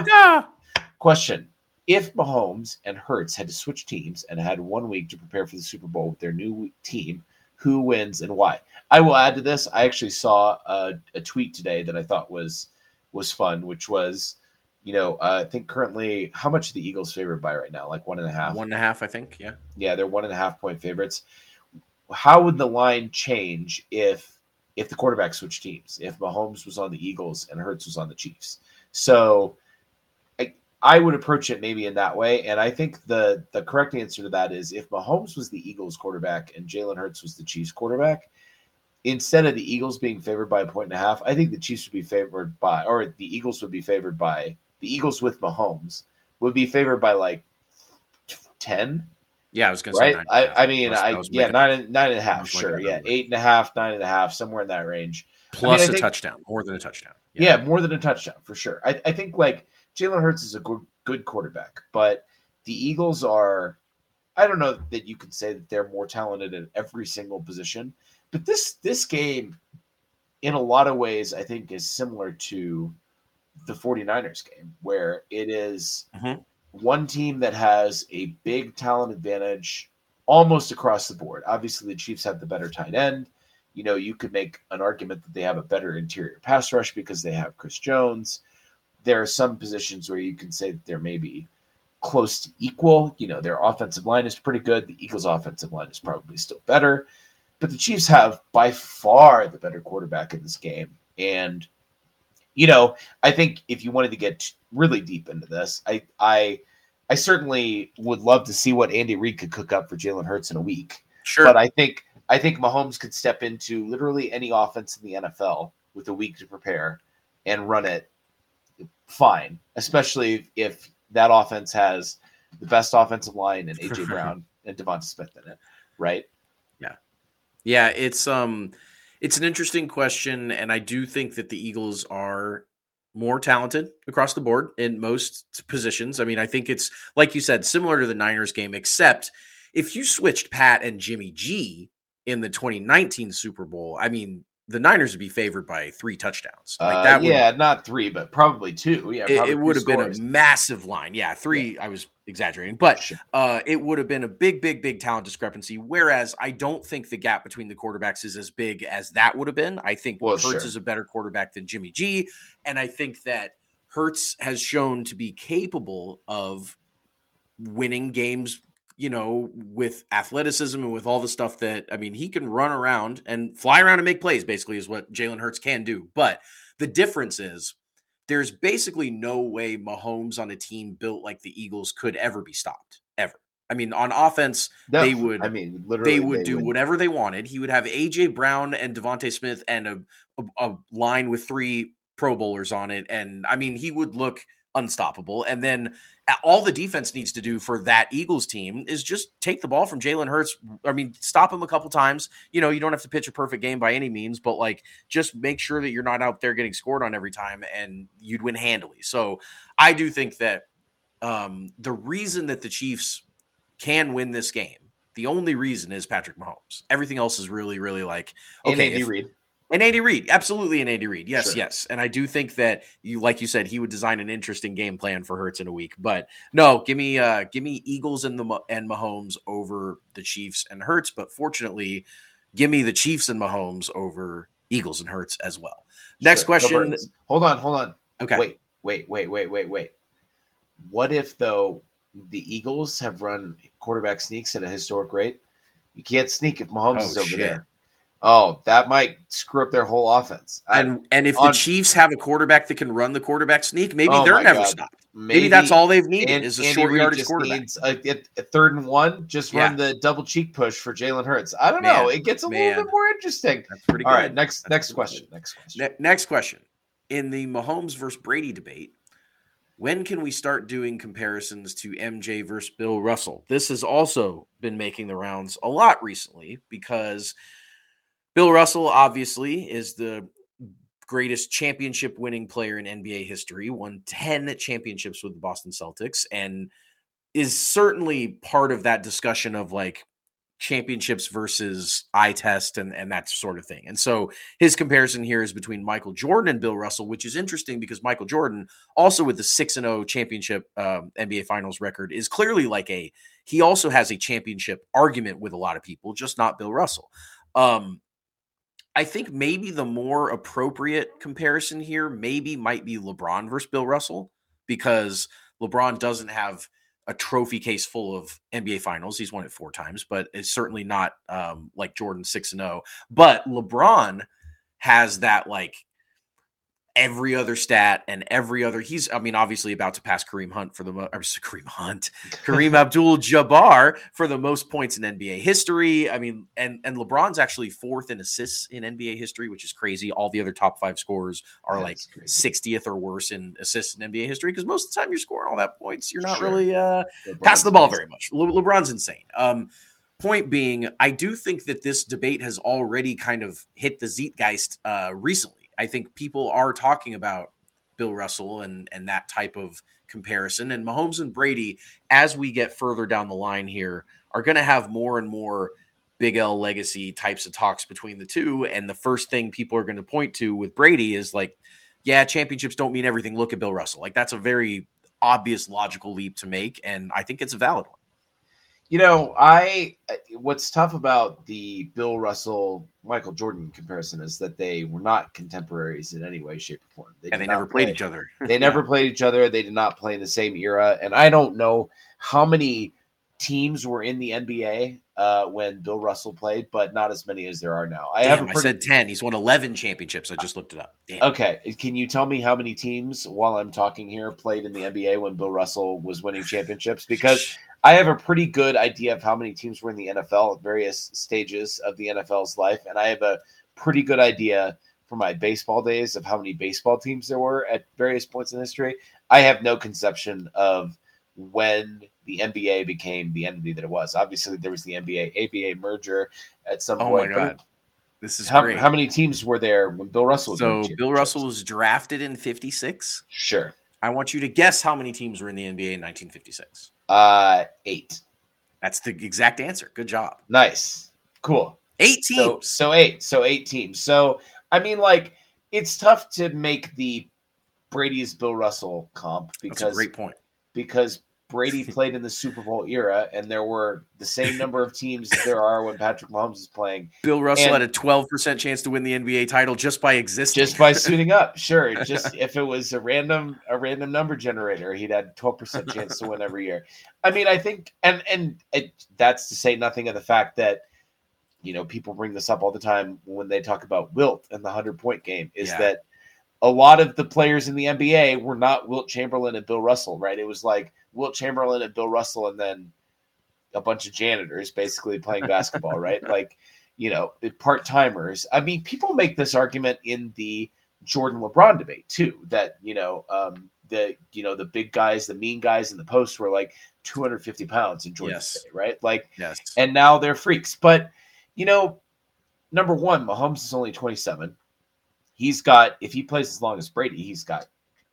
Question: if Mahomes and Hurts had to switch teams and had 1 week to prepare for the Super Bowl with their new team, who wins and why? I will add to this. I actually saw a tweet today that I thought was fun, which was, I think currently, how much are the Eagles favored by right now? Like 1.5? 1.5, I think. Yeah. Yeah, they're 1.5 point favorites. How would the line change if the quarterback switched teams? If Mahomes was on the Eagles and Hurts was on the Chiefs? So I would approach it maybe in that way. And I think the correct answer to that is if Mahomes was the Eagles quarterback and Jalen Hurts was the Chiefs quarterback, instead of the Eagles being favored by 1.5, I think the Chiefs would be favored by, or the Eagles would be favored by, the Eagles with Mahomes would be favored by like 10. Yeah, I was going to Right. say 9.5. I mean, nine and a half. was Sure. making a Yeah. number. 8.5, 9.5, somewhere in that range. Plus I a think, touchdown, more than a touchdown. Yeah, more than a touchdown for sure. I think like Jalen Hurts is a good quarterback, but the Eagles are, I don't know that you could say that they're more talented at every single position, but this game in a lot of ways I think is similar to the 49ers game, where it is one team that has a big talent advantage almost across the board. Obviously, the Chiefs have the better tight end. You know, you could make an argument that they have a better interior pass rush because they have Chris Jones. There are some positions where you can say that they're maybe close to equal. You know, their offensive line is pretty good. The Eagles' offensive line is probably still better. But the Chiefs have by far the better quarterback in this game. And, you know, I think if you wanted to get really deep into this, I certainly would love to see what Andy Reid could cook up for Jalen Hurts in a week. Sure. But I think Mahomes could step into literally any offense in the NFL with a week to prepare and run it fine, especially if that offense has the best offensive line and A.J. Brown and Devonta Smith in it, right? Yeah, it's an interesting question, and I do think that the Eagles are more talented across the board in most positions. I mean, I think it's, like you said, similar to the Niners game, except if you switched Pat and Jimmy G in the 2019 Super Bowl, I mean, the Niners would be favored by 3 touchdowns. Like that not 3, but probably 2. Yeah, it would have been a massive line. Yeah, 3. Yeah. I was exaggerating, but it would have been a big talent discrepancy. Whereas I don't think the gap between the quarterbacks is as big as that would have been. I think Hurts is a better quarterback than Jimmy G, and I think that Hurts has shown to be capable of winning games, you know, with athleticism and with all the stuff that, I mean, he can run around and fly around and make plays, basically, is what Jalen Hurts can do. But the difference is there's basically no way Mahomes on a team built like the Eagles could ever be stopped, ever. I mean, on offense, they would do whatever they wanted. He would have A.J. Brown and Devonta Smith and a line with 3 Pro Bowlers on it. And, I mean, he would look unstoppable. And then all the defense needs to do for that Eagles team is just take the ball from Jalen Hurts. I mean, stop him a couple times. You know, you don't have to pitch a perfect game by any means, but like just make sure that you're not out there getting scored on every time and you'd win handily. So I do think that the reason that the Chiefs can win this game, the only reason is Patrick Mahomes. Everything else is really, really like, okay. And Andy Reid, absolutely an Andy Reid. Yes, yes. And I do think that like you said, he would design an interesting game plan for Hurts in a week. But no, give me Eagles and Mahomes over the Chiefs and Hurts. But fortunately, give me the Chiefs and Mahomes over Eagles and Hurts as well. Next question. Hold on. Okay. Wait. What if though the Eagles have run quarterback sneaks at a historic rate? You can't sneak if Mahomes is over there. Oh, that might screw up their whole offense. And if the Chiefs have a quarterback that can run the quarterback sneak, maybe they're never stopped. Maybe that's all they've needed is a short yardage quarterback. A 3rd and 1, just run the double cheek push for Jalen Hurts. I don't know. It gets a little bit more interesting. That's pretty good. All right, next question. Next question. In the Mahomes versus Brady debate, when can we start doing comparisons to MJ versus Bill Russell? This has also been making the rounds a lot recently because Bill Russell obviously is the greatest championship winning player in NBA history, won 10 championships with the Boston Celtics, and is certainly part of that discussion of like championships versus eye test and that sort of thing. And so his comparison here is between Michael Jordan and Bill Russell, which is interesting because Michael Jordan, also with the 6-0 championship NBA Finals record, is clearly like he also has a championship argument with a lot of people, just not Bill Russell. I think maybe the more appropriate comparison here might be LeBron versus Bill Russell, because LeBron doesn't have a trophy case full of NBA Finals. He's won it 4 times, but it's certainly not like Jordan 6-0. But LeBron has that like every other stat and every other. Obviously about to pass Kareem Abdul-Jabbar for the most points in NBA history. I mean, and LeBron's actually fourth in assists in NBA history, which is crazy. All the other top 5 scorers are like 60th or worse in assists in NBA history, because most of the time you're scoring all that points, you're not really passing the ball very much. LeBron's insane. Point being, I do think that this debate has already kind of hit the zeitgeist recently. I think people are talking about Bill Russell and that type of comparison. And Mahomes and Brady, as we get further down the line here, are going to have more and more Big L legacy types of talks between the two. And the first thing people are going to point to with Brady is like, yeah, championships don't mean everything. Look at Bill Russell. Like, that's a very obvious, logical leap to make. And I think it's a valid one. You know, what's tough about the Bill Russell Michael Jordan comparison is that they were not contemporaries in any way, shape, or form. They never played each other. They never played each other. They did not play in the same era. And I don't know how many teams were in the NBA when Bill Russell played, but not as many as there are now. I said 10. He's won 11 championships. I just looked it up. Damn. Okay. Can you tell me how many teams, while I'm talking here, played in the NBA when Bill Russell was winning championships? Because I have a pretty good idea of how many teams were in the NFL at various stages of the NFL's life, and I have a pretty good idea from my baseball days of how many baseball teams there were at various points in history. I have no conception of when the NBA became the entity that it was. Obviously, there was the NBA-ABA merger at some point. Oh, my God. This is great. How many teams were there when Bill Russell was So Bill Russell was drafted in 56? Sure. I want you to guess how many teams were in the NBA in 1956. 8. That's the exact answer. Good job. Nice. Cool. 8 teams. So 8 teams. So, I mean, like, it's tough to make the Brady's Bill Russell comp because that's a great point. Because Brady played in the Super Bowl era, and there were the same number of teams as there are when Patrick Mahomes is playing. Bill Russell had a 12% chance to win the NBA title just by existing. Just by suiting up, sure. Just if it was a random number generator, he'd had 12% chance to win every year. I mean, I think, and that's to say nothing of the fact that, you know, people bring this up all the time when they talk about Wilt and the 100-point game, is that a lot of the players in the NBA were not Wilt Chamberlain and Bill Russell, right? It was like Wilt Chamberlain and Bill Russell and then a bunch of janitors basically playing basketball, right? Like, you know, part-timers. I mean, people make this argument in the Jordan LeBron debate too, that, the big guys, the mean guys in the post were like 250 pounds in Jordan's day, right? Like, and now they're freaks. But, you know, number one, Mahomes is only 27. He's got, if he plays as long as Brady, he's got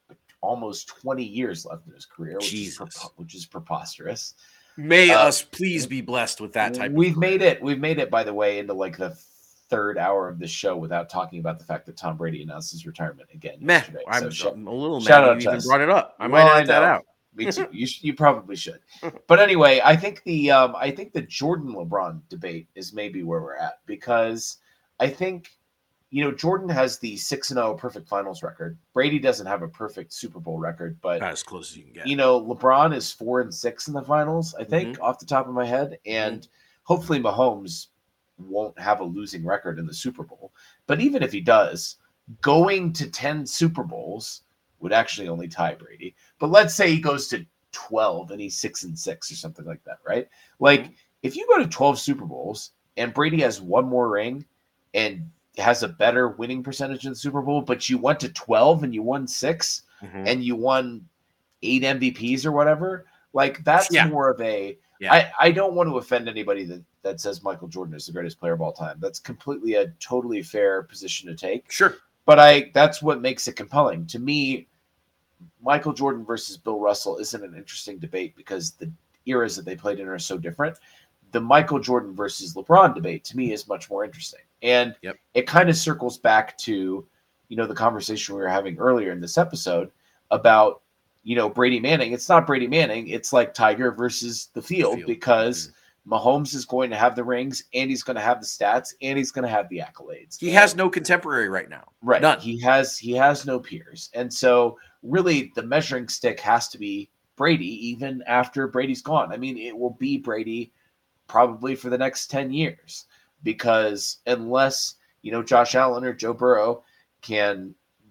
almost 20 years left in his career, which is preposterous. May us please be blessed with that type. We've made it, by the way, into like the third hour of the show without talking about the fact that Tom Brady announced his retirement again yesterday. I'm a little mad you even brought it up. I might edit that out. Me too. You probably should. But anyway, I think the Jordan LeBron debate is maybe where we're at, because I think, you know, Jordan has the 6-0 perfect finals record. Brady doesn't have a perfect Super Bowl record, but about as close as you can get. You know, LeBron is 4-6 in the finals, I think, off the top of my head. And hopefully Mahomes won't have a losing record in the Super Bowl. But even if he does, going to 10 Super Bowls would actually only tie Brady. But let's say he goes to 12 and he's 6-6 or something like that, right? Like, if you go to 12 Super Bowls and Brady has one more ring and has a better winning percentage in the Super Bowl, but you went to 12 and you won 6 and you won 8 MVPs or whatever, like, that's more of a, I don't want to offend anybody that says Michael Jordan is the greatest player of all time. That's completely a totally fair position to take. Sure. But that's what makes it compelling. To me, Michael Jordan versus Bill Russell isn't an interesting debate because the eras that they played in are so different. The Michael Jordan versus LeBron debate, to me, is much more interesting. And it kind of circles back to, you know, the conversation we were having earlier in this episode about, you know, Brady Manning. It's not Brady Manning. It's like Tiger versus the field, because Mahomes is going to have the rings, and he's going to have the stats, and he's going to have the accolades. He has no contemporary right now. Right. None. He has no peers. And so really the measuring stick has to be Brady, even after Brady's gone. I mean, it will be Brady probably for the next 10 years, because unless, you know, Josh Allen or Joe Burrow can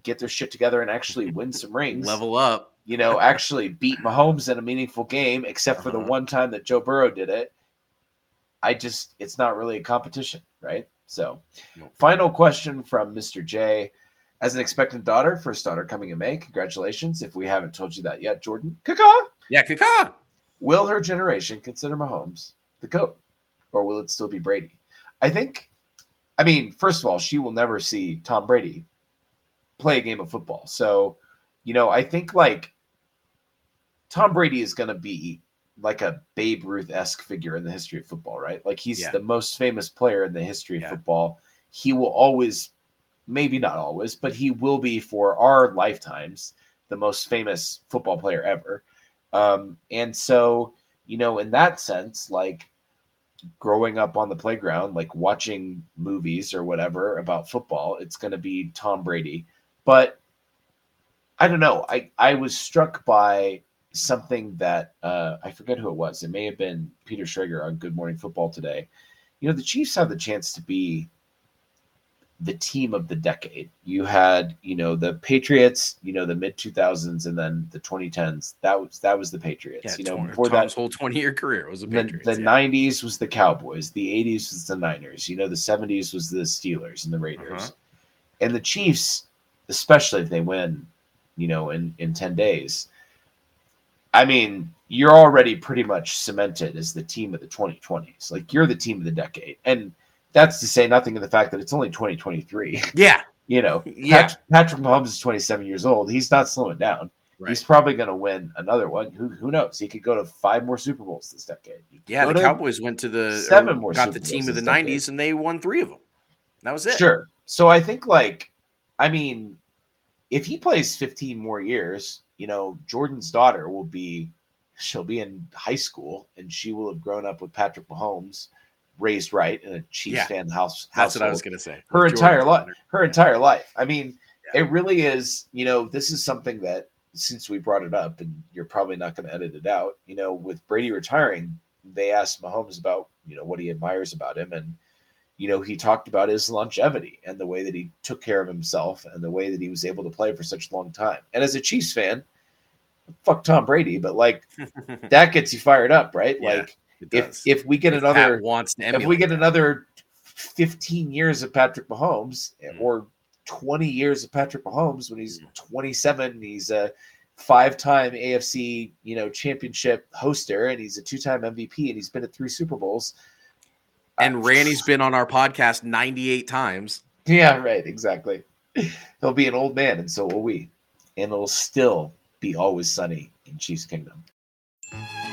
get their shit together and actually win some rings. Level up. You know, actually beat Mahomes in a meaningful game, except for the one time that Joe Burrow did it. It's not really a competition, right? So, final question from Mr. J. As an expectant daughter, first daughter coming in May, congratulations. If we haven't told you that yet, Jordan, caca. Yeah, caca. Will her generation consider Mahomes the GOAT, or will it still be Brady? I mean, first of all, she will never see Tom Brady play a game of football. So, you know, I think like Tom Brady is going to be like a Babe Ruth-esque figure in the history of football, right? Like he's the most famous player in the history of football. He will always, maybe not always, but he will be for our lifetimes the most famous football player ever. And so, you know, in that sense, like growing up on the playground, like watching movies or whatever about football, it's going to be Tom Brady. But I don't know. I was struck by something that I forget who it was. It may have been Peter Schrager on Good Morning Football today. You know, the Chiefs have the chance to be the team of the decade. You had, you know, the Patriots, you know, the mid 2000s, and then the 2010s. That was the Patriots. Yeah, you know, before Tom's whole 20-year career was the Patriots. The 90s was the Cowboys. The 80s was the Niners. You know, the 70s was the Steelers and the Raiders. And the Chiefs, especially if they win, you know, in 10 days. I mean, you're already pretty much cemented as the team of the 2020s. Like, you're the team of the decade. And that's to say nothing of the fact that it's only 2023. Yeah. You know, Patrick Mahomes is 27 years old. He's not slowing down. Right. He's probably going to win another one. Who knows? He could go to 5 more Super Bowls this decade. Yeah, the Cowboys went to 7 more got Super the team Bowls of the this 90s, decade. and they won 3 of them. That was it. Sure. So I think, like, I mean, if he plays 15 more years, you know, Jordan's daughter she'll be in high school, and she will have grown up with Patrick Mahomes, raised right in a Chiefs fan household. That's what I was going to say. Her entire life. I mean, it really is, you know, this is something that, since we brought it up, and you're probably not going to edit it out, you know, with Brady retiring, they asked Mahomes about, you know, what he admires about him. And, you know, he talked about his longevity and the way that he took care of himself and the way that he was able to play for such a long time. And as a Chiefs fan, fuck Tom Brady, but like that gets you fired up, right? Yeah, like if we get another 15 years of Patrick Mahomes or 20 years of Patrick Mahomes when he's 27, he's a 5-time AFC, you know, championship hoster, and he's a 2-time MVP, and he's been at 3 Super Bowls. And Randy's been on our podcast 98 times. Yeah, right, exactly. He'll be an old man, and so will we. And it'll still be always sunny in Chiefs Kingdom.